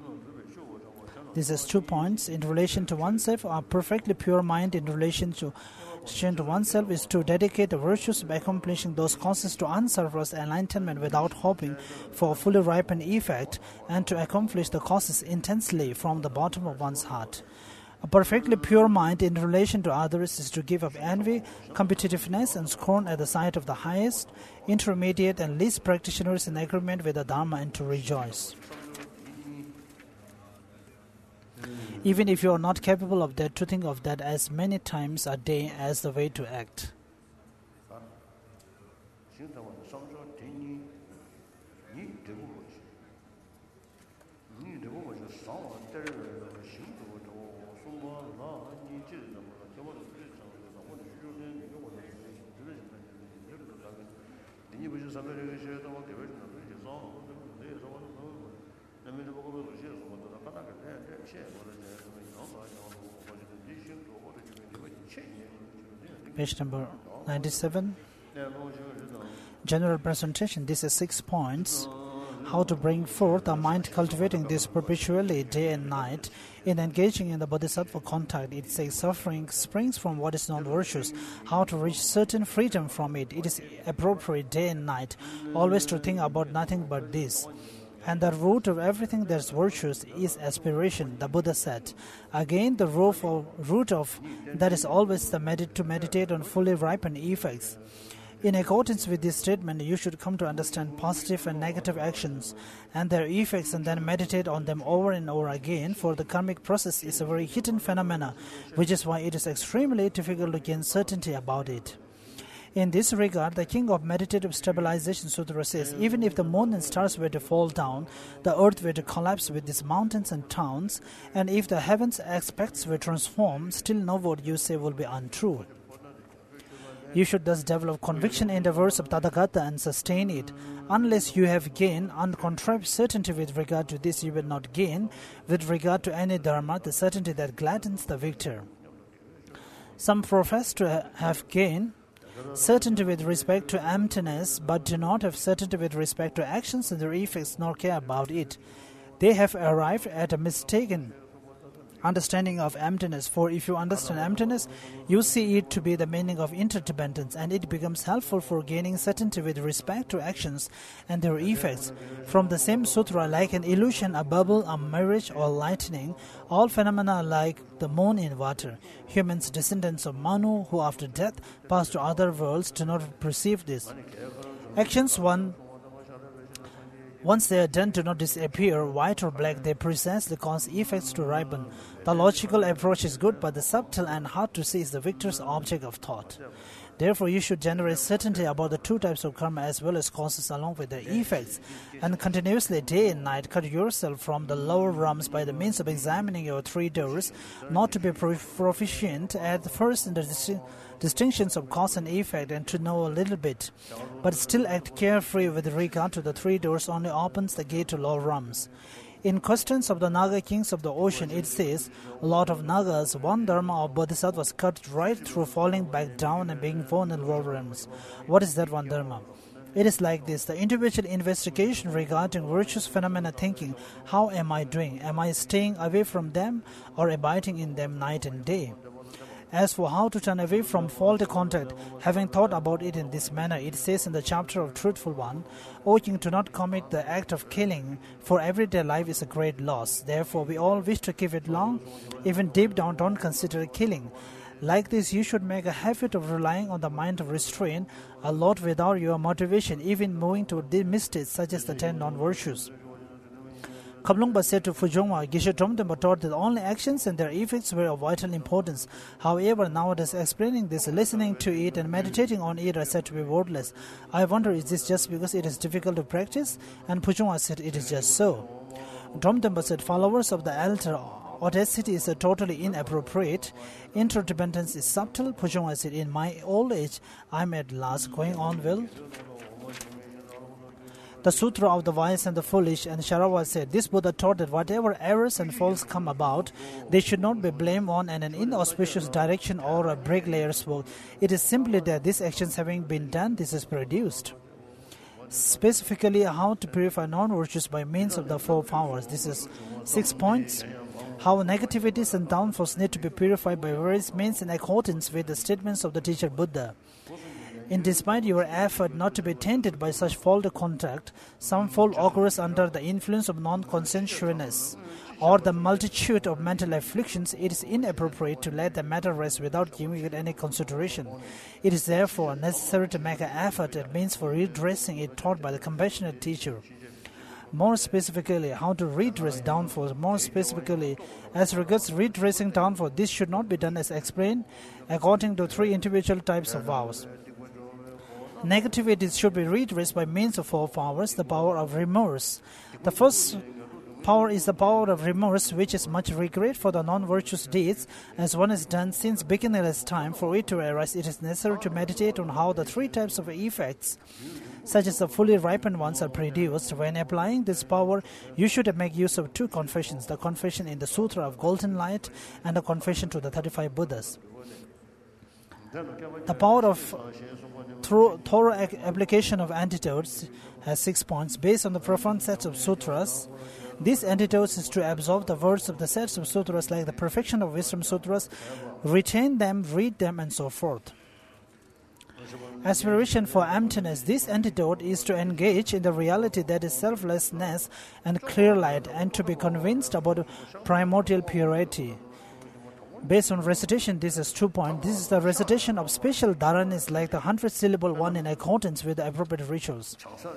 this is 2 points. In relation to oneself, a perfectly pure mind in relation to oneself is to dedicate the virtues of accomplishing those causes to unsurpassed enlightenment without hoping for a fully ripened effect, and to accomplish the causes intensely from the bottom of one's heart. A perfectly pure mind in relation to others is to give up envy, competitiveness, and scorn at the sight of the highest, intermediate, and least practitioners in agreement with the Dharma, and to rejoice. Even if you are not capable of that, to think of that as many times a day as the way to act. Page number 97. General presentation. This is 6 points. How to bring forth a mind cultivating this perpetually day and night. In engaging in the bodhisattva contact, it says suffering springs from what is non-virtuous. How to reach certain freedom from it. It is appropriate day and night, always to think about nothing but this. And the root of everything that is virtuous is aspiration, the Buddha said. Again, the root of that is always to meditate on fully ripened effects. In accordance with this statement, you should come to understand positive and negative actions and their effects, and then meditate on them over and over again, for the karmic process is a very hidden phenomena, which is why it is extremely difficult to gain certainty about it. In this regard, the King of Meditative Stabilization Sutra says, even if the moon and stars were to fall down, the earth were to collapse with its mountains and towns, and if the heavens' aspects were transformed, still no word you say will be untrue. You should thus develop conviction in the words of Tathagata and sustain it. Unless you have gained uncontrived certainty with regard to this, you will not gain, with regard to any dharma, the certainty that gladdens the victor. Some profess to have gained certainty with respect to emptiness, but do not have certainty with respect to actions and their effects, nor care about it. They have arrived at a mistaken understanding of emptiness, for if you understand emptiness, you see it to be the meaning of interdependence, and it becomes helpful for gaining certainty with respect to actions and their effects. From the same sutra, like an illusion, a bubble, a mirage, or lightning, all phenomena are like the moon in water. Humans, descendants of Manu, who after death pass to other worlds, do not perceive this. Actions once they are done, do not disappear, white or black. They precisely cause effects to ripen. The logical approach is good, but the subtle and hard to see is the victor's object of thought. Therefore, you should generate certainty about the two types of karma as well as causes along with their effects, and continuously day and night cut yourself from the lower realms by the means of examining your three doors, not to be proficient at first in the distinctions of cause and effect and to know a little bit, but still act carefree with regard to the three doors only opens the gate to lower realms. In Questions of the Naga Kings of the Ocean, it says, a lot of Nagas, one dharma of bodhisattvas cut right through falling back down and being born in lower realms. What is that one dharma? It is like this: the individual investigation regarding virtuous phenomena, thinking, how am I doing? Am I staying away from them or abiding in them night and day? As for how to turn away from faulty contact, having thought about it in this manner, it says in the chapter of Truthful One, O king, do not commit the act of killing, for everyday life is a great loss. Therefore, we all wish to keep it long. Even deep down, don't consider killing. Like this, you should make a habit of relying on the mind of restraint, a lot without your motivation, even moving to mistakes such as the 10 non-virtues. Kablungpa said to Fujungwa, Geshe Trungpa taught that only actions and their effects were of vital importance. However, nowadays explaining this, listening to it and meditating on it are said to be worthless. I wonder, is this just because it is difficult to practice? And Fujungwa said, it is just so. Trungpa said, followers of the altar, audacity is totally inappropriate. Interdependence is subtle. Fujungwa said, in my old age, I am at last going on well. The Sutra of the Wise and the Foolish, and Sharava said, this Buddha taught that whatever errors and faults come about, they should not be blamed on an inauspicious direction or a bricklayer's work. It is simply that these actions having been done, this is produced. Specifically, how to purify non-virtues by means of the 4 powers. This is 6 points. How negativities and downfalls need to be purified by various means in accordance with the statements of the teacher Buddha. In despite your effort not to be tainted by such faulty contact, some fault occurs under the influence of non-conscientiousness or the multitude of mental afflictions. It is inappropriate to let the matter rest without giving it any consideration. It is therefore necessary to make an effort at means for redressing it taught by the compassionate teacher. More specifically, how to redress downfalls. More specifically, as regards redressing downfall, this should not be done as explained according to 3 individual types of vows. Negativities should be redressed by means of 4 powers, the power of remorse. The first power is the power of remorse, which is much regret for the non-virtuous deeds, as one has done since beginningless time. For it to arise, it is necessary to meditate on how the 3 types of effects, such as the fully ripened ones, are produced. When applying this power, you should make use of 2 confessions, the confession in the Sutra of Golden Light and the confession to the 35 Buddhas. The power of thorough application of antidotes has 6 points. Based on the profound sets of sutras, these antidotes is to absorb the words of the sets of sutras like the Perfection of Wisdom Sutras, retain them, read them, and so forth. Aspiration for emptiness. This antidote is to engage in the reality that is selflessness and clear light, and to be convinced about primordial purity. Based on recitation, this is 2 points. This is the recitation of special dharanis like the 100-syllable one in accordance with the appropriate rituals.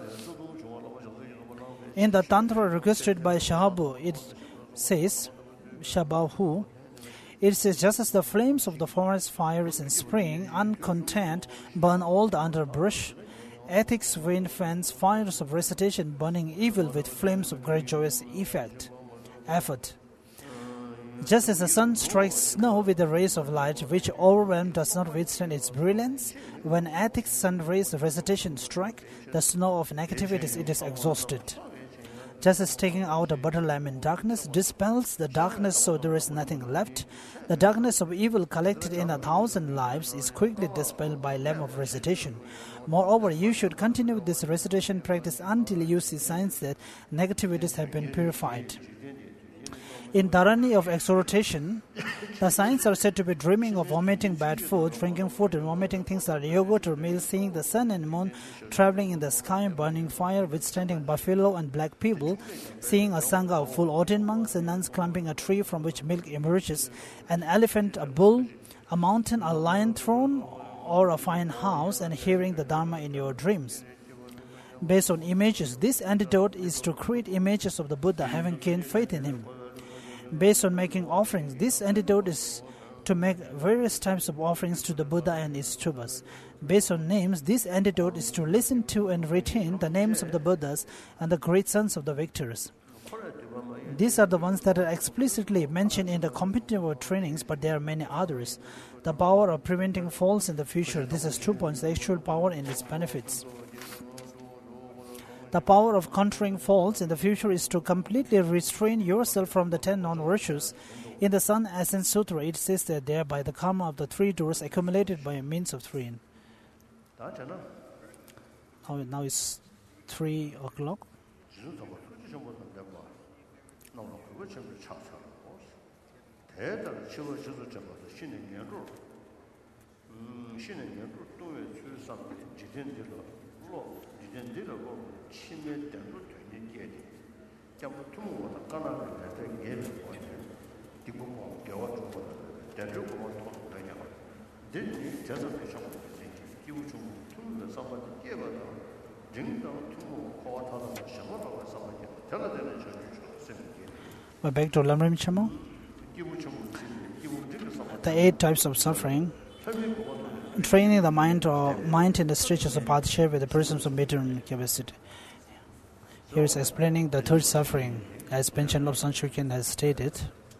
In the Tantra requested by Shahabu, it says, Shabahu, it says, just as the flames of the forest fires in spring, uncontent, burn all the underbrush, ethics, wind, fans, fires of recitation, burning evil with flames of great joyous effort. Just as the sun strikes snow with the rays of light, which overwhelmed does not withstand its brilliance, when ethics, sun rays, recitation strike the snow of negativities, it is exhausted. Just as taking out a butter lamp in darkness dispels the darkness so there is nothing left, the darkness of evil collected in 1,000 lives is quickly dispelled by lamp of recitation. Moreover, you should continue this recitation practice until you see signs that negativities have been purified. In Dharani of exhortation, the signs are said to be dreaming of vomiting bad food, drinking food and vomiting things like yogurt or meal, seeing the sun and moon, traveling in the sky, burning fire, withstanding buffalo and black people, seeing a sangha of full ordained monks and nuns climbing a tree from which milk emerges, an elephant, a bull, a mountain, a lion throne, or a fine house, and hearing the Dharma in your dreams. Based on images, this antidote is to create images of the Buddha having gained faith in him. Based on making offerings, this antidote is to make various types of offerings to the Buddha and its stupas. Based on names, this antidote is to listen to and retain the names of the Buddhas and the great sons of the victors. These are the ones that are explicitly mentioned in the competitive trainings, but there are many others. The power of preventing falls in the future. This is 2 points, the actual power and its benefits. The power of countering falls in the future is to completely restrain yourself from the 10 non-virtues. In the Sun Ascent Sutra, it says that thereby the karma of the 3 doors accumulated by means of 3. Now it's 3 o'clock. We're back to Lamrim Chamo. The 8 types of suffering. Training the mind in the stages of path shared with the persons of material capacity. Here is explaining the 3rd suffering, as Panchen Lobsang Chökyen has stated.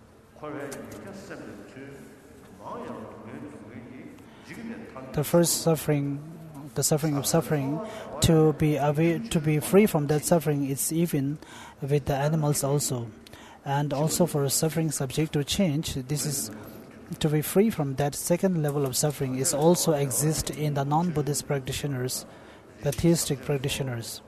The first suffering, the suffering of suffering, to be free from that suffering, it's even with the animals also. And also for a suffering subject to change, this is to be free from that second level of suffering is also exist in the non-Buddhist practitioners, the theistic practitioners.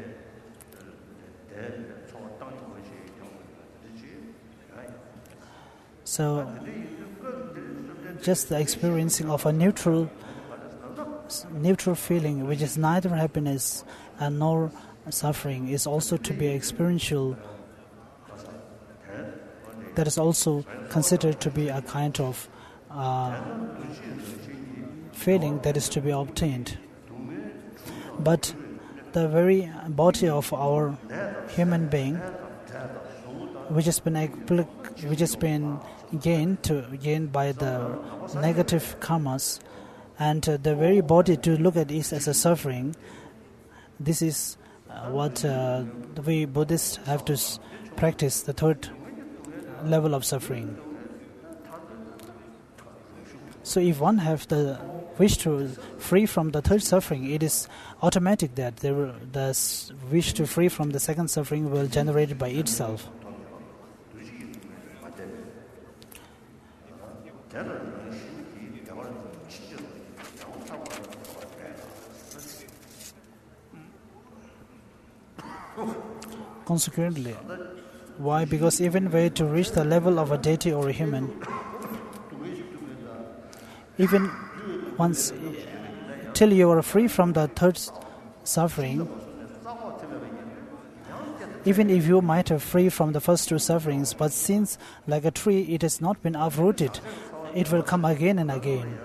So, just the experiencing of a neutral feeling, which is neither happiness and nor suffering, is also to be experiential. That is also considered to be a kind of feeling that is to be obtained. But the very body of our human being, which has been gained by the negative karmas, and the very body to look at is as a suffering. This is what we Buddhists have to practice, the 3rd level of suffering. So if one have the wish to free from the 3rd suffering, it is automatic that the wish to free from the 2nd suffering will generate it by itself. Consequently, why? Because even way to reach the level of a deity or a human, even once till you are free from the 3rd suffering, even if you might have free from the first 2 sufferings, but since like a tree it has not been uprooted, it will come again and again.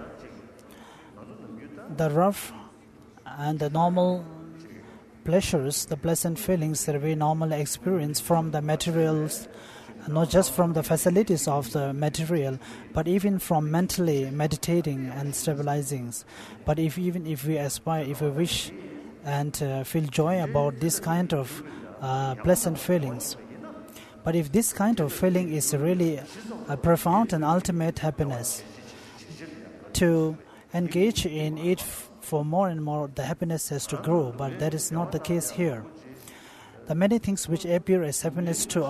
The rough and the normal pleasures, the pleasant feelings that we normally experience from the materials, not just from the facilities of the material, but even from mentally meditating and stabilizing. But even if we aspire, if we wish and feel joy about this kind of pleasant feelings, but if this kind of feeling is really a profound and ultimate happiness, to engage in it for more and more, the happiness has to grow, but that is not the case here. The many things which appear as happiness to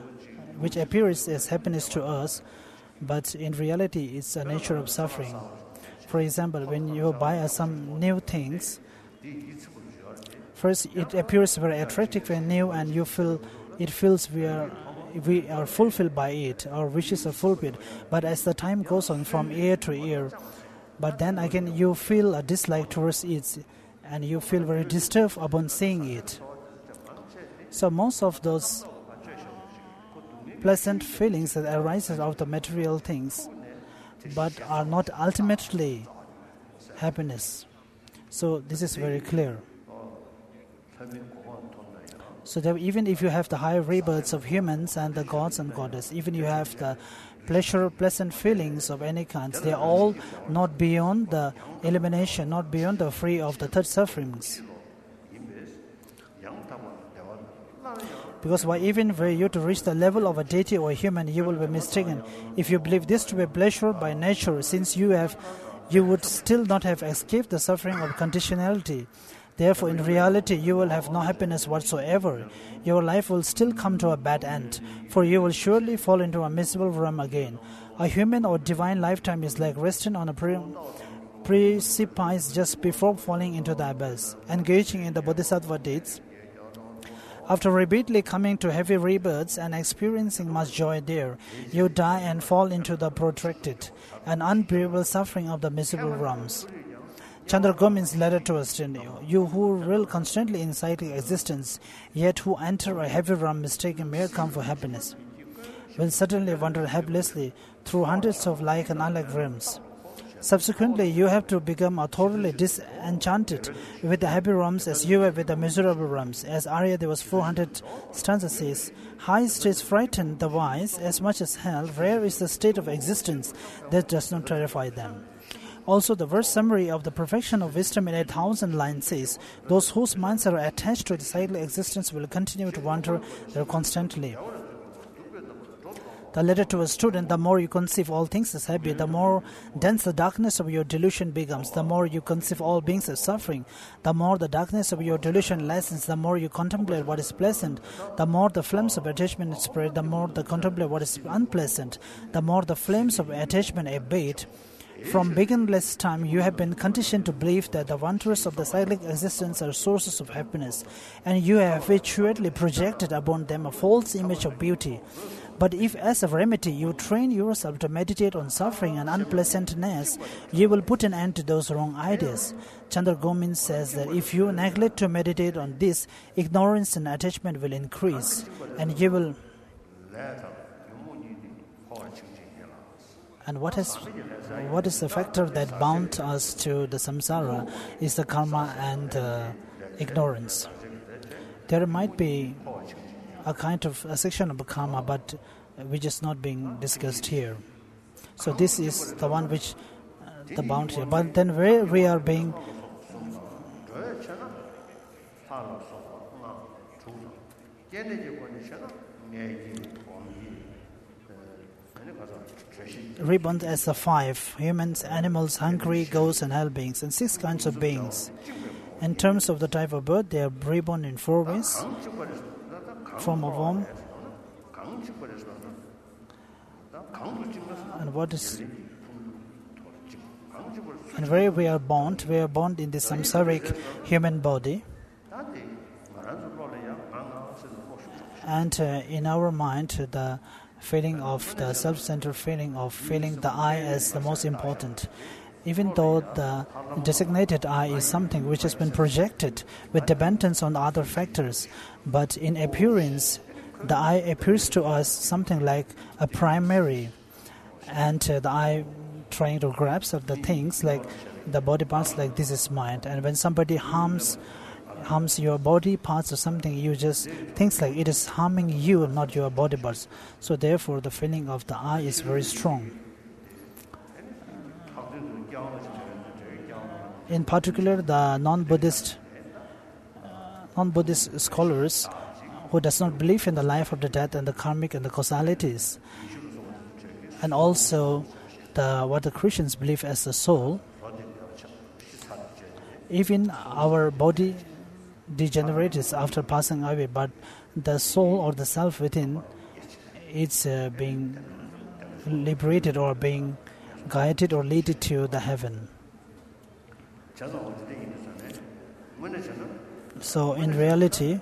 us, but in reality it's a nature of suffering. For example, when you buy some new things, first it appears very attractive and new, and you feel it feels we are fulfilled by it, our wishes are fulfilled. But as the time goes on from year to year, but then again you feel a dislike towards it, and you feel very disturbed upon seeing it. So most of those pleasant feelings that arise out of the material things, but are not ultimately happiness. So this is very clear. So that even if you have the higher rebirths of humans and the gods and goddess, even you have the pleasant feelings of any kind. They are all not beyond the elimination, not beyond the free of the third sufferings. Because even were you to reach the level of a deity or a human, you will be mistaken. If you believe this to be pleasure by nature, since you would still not have escaped the suffering of conditionality. Therefore, in reality, you will have no happiness whatsoever. Your life will still come to a bad end, for you will surely fall into a miserable realm again. A human or divine lifetime is like resting on a precipice just before falling into the abyss, engaging in the bodhisattva deeds. After repeatedly coming to heavy rebirths and experiencing much joy there, you die and fall into the protracted and unbearable suffering of the miserable realms. Chandra Gomin's letter to us, you who reel constantly in cyclic existence, yet who enter a heavy realm mistaking mere calm for happiness, will certainly wander helplessly through hundreds of like and unlike realms. Subsequently, you have to become thoroughly disenchanted with the happy realms as you were with the miserable realms. As Arya Deva's 400 stanza says, high states frighten the wise as much as hell. Rare is the state of existence that does not terrify them. Also, the verse summary of the perfection of wisdom in 8,000 lines says, those whose minds are attached to the cyclic existence will continue to wander there constantly. The letter to a student, the more you conceive all things as happy, the more dense the darkness of your delusion becomes. The more you conceive all beings as suffering, the more the darkness of your delusion lessens. The more you contemplate what is pleasant, the more the flames of attachment spread. The more you contemplate what is unpleasant, the more the flames of attachment abate. From beginningless time, you have been conditioned to believe that the wonders of the cyclic existence are sources of happiness, and you have habitually projected upon them a false image of beauty. But if, as a remedy, you train yourself to meditate on suffering and unpleasantness, you will put an end to those wrong ideas. Chandra Gomin says that if you neglect to meditate on this, ignorance and attachment will increase, and you will... And what is the factor that bound us to the samsara is the karma and ignorance. There might be a section of karma, but which is not being discussed here. So this is the one which the bound here. But then where we are being reborn as the 5 humans, animals, hungry, ghosts, and hell beings, and 6 kinds of beings. In terms of the type of birth, they are reborn in 4 ways. From a womb, and where we are born in the samsaric human body, and in our mind, the feeling of the self-centered feeling of feeling the I as the most important. Even though the designated I is something which has been projected with dependence on other factors, but in appearance, the I appears to us something like a primary, and the I trying to grasp of the things like the body parts, like this is mine. And when somebody harms your body parts or something, you just think like it is harming you, not your body parts. So therefore, the feeling of the I is very strong. In particular, the non-Buddhist scholars who does not believe in the life after death and the karmic and the causalities, and also what the Christians believe as the soul, even our body degenerates after passing away, but the soul or the self within, it's being liberated or being guided or led to the heaven. So in reality,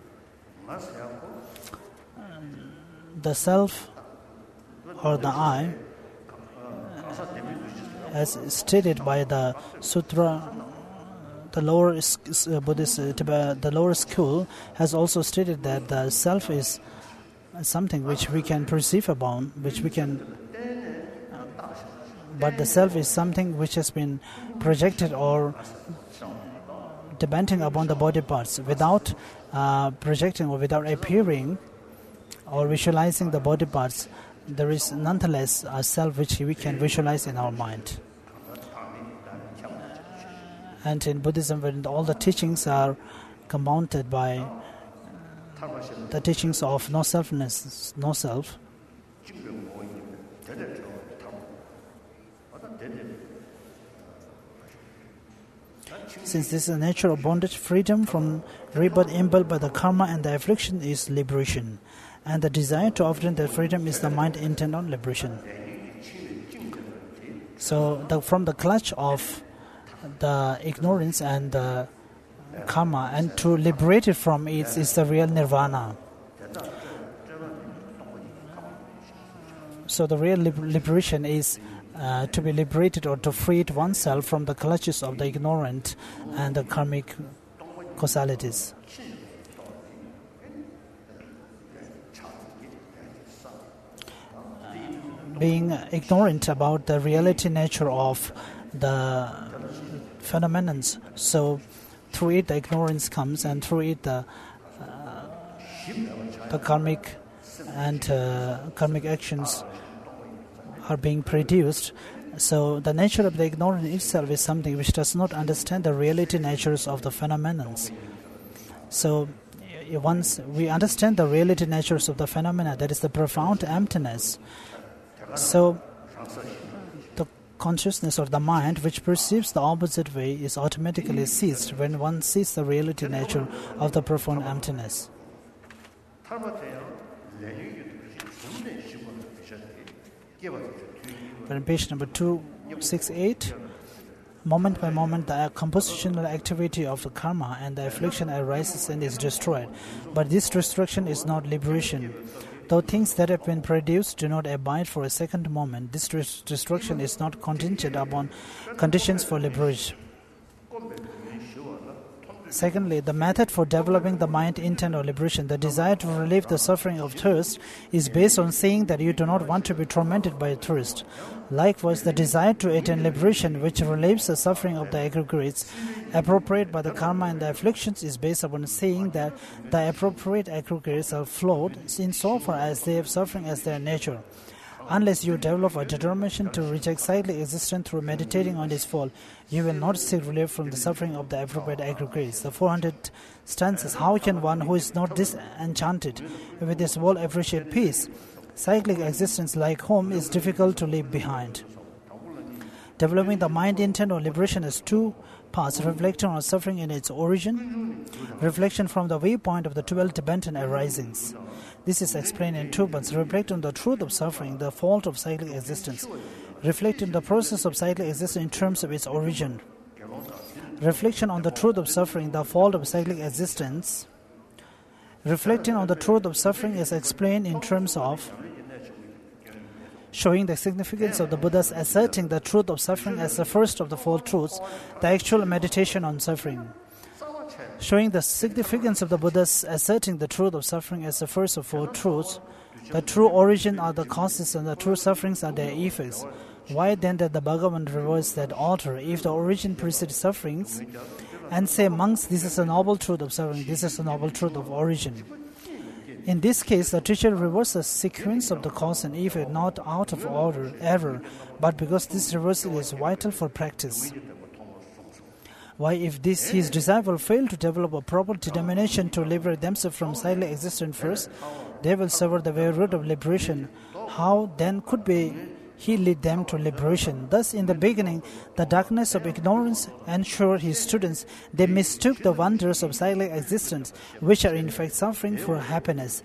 the self or the I, as stated by the sutra, the lower Buddhist, the lower school has also stated that the self is something which we can perceive upon, but the self is something which has been projected or depending upon the body parts. Without projecting or without appearing or visualizing the body parts, there is nonetheless a self which we can visualize in our mind. And in Buddhism, when all the teachings are compounded by the teachings of no selfness, no self, since this is a nature of bondage, freedom from rebirth impelled by the karma and the affliction is liberation. And the desire to obtain that freedom is the mind intent on liberation. So from the clutch of the ignorance and the karma, and to liberate it from it is the real nirvana. So the real liberation is to be liberated or to free oneself from the clutches of the ignorant and the karmic causalities. Being ignorant about the reality nature of the phenomena, so through it the ignorance comes, and through it the karmic and karmic actions are being produced. So the nature of the ignorance itself is something which does not understand the reality natures of the phenomena. So once we understand the reality natures of the phenomena, that is the profound emptiness. So the consciousness or the mind which perceives the opposite way is automatically ceased when one sees the reality nature of the profound emptiness. But in page number 268, moment by moment the compositional activity of the karma and the affliction arises and is destroyed. But this destruction is not liberation. Though things that have been produced do not abide for a second moment, this destruction is not contingent upon conditions for liberation. Secondly, the method for developing the mind intent or liberation, the desire to relieve the suffering of thirst, is based on saying that you do not want to be tormented by thirst. Likewise, the desire to attain liberation, which relieves the suffering of the aggregates appropriate by the karma and the afflictions, is based upon saying that the appropriate aggregates are flawed insofar as they have suffering as their nature. Unless you develop a determination to reject cyclic existence through meditating on its fall, you will not seek relief from the suffering of the appropriate aggregates. The 400 stanzas. How can one who is not disenchanted with this world appreciate peace? Cyclic existence, like home, is difficult to leave behind. Developing the mind intent or liberation has two parts: reflection on suffering in its origin, reflection from the viewpoint of the 12 Tibetan arisings. This is explained in two parts: reflect on the truth of suffering, the fault of cyclic existence. Reflect on the process of cyclic existence in terms of its origin. Reflection on the truth of suffering, the fault of cyclic existence. Reflecting on the truth of suffering is explained in terms of showing the significance of the Buddha's asserting the truth of suffering as the first of the four truths, the actual meditation on suffering. Showing the significance of the Buddha's asserting the truth of suffering as the first of four truths, the true origin are the causes and the true sufferings are their effects. Why then did the Bhagavan reverse that order? If the origin precedes sufferings, and say, monks, this is a noble truth of suffering, this is a noble truth of origin. In this case, the teacher reverses the sequence of the cause and effect, not out of order, error, but because this reversal is vital for practice. Why, if his disciple fail to develop a proper determination to liberate themselves from cyclic existence first, they will suffer the very root of liberation. How then could he lead them to liberation? Thus, in the beginning, the darkness of ignorance ensured his students they mistook the wonders of cyclic existence, which are in fact suffering, for happiness.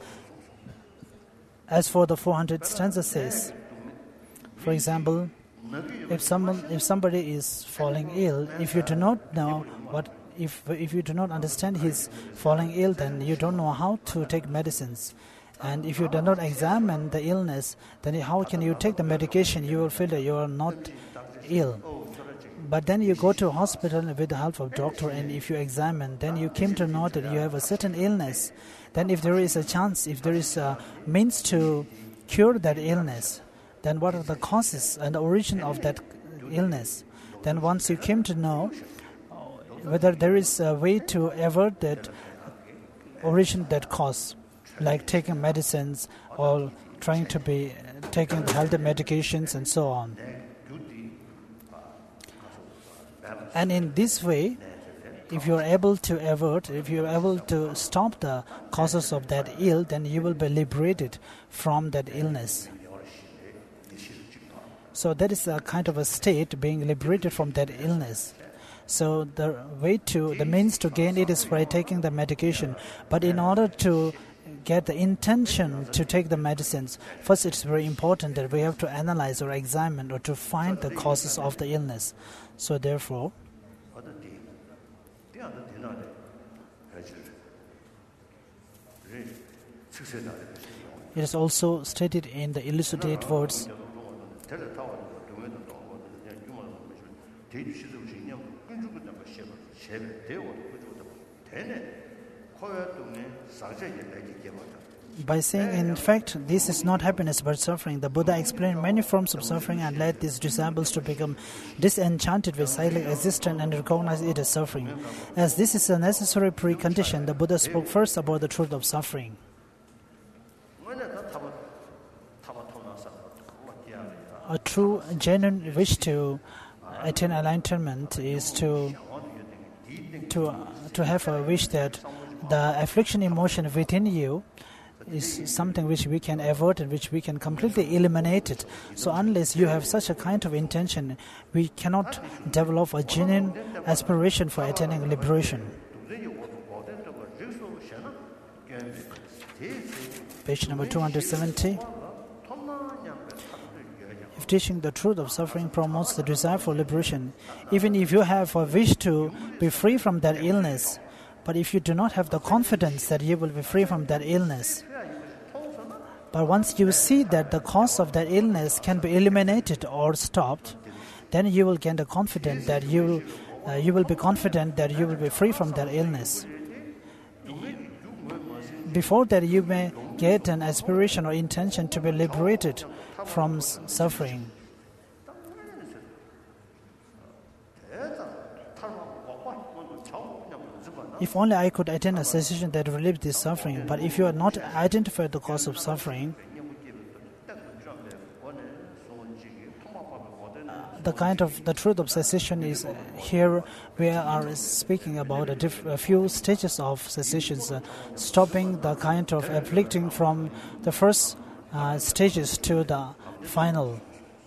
As for the 400 stanza says, for example, if somebody is falling ill, if you do not know if you do not understand his falling ill, then you don't know how to take medicines. And if you do not examine the illness, then how can you take the medication? You will feel that you are not ill. But then you go to a hospital with the help of doctor, and if you examine, then you came to know that you have a certain illness. Then if there is a chance, if there is a means to cure that illness, then what are the causes and the origin of that illness? Then once you came to know whether there is a way to avert that origin, that cause, like taking medicines or trying to be taking the healthy medications and so on. And in this way, if you are able to avert, if you are able to stop the causes of that ill, then you will be liberated from that illness. So that is a kind of a state, being liberated from that illness. So the means to gain it is by taking the medication. But in order to get the intention to take the medicines, first it's very important that we have to analyze or examine or to find the causes of the illness. So therefore, it is also stated in the elucidate words, by saying, in fact, this is not happiness but suffering. The Buddha explained many forms of suffering and led these disciples to become disenchanted with cyclic existence and recognize it as suffering. As this is a necessary precondition, the Buddha spoke first about the truth of suffering. A true, genuine wish to attain enlightenment is to have a wish that the affliction emotion within you is something which we can avert and which we can completely eliminate it. So unless you have such a kind of intention, we cannot develop a genuine aspiration for attaining liberation. Page number 270. If teaching the truth of suffering promotes the desire for liberation, even if you have a wish to be free from that illness, but if you do not have the confidence that you will be free from that illness, but once you see that the cause of that illness can be eliminated or stopped, then you will gain the confidence that you will be confident that you will be free from that illness. Before that, you may get an aspiration or intention to be liberated from suffering. If only I could attain a cessation that relieves this suffering. But if you are not identified the cause of suffering, the truth of cessation is here. We are speaking about a few stages of cessations, stopping the kind of afflicting from the first stages to the final.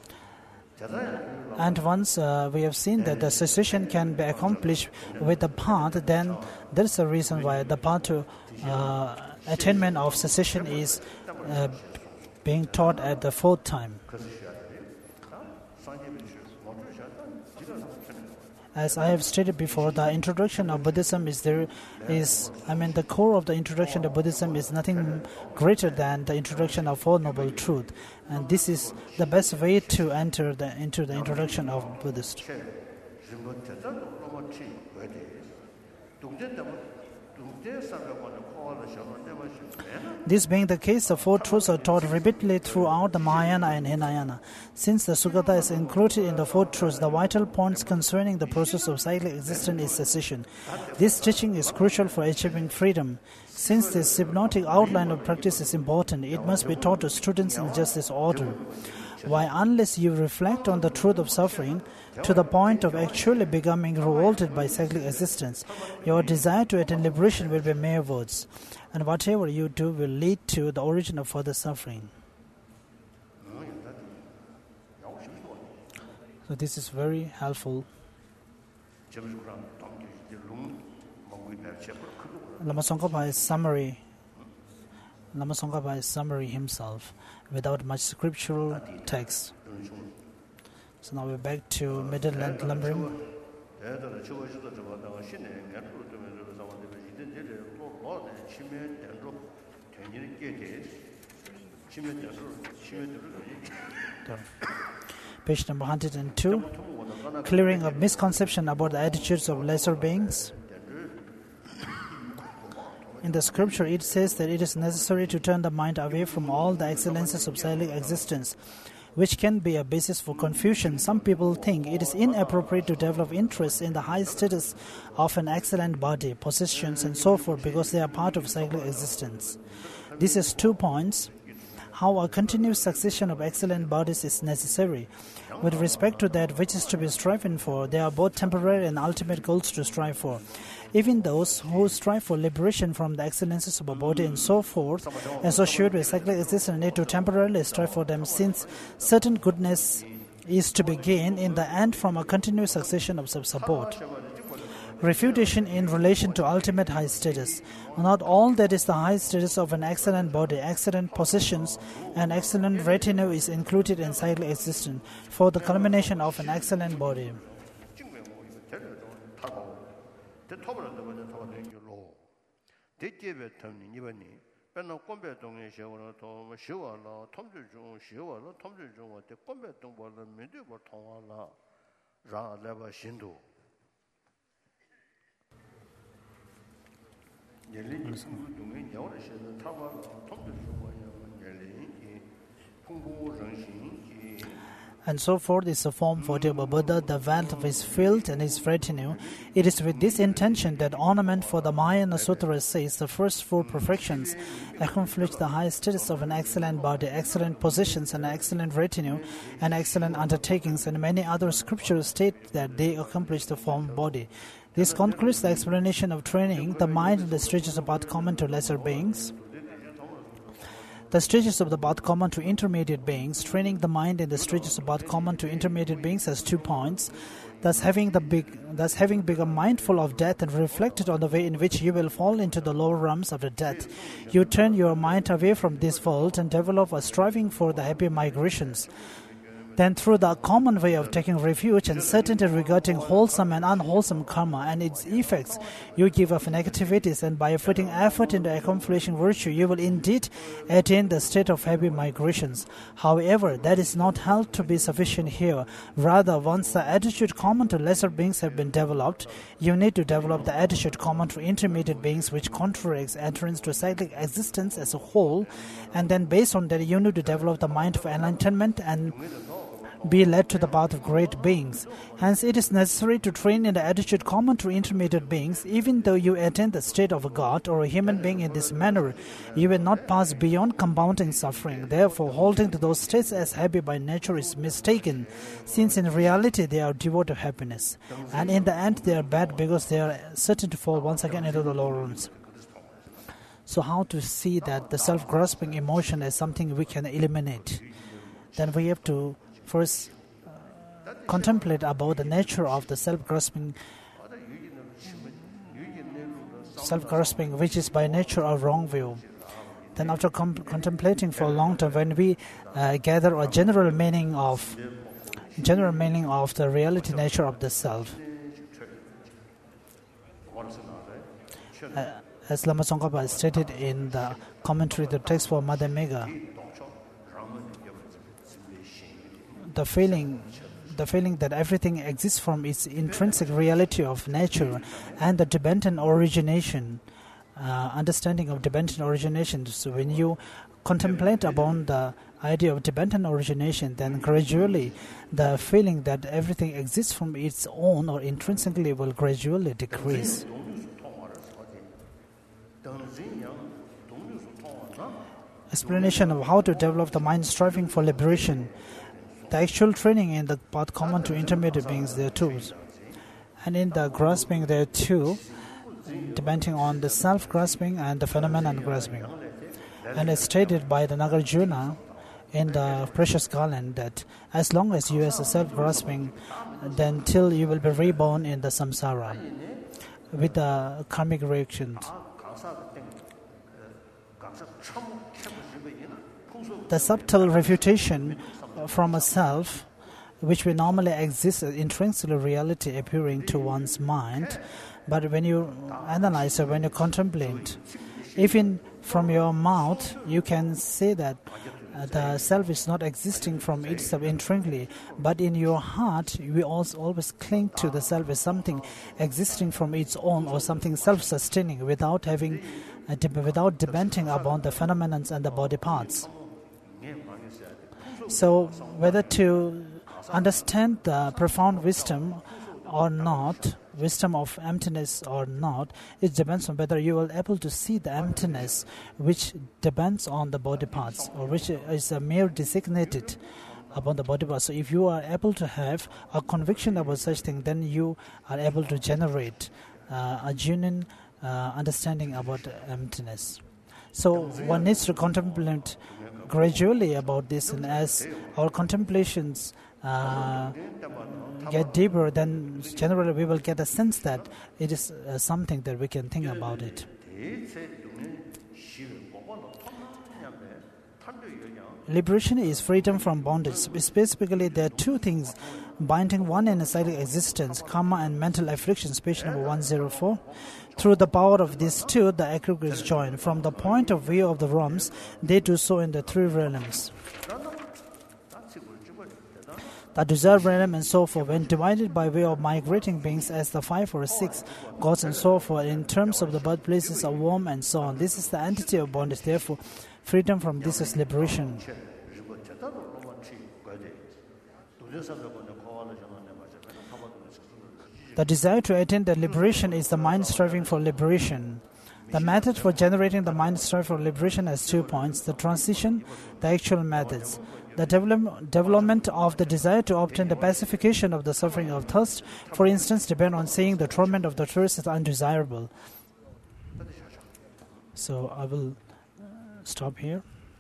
And once we have seen that the cessation can be accomplished with the path, then there is a reason why the path to attainment of cessation is being taught at the fourth time. As I have stated before, the introduction of Buddhism the core of the introduction to Buddhism is nothing greater than the introduction of Four Noble Truths. And this is the best way to enter into the introduction of Buddhist. This being the case, the Four Truths are taught repeatedly throughout the Mahayana and Hinayana. Since the Sugata is included in the Four Truths, the vital points concerning the process of cyclic existence is cessation. This teaching is crucial for achieving freedom. Since this hypnotic outline of practice is important, it must be taught to students in just this order. Why, unless you reflect on the truth of suffering to the point of actually becoming revolted by cyclic existence, your desire to attain liberation will be mere words, and whatever you do will lead to the origin of further suffering. So this is very helpful. Lama Tsongkhapa is summary himself without much scriptural text. So now we're back to middle and lumbering. Page number 102. Clearing of misconception about the attitudes of lesser beings. In the scripture, it says that it is necessary to turn the mind away from all the excellences of cyclic existence, which can be a basis for confusion. Some people think it is inappropriate to develop interest in the high status of an excellent body, possessions, and so forth because they are part of cyclic existence. This is 2 points. how a continuous succession of excellent bodies is necessary. With respect to that which is to be striven for, they are both temporary and ultimate goals to strive for. Even those who strive for liberation from the excellences of a body and so forth, associated with cyclic existence, need to temporarily strive for them, since certain goodness is to be gained in the end from a continuous succession of support. Refutation in relation to ultimate high status. Not all that is the high status of an excellent body, excellent positions, and excellent retinue is included in cyclic existence for the culmination of an excellent body. And so forth is the form for the Buddha, the wealth of his field and his retinue. It is with this intention that ornament for the Mahayana Sutra says the first four perfections accomplish the highest status of an excellent body, excellent positions, and excellent retinue, and excellent undertakings, and many other scriptures state that they accomplish the form body. This concludes the explanation of training the mind in the stages of path common to lesser beings. The stages of the path common to intermediate beings, training the mind in the stages of path common to intermediate beings has 2 points. Thus having become mindful of death and reflected on the way in which you will fall into the lower realms of the death, you turn your mind away from this world and develop a striving for the happy migrations. Then through the common way of taking refuge and certainty regarding wholesome and unwholesome karma and its effects, you give up negativities, and by putting effort into accomplishing virtue, you will indeed attain the state of happy migrations. However, that is not held to be sufficient here. Rather, once the attitude common to lesser beings have been developed, you need to develop the attitude common to intermediate beings, which contradicts entrance to cyclic existence as a whole, and then based on that, you need to develop the mind of enlightenment and be led to the path of great beings. Hence, it is necessary to train in the attitude common to intermediate beings. Even though you attain the state of a god or a human being in this manner, you will not pass beyond compounding suffering. Therefore, holding to those states as happy by nature is mistaken, since in reality they are devoid of happiness. And in the end, they are bad because they are certain to fall once again into the lower realms. So how to see that the self-grasping emotion is something we can eliminate? Then we have to first contemplate about the nature of the self-grasping, which is by nature a wrong view. Then after contemplating for a long time, when we gather a general meaning of the reality nature of the self, as Lama Tsongkhapa stated in the commentary, the text for Mother Mega, the feeling that everything exists from its intrinsic reality of nature and the dependent origination, understanding of dependent origination. So when you contemplate upon the idea of dependent origination, then gradually the feeling that everything exists from its own or intrinsically will gradually decrease. Explanation of how to develop the mind striving for liberation. The actual training in the path common to intermediate beings, there are 2. And in the grasping, there are 2, depending on the self-grasping and the phenomenon grasping. And it's stated by the Nagarjuna in the Precious Garland that as long as you as a self-grasping, then till you will be reborn in the samsara with the karmic reactions. The subtle refutation from a self, which will normally exist as intrinsically reality appearing to one's mind, but when you analyze or when you contemplate, even from your mouth, you can say that the self is not existing from itself intrinsically, but in your heart, we also always cling to the self as something existing from its own or something self-sustaining without depending upon the phenomena and the body parts. So whether to understand the profound wisdom or not, wisdom of emptiness or not, it depends on whether you are able to see the emptiness, which depends on the body parts, or which is a mere designated upon the body parts. So if you are able to have a conviction about such thing, then you are able to generate a genuine understanding about emptiness. So one needs to contemplate gradually about this, and as our contemplations get deeper, then generally we will get a sense that it is something that we can think about it. Liberation is freedom from bondage. Specifically, there are two things binding one in a cyclic existence, karma and mental afflictions, page number 104. Through the power of these two, the aggregates join. From the point of view of the realms, they do so in the three realms. The desire realm and so forth, when divided by way of migrating beings as the 5 or 6 gods and so forth, in terms of the birthplaces of worm and so on. This is the entity of bondage. Therefore, freedom from this is liberation. The desire to attain the liberation is the mind striving for liberation. The method for generating the mind strive for liberation has 2 points: the transition, the actual methods. The development of the desire to obtain the pacification of the suffering of thirst, for instance, depend on seeing the torment of the thirst as undesirable. So I will stop here.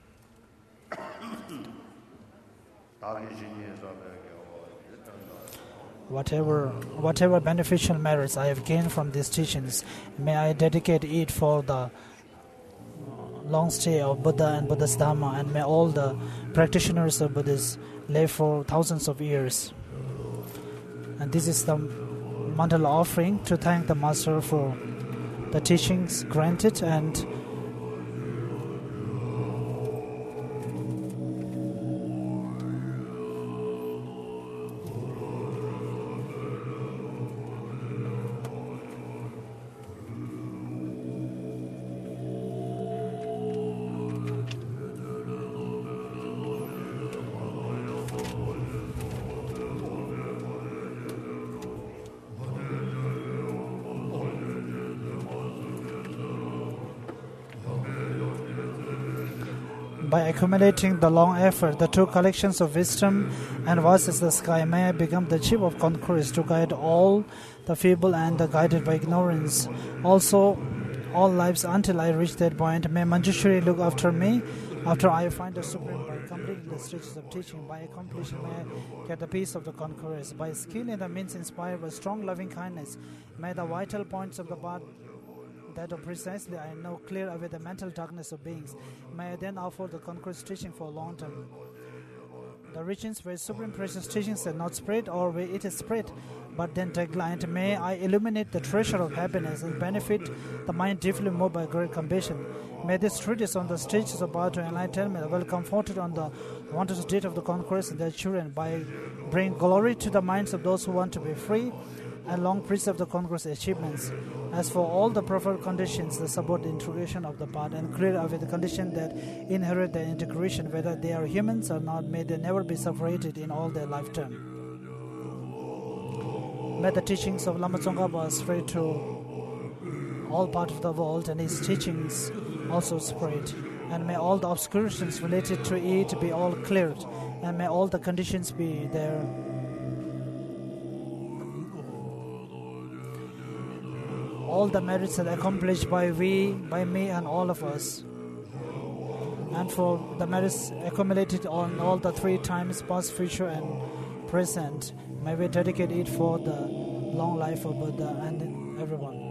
Whatever beneficial merits I have gained from these teachings, may I dedicate it for the long stay of Buddha and Buddha's Dhamma, and may all the practitioners of Buddhism live for thousands of years. And this is the mandala offering to thank the Master for the teachings granted, and by accumulating the long effort, the two collections of wisdom and vast as the sky, may I become the chief of conquerors to guide all the feeble and the guided by ignorance. Also, all lives until I reach that point. May Manjushri look after me after I find the Supreme by completing the stages of teaching. By accomplishing, may I get the peace of the conquerors. By skill in the means inspired by strong loving kindness, may the vital points of the path that precisely I know clear away the mental darkness of beings. May I then offer the conqueror's teaching for a long term. The regions where supreme precious teachings are not spread, or where it is spread but then declined, may I illuminate the treasure of happiness and benefit the mind deeply moved by great compassion. May this treatise on the stages of power to enlightenment well comforted on the wondrous state of the conquerors and their children, by bring glory to the minds of those who want to be free, and long preserve the conqueror's achievements. As for all the preferred conditions that support the integration of the path and clear away the condition that inherit their integration, whether they are humans or not, may they never be separated in all their lifetime. May the teachings of Lama Tsongkhapa spread to all parts of the world, and his teachings also spread. And may all the obscurations related to it be all cleared, and may all the conditions be there. All the merits are accomplished by me and all of us. And for the merits accumulated on all the 3 times, past, future and present, may we dedicate it for the long life of Buddha and everyone.